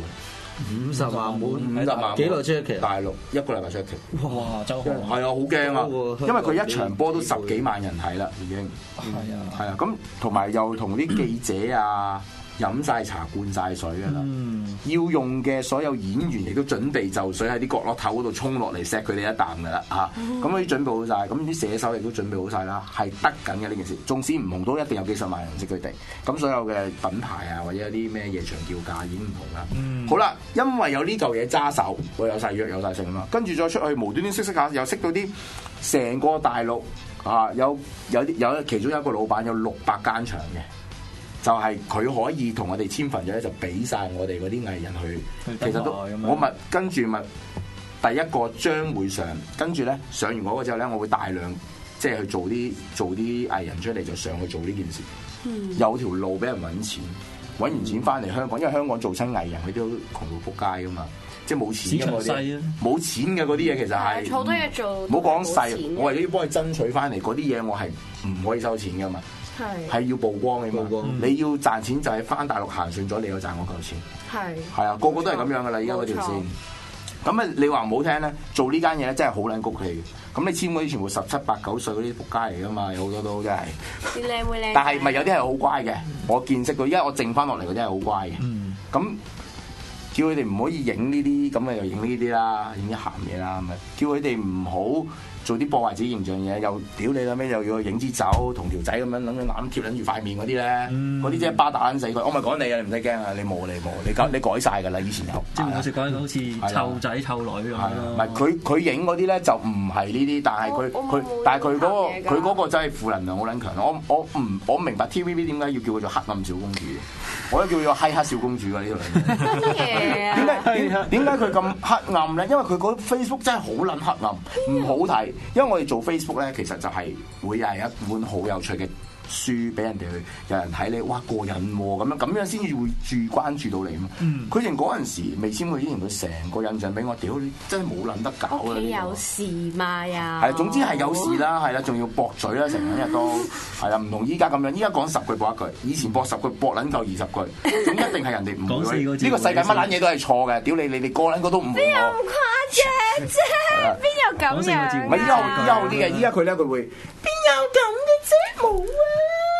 50萬本 ，50萬幾耐出一期？ 大陸1個禮拜出一期。 哇！周刊係啊，好驚啊！因為佢一場波都10幾萬人睇啦，已經。係啊，咁同埋又同啲記者啊飲晒茶灌晒水㗎啦。要用嘅所有演員亦都準備就緒喺啲角落頭嗰度衝落嚟錫佢哋一啖㗎啦嚇。咁佢準備好晒，咁啲寫手亦都準備好晒啦，係得緊嘅呢件事。縱使唔紅都一定有幾十萬人識佢哋。咁所有嘅品牌啊，或者有啲咩夜場叫價已經唔同啦。好啦，因為有呢嚿嘢揸手，我有晒約有晒剩嘛，跟住再出去無端端識下，又識到啲成個大陸有其中一個老闆有600間場嘅。就係佢可以同我哋簽份約咧，就俾晒我哋嗰啲藝人去，其實都我咪跟住咪第一個將會上，跟住咧上完嗰個之後咧，我會大量即係去做啲藝人出嚟，就上去做呢件事，有條路俾人揾錢，揾完錢翻嚟香港，因為香港做親藝人佢都窮到撲街噶嘛，即係冇錢嘅嗰啲，冇錢嘅嗰啲嘢其實係好多嘢做， 唔好講細，我為咗要幫佢爭取翻嚟嗰啲嘢，我係唔可以收錢噶嘛。係要曝光嘅嘛，你要賺錢就係翻大陸行順咗，你要賺我嚿錢。係啊，個個都係咁樣噶啦，而家嗰條線。咁啊，你話唔好聽咧，做呢間嘢咧真係好撚谷氣嘅。咁你簽嗰啲全部17、8、9歲嗰啲仆街嚟噶嘛，有好多都真係。 啲靚妹靚。 但係咪有啲係好乖嘅？我見識到，因為我剩翻落嚟嗰啲係好乖嘅。咁叫佢哋唔可以影呢啲，咁啊又影呢啲啦，影啲鹹嘢啦，咁啊叫佢哋唔好做啲破壞自己形象嘢，又屌你啦咩，又要影支酒同條仔咁樣諗住攬貼撚住塊面嗰啲咧，嗰啲即係巴打撚死佢。我咪講你啊，你唔使驚啊，你改晒㗎啦，以前有。 即係我哋講好似湊仔湊女咁樣。 唔係佢影嗰啲咧就唔係呢啲，但係佢嗰個真係負能量好撚強。我明白 TVB 點解要叫佢做黑暗小公主，我都叫佢做閪黑小公主㗎呢度。點解佢咁黑暗咧？因為佢嗰 Facebook 真係好撚黑暗，唔好睇。因為我哋做 Facebook 咧，其實就係會係一本好有趣嘅書俾人哋去，有人睇你，哇過癮喎咁樣先至會關注到你嘛。佢連嗰陣時未簽佢之前，佢成個印象俾我，屌你真係冇撚得搞啊！ 屋企有事嘛又係，總之係有事啦，係啦，仲要駁嘴啦，成日都係啦，唔同依家咁樣。依家講10句駁1句，以前駁10句駁撚夠20句，咁一定係人哋唔會。呢個世界乜撚嘢都係錯嘅，屌你個撚個都唔會。 邊有咁誇張啫？邊有咁樣？ 唔係依家好啲嘅，依家佢咧佢會邊有咁嘅啫？冇啊！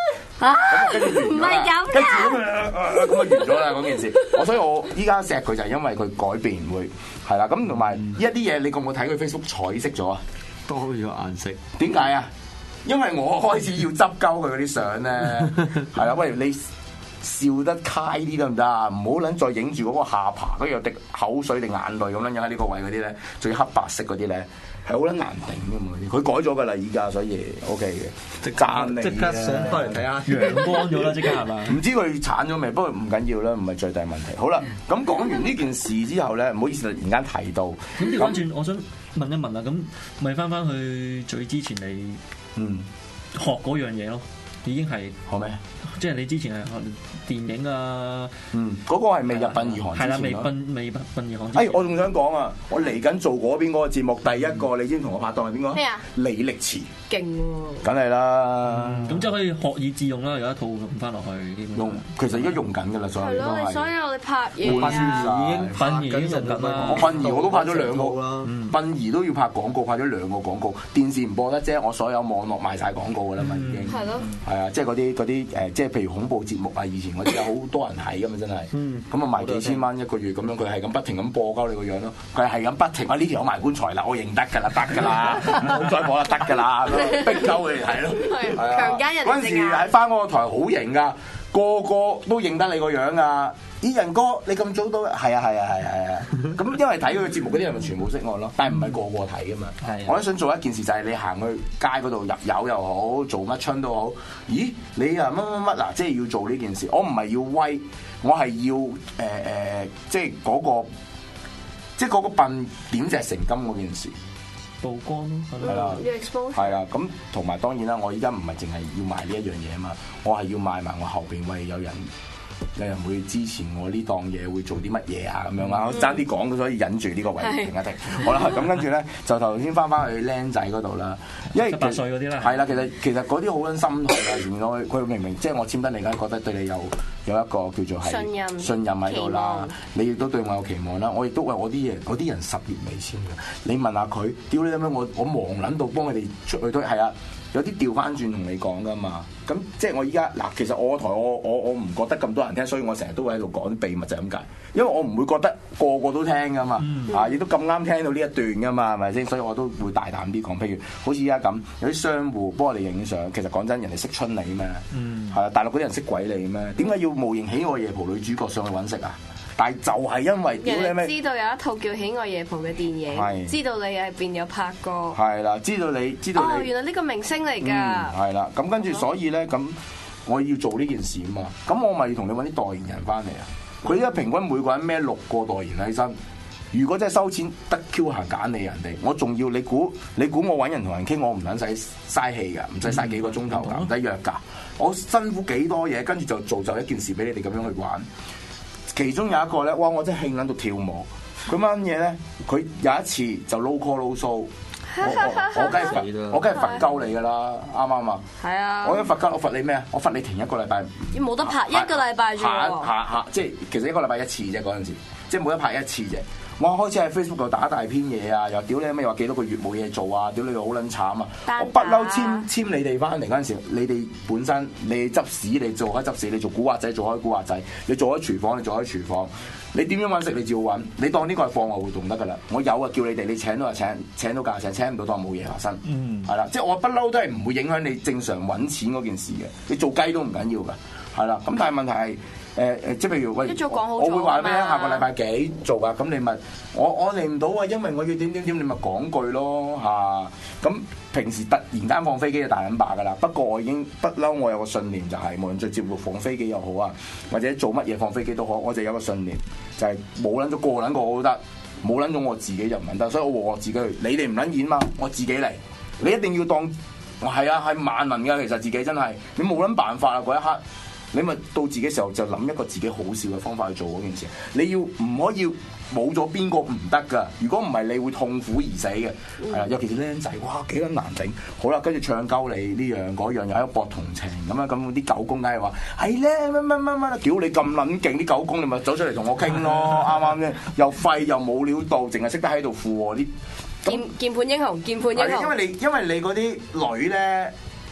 跟住完咗啦，跟住咁完咗啦嗰件事。所以我依家錫佢就係因為佢改變會係啦。咁同埋一啲嘢，你有冇睇佢 Facebook 彩色咗啊？ 多咗顏色。 點解啊？因為我開始要執鳩佢嗰啲相咧，係啦，喂你笑得開啲得唔得啊？唔好撚再影住嗰個下巴，跟住有滴口水定眼淚咁樣喺呢個位嗰啲咧，最黑白色嗰啲咧係好撚難頂㗎嘛！佢改咗㗎啦，而家所以 OK 嘅，讚你即刻上翻嚟睇下， 陽光咗啦，即刻係嘛？ 唔知佢鏟咗未？不過唔緊要啦，唔係最大問題。好啦，咁講完呢件事之後咧，唔好意思，突然間提到咁調翻轉，我想問一問啊，咁咪翻去最之前你學嗰樣嘢咯，已經係學咩？ 即係你之前係學電影啊， 嗰個係未入殯儀行之前咯。係啦， 未殯儀行。 我仲想講啊，我嚟緊做嗰邊嗰個節目，第一個你知唔知同我拍檔係邊個？ 咩啊？ 李力持。 勁喎！ 梗係啦。 咁即係可以學以致用啦，有一套用翻落去。 用其實而家用緊㗎啦，所有都係。 所有你拍嘢啊， 殯儀已經用緊啦。 我殯儀我都拍咗2個啦，殯儀都要拍廣告，拍咗2個廣告。電視唔播得啫，我所有網絡賣晒廣告㗎啦嘛，已經。係咯。係啊，即係嗰啲即係譬如恐怖節目啊，以前嗰啲有好多人睇㗎嘛，真係。咁啊賣幾千蚊一個月咁樣，佢係咁不停咁播鳩你個樣咯。佢係咁不停啊！呢條有埋棺材啦，我認得㗎啦，得㗎啦，唔好再播啦，得㗎啦，逼鳩佢哋睇咯。係啊， 強姦人嗰陣時喺翻嗰個台好型㗎，個個都認得你個樣啊！咦，仁哥，你咁早到？係啊！咁因為睇佢個節目嗰啲人咪全部識我咯，但係唔係個個睇㗎嘛。我都想做一件事，就係你行去街嗰度入油又好，做乜春都好。咦，你啊乜嗱，即係要做呢件事。我唔係要威，我係要即係嗰個笨點石成金嗰件事。 曝光咯， 係啦，係啦，咁同埋當然啦，我依家唔係淨係要賣呢一樣嘢啊嘛，我係要賣埋我後邊喂有人會支持我呢檔嘢，會做啲乜嘢啊咁樣啊，我爭啲講，所以忍住呢個位停一停。好啦，咁跟住咧就頭先翻去僆仔嗰度啦，因為 18歲嗰啲啦， 係啦，其實嗰啲好撚心痛啊！原來佢明明即係我簽得你，而家覺得對你有一個叫做係信任喺度啦，你亦都對我有期望啦，我亦都喂我啲人10月未簽嘅，你問下佢，屌你咁樣，我忙撚到幫佢哋出去推，係啊。有啲調翻轉同你講噶嘛，咁即係我依家嗱，其實我個台我唔覺得咁多人聽，所以我成日都會喺度講啲秘密就係咁解，因為我唔會覺得個個都聽噶嘛，亦都咁啱聽到呢一段噶嘛，係咪先？所以我都會大膽啲講，譬如好似依家咁，有啲商戶幫我哋影相，其實講真，人哋識春你咩？係啊，大陸嗰啲人識鬼你咩？點解要冒認喜愛夜蒲女主角上去揾食啊？但係就係因為人哋知道有一套叫《喜愛夜蒲》嘅電影，知道你喺邊有拍過， 係啦，知道你哦，原來呢個明星嚟㗎， 係啦，咁跟住所以咧，咁我要做呢件事啊嘛，咁我咪要同你揾啲代言人翻嚟啊，佢依家平均每個人孭6個代言喺身，如果真係收錢得 Q 閒揀你人哋，我仲要你估我揾人同人傾，我唔撚使嘥氣㗎，唔使嘥幾個鐘頭㗎，唔使約㗎，我辛苦幾多嘢，跟住就造就一件事俾你哋咁樣去玩。其中有一個咧，哇！我真係興撚到跳舞。佢乜嘢咧？佢有一次就 low call low show，我梗係罰鳩你㗎啦，啱唔啱啊？係啊！我罰你咩啊？我罰你停1個禮拜， 冇得拍1個禮拜啫喎。 下即係其實1個禮拜1次啫，嗰陣時，即係冇得拍1次啫。我開始喺 Facebook 度打大篇嘢啊，又屌你咩話幾多個月冇嘢做啊，屌你好撚慘啊！我不嬲簽你哋翻嚟嗰陣時，你哋本身你執屎，你做開執屎，你做古惑仔做開古惑仔，你做開廚房你做開廚房，你點樣揾食你照揾，你當呢個係課外活動得㗎啦。我有啊，叫你哋你請到就請到假，請唔到當冇嘢發生。係啦，即係我不嬲都係唔會影響你正常揾錢嗰件事嘅，你做雞都唔緊要㗎，係啦。咁但係問題係。即係譬如喂，我會話俾你下個禮拜幾做㗎，咁你咪我嚟唔到啊，因為我要點，你咪講句咯嚇。咁平時突然間放飛機就大撚把㗎啦。不過我已經不嬲，我有個信念就係無論做節目放飛機又好啊，或者做乜嘢放飛機都好，我就有個信念就係冇撚咗個撚個我都得，冇撚咗我自己就唔得。所以我自己去，你哋唔撚演嘛，我自己嚟。你一定要當我係啊，係萬能㗎。其實自己真係你冇撚辦法啊嗰一刻。你咪到自己時候就諗一個自己好笑嘅方法去做嗰件事。你要唔可以冇咗邊個唔得㗎？如果唔係，你會痛苦而死嘅。係啦，尤其是僆仔，哇幾咁難頂。好啦，跟住唱鳩你呢樣嗰樣，又喺度博同情咁樣，咁啲狗公梗係話係咧乜，屌你咁撚勁啲狗公，你咪走出嚟同我傾咯，啱啱啫？又廢又冇料到，淨係識得喺度附和啲鍵盤英雄，鍵盤英雄。 因為你嗰啲女咧。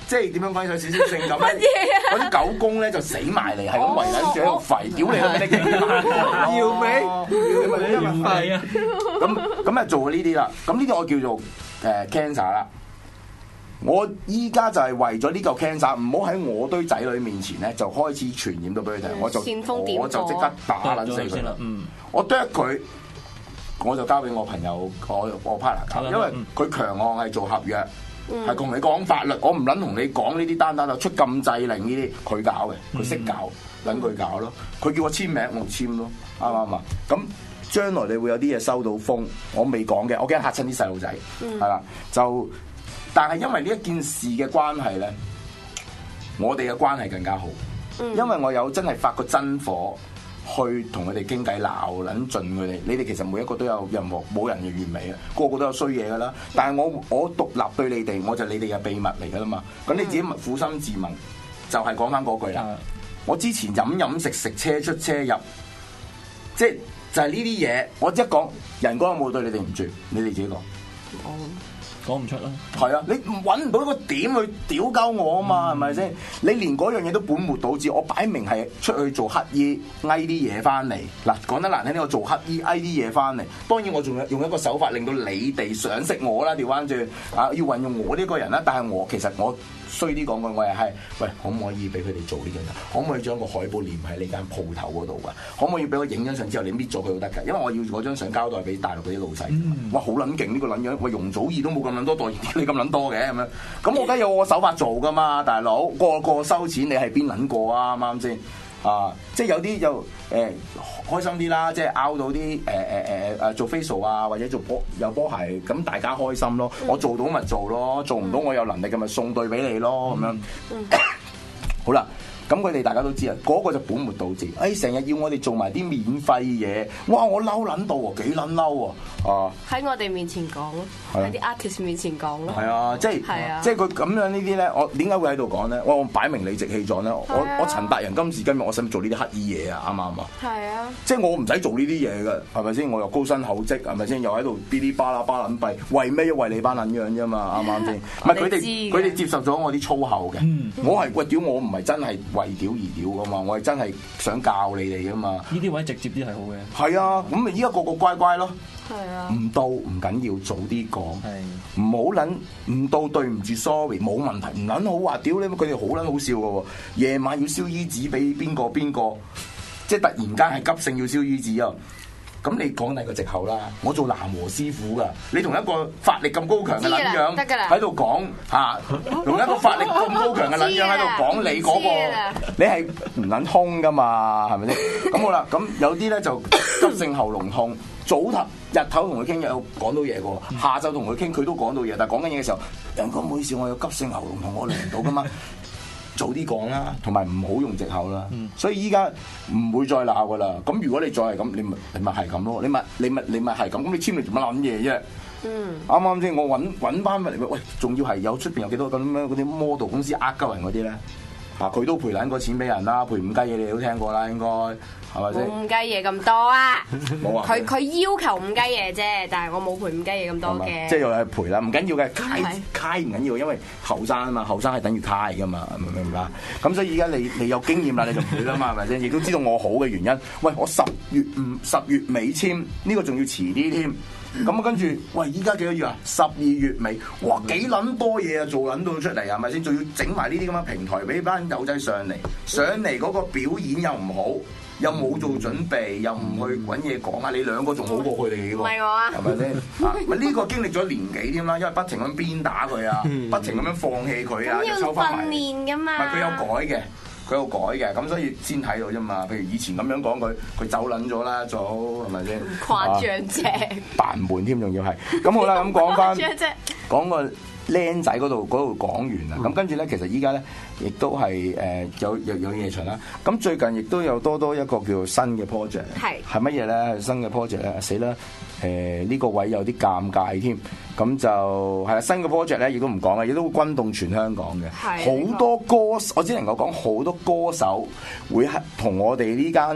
即係點樣講有少少性感咧？嗰啲狗公咧就死埋嚟，係咁圍撚住喺度吠，屌你老味你搖尾，搖尾啊！咁啊做呢啲啦，咁呢啲我叫做cancer 啦。我依家就係為咗呢個 cancer，唔好喺我堆仔女面前咧就開始傳染到俾佢睇，我就即刻打撚死佢啦。我啄佢，我就交俾我朋友，我 partner 搞，因為佢強項係做合約，係同你講法律，我唔撚同你講呢啲單就出禁制令呢啲，佢搞嘅，佢識搞，撚佢搞咯。佢叫我簽名，我簽咯，啱唔啱啊？咁將來你會有啲嘢收到風，我未講嘅，我驚嚇親啲細路仔，係啦，就。但係因為呢一件事嘅關係咧，我哋嘅關係更加好，因為我有真係發個真火去同佢哋傾偈鬧撚盡佢哋。你哋其實每一個都有任何冇人嘅完美啊，個個都有衰嘢噶啦。但係我獨立對你哋，我就你哋嘅秘密嚟噶啦嘛。咁你自己苦心自問，就係講翻嗰句啦。我之前飲食車出車入，即係就係呢啲嘢。我一講人哥有冇對你哋唔住，你哋自己講。 講唔出啦， 係啊！你揾唔到一個點去屌鳩我啊嘛，係咪先？你連嗰樣嘢都本末倒置，我擺明係出去做乞衣，翳啲嘢翻嚟。嗱，講得難聽啲，我做乞衣翳啲嘢翻嚟。當然我仲用一個手法令到你哋賞識我啦，調翻轉啊，要運用我呢個人啦。但係其實我衰啲講句，我係喂，可唔可以俾佢哋做呢樣嘢？可唔可以將個海報黏喺你間鋪頭嗰度㗎？可唔可以俾我影張相之後你搣咗佢都得㗎？因為我要嗰張相交代俾大陸嗰啲老細。哇，好撚勁呢個撚樣！喂，容祖兒都冇咁撚多代言，你咁撚多嘅咁樣。咁我梗係有我手法做㗎嘛，大佬個收錢，你係邊撚個啊？啱啱先？啊，即係有啲就開心啲啦，即係拗到啲做 facial 啊，或者做有波鞋，咁大家開心咯。我做到咪做咯，做唔到我有能力嘅咪送對俾你咯，咁樣。好啦。咁佢哋大家都知啊，嗰個就本末倒置。成日要我哋做埋啲免費嘢，哇！我嬲撚到喎，幾撚嬲喎！啊！喺我哋面前講咯，喺啲 artist 面前講咯。 係啊，即係佢咁樣呢啲咧，我點解會喺度講咧？我擺明理直氣壯咧，我陳達仁今時今日我使唔使做呢啲乞衣嘢啊？啱唔啱啊？係啊！即係我唔使做呢啲嘢嘅，係咪先？我又高薪厚職，係咪先？又喺度嗶哩吧啦巴撚閉，為咩？為你班撚樣啫嘛，啱唔啱先？唔係佢哋接受咗我啲粗口嘅，我係屌我唔係真係。為屌而屌噶嘛，我係真係想教你哋噶嘛。呢啲位直接啲係好嘅。係啊，咁咪依家個個乖乖咯。係啊。唔到唔緊要，早啲講。係。唔好撚唔到對唔住 sorry， 冇問題。唔撚好話屌你，佢哋好撚好笑噶喎。夜晚要燒衣紙俾邊個，即係突然間係急性要燒衣紙啊！咁你講第個藉口啦，我做南和師傅噶，你同一個法力咁高強嘅撚樣喺度講嚇，同一個法力咁高強嘅撚樣喺度講你嗰個，你係唔撚通噶嘛，係咪先？咁好啦，咁有啲咧就急性喉嚨痛，日頭同佢傾有講到嘢嘅，下晝同佢傾佢都講到嘢，但係講緊嘢嘅時候，人講唔好意思，我有急性喉嚨痛，我嚟唔到噶嘛。早啲講啦，同埋唔好用藉口啦。所以依家唔會再鬧噶啦。咁如果你再係咁，你咪係咁咯。你咪係咁。咁你簽嚟做乜撚嘢啫？啱啱先？我揾翻嚟，喂，仲要係有出邊有幾多咁樣嗰啲 model 公司呃鳩人嗰啲咧？佢都賠撚個錢俾人啦，賠五雞嘢你都聽過啦，應該係咪先？冇五雞嘢咁多啊！冇啊！佢要求五雞嘢啫，但係我冇賠五雞嘢咁多嘅。即係又係賠啦，唔緊要嘅，揩唔緊要，因為後生啊嘛，後生係等於揩噶嘛，明唔明啊？咁所以而家你有經驗啦，你就唔會啦嘛，係咪先？亦都知道我好嘅原因。喂，我10月尾簽，呢個仲要遲啲添。咁跟住，喂，依家幾多月啊？12月尾，哇，幾撚多嘢啊，做撚到出嚟係咪先？仲要整埋呢啲咁嘅平台俾班友仔上嚟嗰個表演又唔好，又冇做準備，又唔去揾嘢講啊！你兩個仲好過佢哋喎，唔係我啊，係咪先？咪呢個經歷咗年幾添啦，因為不停咁鞭打佢啊，不停咁樣放棄佢啊，要訓練㗎嘛，佢有改嘅。佢有改嘅，咁所以先睇到啫嘛。譬如以前咁樣講佢走撚咗啦，早係咪先？誇張啫，扮悶添，仲要係。咁好啦，咁講翻講個僆仔嗰度講完啦。咁跟住咧，其實依家咧亦都係有夜場啦。咁最近亦都有多一個叫做新嘅 project，係乜嘢咧？新嘅 project 咧，死啦！呢個位有啲尷尬添。咁就係啦，新嘅 project 咧，亦都唔講啦，亦都會轟動全香港嘅。好多歌，我只能夠講好多歌手會同我哋呢間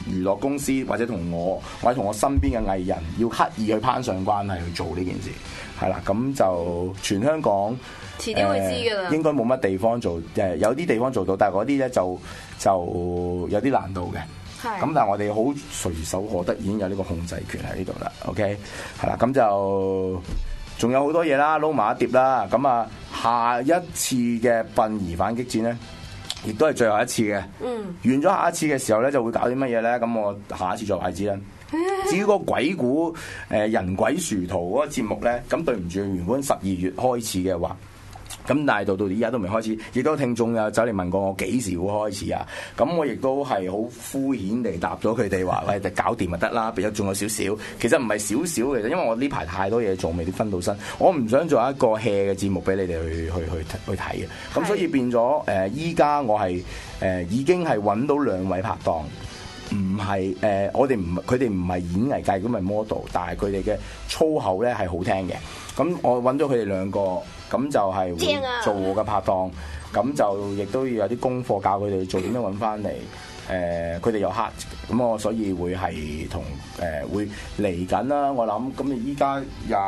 娛樂公司或者同我或者同我身邊嘅藝人要刻意去攀上關係去做呢件事，係啦，咁就全香港遲啲會知㗎啦， 應該冇乜地方做，有啲地方做到，但係嗰啲咧就有啲難度嘅。咁但係我哋好隨手可得，已經有呢個控制權喺呢度啦。OK， 係啦，咁就仲有好多嘢啦，撈埋一碟啦。咁啊，下一次嘅殯儀反擊戰咧，亦都係最後一次嘅。完咗下一次嘅時候咧，就會搞啲乜嘢咧？咁我下一次再話知啦。至於個鬼故人鬼殊途嗰個節目咧，咁對唔住，原本12月開始嘅話。咁但係到而家都未開始，亦都有聽眾有走嚟問過我幾時會開始啊？咁我亦都係好敷衍地答咗佢哋話：喂，搞掂就得啦，仲有少少。其實唔係少少嘅，因為我呢排太多嘢做，未必分到身。我唔想做一個 hea 嘅節目俾你哋去睇嘅。咁所以變咗依家我係已經係揾到2位拍檔。唔係佢哋唔係演藝界咁嘅 model， 但係佢哋嘅粗口咧係好聽嘅。咁我揾咗佢哋2個，咁就係會做我嘅拍檔。咁就亦都要有啲功課教佢哋做點樣揾翻嚟。佢哋有黑，咁我所以會係同會嚟緊啦。我諗咁依家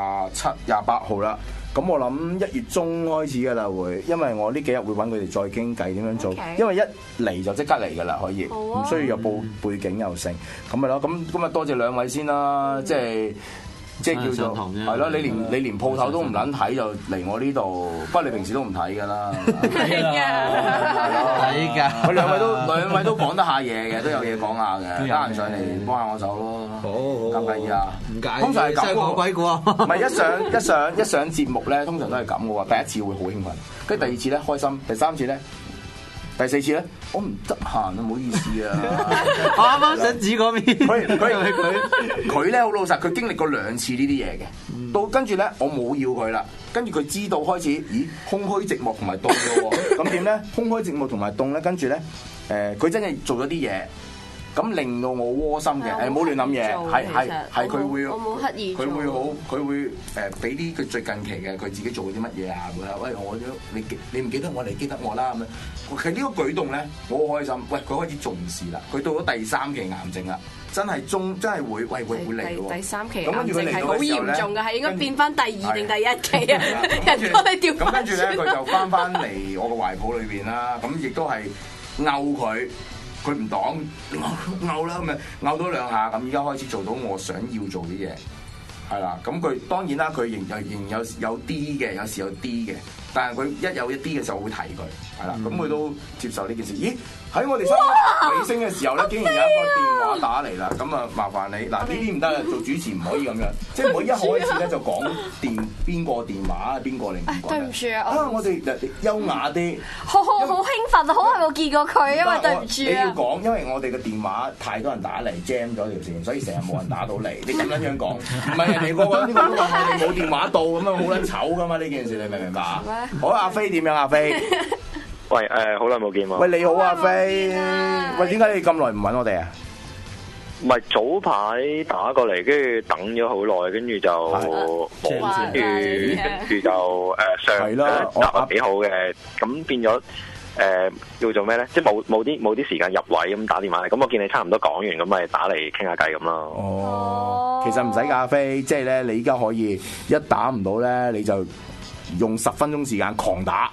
27、28號啦。咁我諗1月中開始㗎啦，會，因為我呢幾日會揾佢哋再傾偈點樣做， 因為一嚟就即刻嚟㗎啦，可以，唔需要有背景又成，咁咪咯，咁今日多謝2位先啦，即係叫做係咯，你連鋪頭都唔撚睇就嚟我呢度，不過你平時都唔睇㗎啦， 係㗎， 佢兩位都講得下嘢嘅，都有嘢講下嘅，得閒上嚟幫下我手咯，好，介唔介意啊？唔介意，通常係咁喎，鬼故啊，唔係一上節目咧，通常都係咁嘅喎，第一次會好興奮，跟住第2次咧開心，第3次咧。第4次咧，我唔得閒啊，唔好意思啊。 我啱啱想指嗰邊， 佢咧好老實，佢經歷過2次呢啲嘢嘅。到跟住咧，我冇要佢啦。跟住佢知道開始，咦，空虛寂寞同埋凍嘅喎。咁點咧？空虛寂寞同埋凍咧，跟住咧，佢真係做咗啲嘢。咁令到我窩心嘅，唔好亂諗嘢，係佢會， 我冇刻意做， 佢會俾啲佢最近期嘅佢自己做啲乜嘢啊？喂，你唔記得我，你記得我啦咁樣。其實呢個舉動咧，我好開心。喂，佢開始重視啦，佢到咗第3期癌症啦，真係會嚟喎。 第3期癌症係好嚴重嘅，係應該變翻第2定第1期啊！人幫你調翻轉。咁跟住咧，佢就翻嚟我個懷抱裏邊啦。咁亦都係拗佢。佢唔擋，拗啦咁咪拗多2下，咁依家開始做到我想要做啲嘢，係啦。咁佢當然啦，佢仍有啲嘅，有時有啲嘅，但係佢一有一啲嘅時候，我會提佢，係啦。咁佢都接受呢件事。咦？喺我哋收尾聲嘅時候咧，竟然有一個電話打嚟啦。咁啊，麻煩你嗱，呢啲唔得啦，做主持唔可以咁樣，即係唔可以一開始咧就講邊個電話，邊個嚟唔講。 對唔住啊！ 我哋優雅啲。 好興奮啊！好耐冇見過佢，因為對唔住啊！ 你要講，因為我哋嘅電話太多人打嚟 jam 咗條線，所以成日冇人打到嚟。你咁樣講，唔係人哋個個呢個都話我哋冇電話到咁樣，好撚醜噶嘛呢件事，你明唔明白？好，阿飛點樣？阿飛。 喂，好耐冇見喎。 喂，你好，阿飛。喂，點解你咁耐唔揾我哋啊？ 唔係早排打過嚟，跟住等咗好耐，跟住就冇，跟住就上一集幾好嘅，咁變咗叫做咩咧？即係冇啲時間入位咁打電話嚟，咁我見你差唔多講完，咁咪打嚟傾下偈咁咯。 哦，其實唔使㗎，阿飛，即係咧，你依家可以一打唔到咧，你就用10分鐘時間狂打。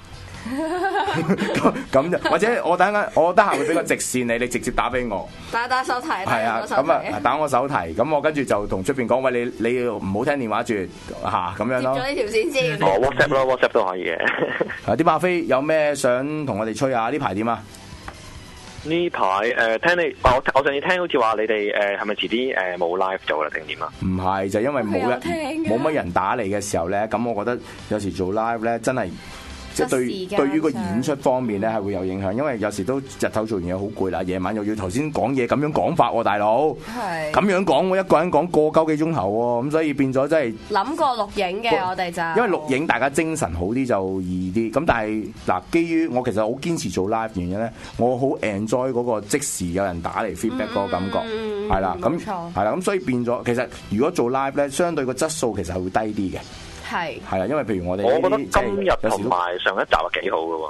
咁就或者我得閒會俾個直線你直接打俾我， 打手提， 係啊，咁啊打我手提，咁我跟住就同出邊講，喂，你唔好聽電話住嚇咁樣咯。 接咗呢條線先。 WhatsApp 咯，WhatsApp 都可以嘅。 啲阿飛有咩想同我哋吹啊？呢排點啊？ 呢排聽你，我上次聽好似話你哋係咪遲啲冇 live 做啦定點啊？唔係，就因為冇乜人打嚟嘅時候咧，咁我覺得有時做 live 咧真係。即係對於個演出方面咧係會有影響，因為有時都日頭做完嘢好攰啦，夜晚又要頭先講嘢咁樣講法喎，大佬。係。咁樣講，我一個人講個幾鐘頭喎，咁所以變咗真係。諗過錄影嘅我哋就。因為錄影大家精神好啲就易啲，咁但係嗱，基於我其實好堅持做 live 原因咧，我好 enjoy 嗰個即時有人打嚟 feedback 嗰個感覺，係啦，咁係啦，咁所以變咗其實如果做 live 咧，相對個質素其實係會低啲嘅。係啦，因為譬如我哋， 我覺得今日同埋上一集係幾好嘅喎。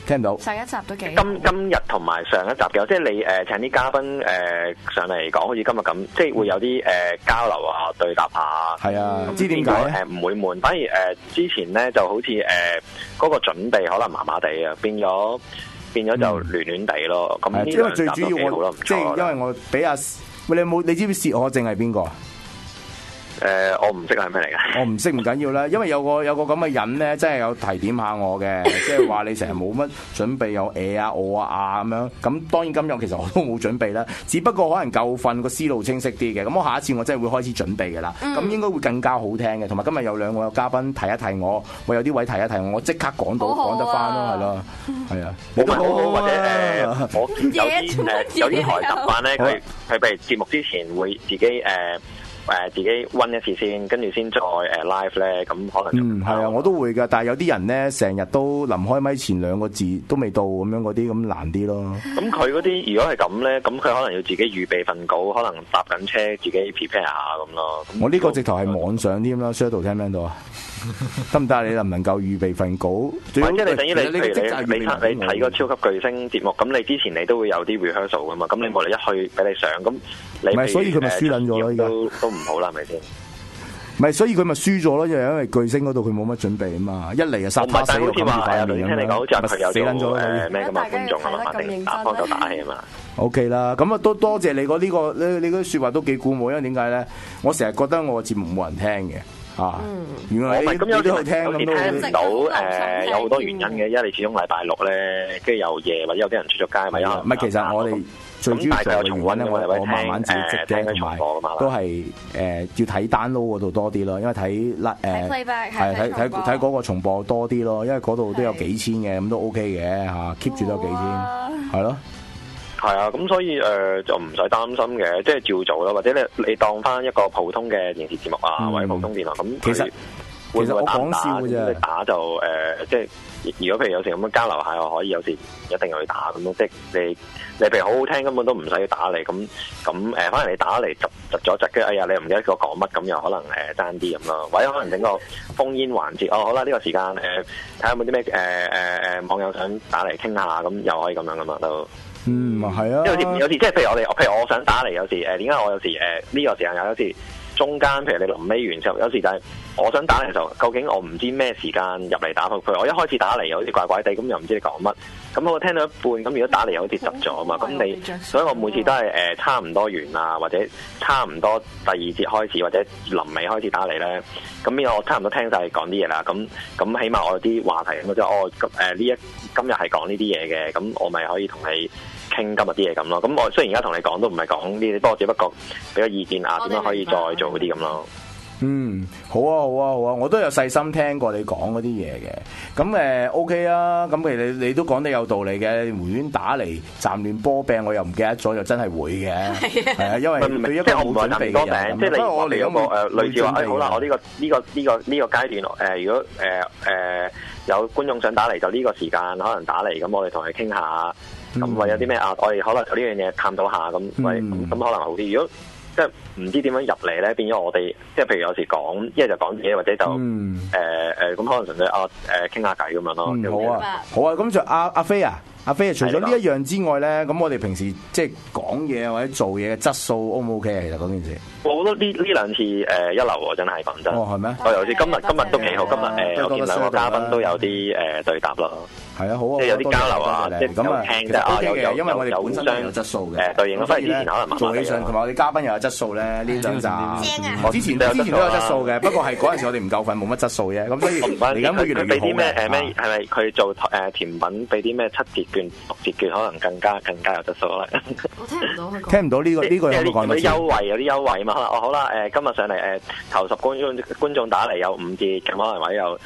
聽唔到。 上一集都幾今日同埋上一集嘅，即係你請啲嘉賓上嚟講，好似今日咁，即係會有啲交流啊、對答下。 係啊，唔知點解唔會悶，反而之前咧就好似嗰個準備可能麻麻地啊，變咗就亂亂地咯。咁因為最主要我即係因為我俾你知唔知薛可正係邊個啊？ 我唔識係咩嚟嘅。 我唔識唔緊要啦，因為有個咁嘅人咧，真係有提點下我嘅，即係話你成日冇乜準備，又我咁樣。咁當然今日其實我都冇準備啦，只不過可能夠瞓個思路清晰啲嘅。咁我下一次我真係會開始準備嘅啦。咁應該會更加好聽嘅。同埋今日有兩個嘉賓提一提我，有啲位提一提我即刻講得翻咯，係咯，係啊。 或者我見有啲台習慣咧，佢譬如節目之前會自己溫一次先，跟住先再live 咧，咁可能係啊，我都會㗎。但係有啲人咧，成日都臨開咪前2個字都未到咁樣嗰啲，咁難啲咯。咁佢嗰啲如果係咁咧，咁佢可能要自己預備份稿，可能搭緊車自己 prepare 下咁咯。 我呢個直頭係網上添啦，Shadow 聽唔聽到啊？得唔得？你能唔能夠預備份稿？ 即係你等於你睇個超級巨星節目，咁你之前你都會有啲 rehearsal 噶嘛？咁你冇理一去俾你上，咁你唔係，所以佢咪輸撚咗咯？而家都唔好啦，係咪先？ 唔係，所以佢咪輸咗咯？因為巨星嗰度佢冇乜準備啊嘛，一嚟就殺他死， 好似話聽你講好似佢有死撚咗咩咁啊觀眾啊嘛，打幫手打氣啊嘛。 OK 啦，咁啊都多謝你嗰呢個你嗰啲説話都幾鼓舞，因為點解咧？我成日覺得我個節目冇人聽嘅。原來你咁有啲聽唔到有好多原因嘅，因為你始終禮拜六咧，跟住又夜或者有啲人出咗街，咪唔係其實我哋最主要就係原因咧，我慢慢自己積嘅，同埋都係要睇 download 嗰度多啲咯，因為睇嗰個重播多啲咯，因為嗰度都有幾千嘅，咁都 OK 嘅嚇，keep 住都有幾千，係咯。 係啊，咁所以就唔使擔心嘅，即係照做咯，或者你當翻一個普通嘅電視節目啊，或者普通電台咁。其實我講笑嘅啫，打就即係如果譬如有時咁樣交流下，又可以有時一定要去打咁咯。即係你譬如好好聽，根本都唔使打嚟咁反而你打嚟窒咗窒，跟住哎呀你又唔記得我講乜，咁又可能爭啲咁咯。或者可能整個烽煙環節，好啦，呢個時間睇下有冇啲咩網友想打嚟傾下，咁又可以咁樣噶嘛都。 係啊。 有時即係譬如我想打嚟，有時點解我有時呢個時間有時中間，譬如你臨尾完之後，有時就係我想打嚟嘅時候，究竟我唔知咩時間入嚟打，譬如我一開始打嚟又好似怪怪地，咁又唔知你講乜，咁我聽到一半，咁如果打嚟又好似窒咗啊嘛，咁所以我每次都係差唔多完啊，或者差唔多第2節開始或者臨尾開始打嚟咧，咁變咗我差唔多聽晒講啲嘢啦，咁起碼我有啲話題咁即係今日係講呢啲嘢嘅，咁我咪可以同你傾今日啲嘢咁咯。咁我雖然而家同你講都唔係講呢啲，不過只不過俾個意見啊，點樣可以再做嗰啲咁咯。 好啊，我都有細心聽過你講嗰啲嘢嘅。咁OK 啊，咁其實你都講得有道理嘅。回端打嚟暫亂波病，我又唔記得咗，就真係會嘅。係啊，因為對一個冇準備嘅人， 即係我哋有個類似話，好啦，我呢個階段如果有觀眾想打嚟，就呢個時間可能打嚟，咁我哋同佢傾下，咁或者有啲咩我哋可能有呢樣嘢探討下，咁咁可能好啲。如果即係唔知點樣入嚟咧，變咗我哋即係譬如有時講，一係就講自己，或者就咁可能純粹傾下偈咁樣咯。 好啊，咁就阿飛啊，除咗呢一樣之外咧，咁我哋平時即係講嘢或者做嘢嘅質素 O 唔 OK 啊？其實嗰件事， 我覺得呢兩次一流喎，真係講真。 係咩？ 我尤其今日都幾好，今日我見兩個嘉賓都有啲對答咯。 係啊，好啊， 即係有啲交流啊，即係有聽嘅， 因為我哋本身有質素嘅， 對應。所以之前可能做起上同埋我哋嘉賓又有質素咧，呢兩集。我之前都有質素嘅，不過係嗰陣時我哋唔夠份，冇乜質素啫。咁所以而家會越嚟越好嘅。 係咪佢做甜品俾啲咩7折券、6折券，可能更加有質素咧？ 我聽唔到佢講。 聽唔到呢個有冇講到？ 有啲優惠嘛？可能好啦，今日上嚟頭10觀眾打嚟有5折，咁可能或者有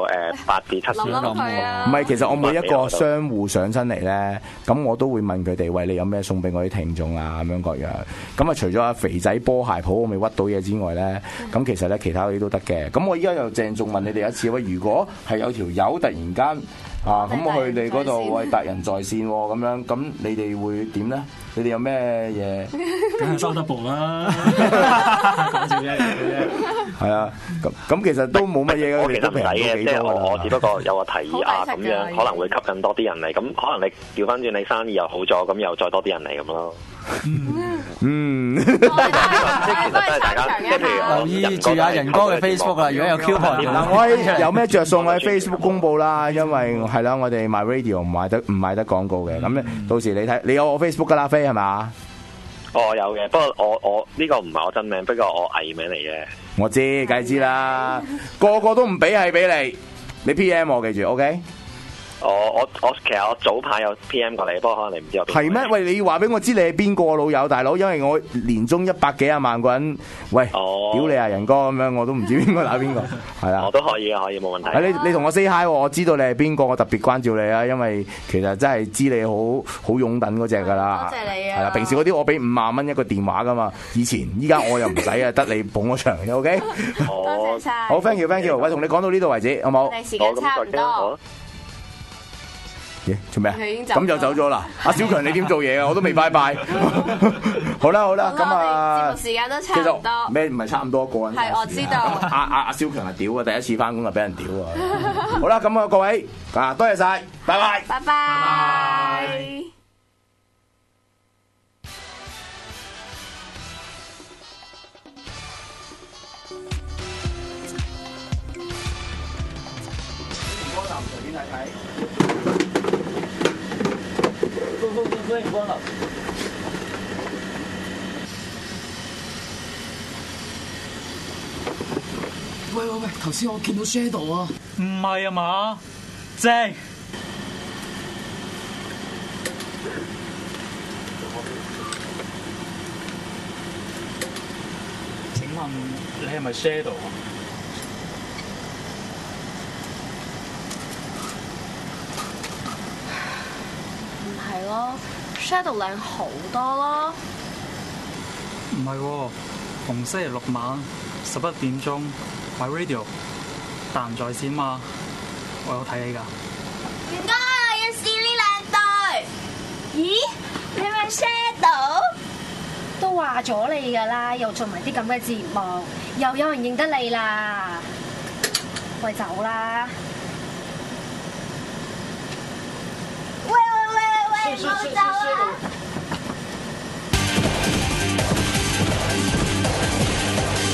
8至7折咁。 唔係，其實我每一個商戶上親嚟咧，咁我都會問佢哋：喂，你有咩送俾我啲聽眾啊？咁樣各樣。咁啊，除咗阿肥仔波鞋鋪我未屈到嘢之外咧，咁其實咧其他嗰啲都得嘅。咁我依家又鄭重問你哋一次：喂，如果係有條友突然間咁我去你嗰度喂達仁在線咁樣，咁你哋會點咧？ 你哋有咩嘢？ 梗係收得部啦，講笑啫， 係啊，咁其實都冇乜嘢嘅， 我其實唔使嘅，即係我只不過有個提議啊，咁樣可能會吸引多啲人嚟，咁可能你調翻轉你生意又好咗，咁又再多啲人嚟咁咯。 嗯， 即係其實都係大家，即係譬如留意住阿仁哥嘅 Facebook 啦，如果有 coupon 嗱，我有咩着數我喺 Facebook 公佈啦，因為係啦，我哋 My Radio 唔賣得廣告嘅，咁咧到時你睇，你有我 Facebook 噶啦，飛係嘛？ 我有嘅，不過我呢個唔係我真名，不過我藝名嚟嘅。 我知，梗係知啦，個個都唔俾係俾你 PM 我記住 ，OK？ 我其實我早排有 PM 過你，不過可能你唔知我邊個。 係咩？喂，你要話俾我知你係邊個老友大佬，因為我年中100幾廿萬個人，喂，屌你啊仁哥咁樣，我都唔知邊個打邊個，係啦。 我都可以啊，可以冇問題。 你同我 say hi， 我知道你係邊個，我特別關照你啊，因為其實真係知你好擁躉嗰隻噶啦。 多謝你啊！ 係啦，平時嗰啲我俾5萬蚊一個電話噶嘛，依家我又唔使啊，得你捧我場嘅 ，OK？ 多謝晒。 好 ，thank you，thank you，喂，同你講到呢度為止，好冇？ 我哋時間差唔多。 做咩啊？咁就走咗啦！阿小強，你點做嘢啊？我都未拜拜。好啦，咁啊， 節目時間都差唔多。 咩唔係差唔多個人？ 係我知道。 阿小強係屌啊！第一次翻工就俾人屌啊！好啦，咁啊，各位啊，多謝晒，拜拜。 拜拜。 隨便睇睇。歡迎光臨。 喂，頭先我見到 Shadow 啊！ 唔係啊嘛，正。請問你係咪 Shadow 啊？ 係咯 ，Shadow 靚好多咯。 唔係喎，逢星期六晚11點鐘 My Radio 達仁在線嘛，我有睇你㗎。 唔該，要試呢兩對。咦？你係咪 Shadow？都話咗你㗎啦，又做埋啲咁嘅節目，又有人認得你啦。喂，走啦！喂，唔好走啊！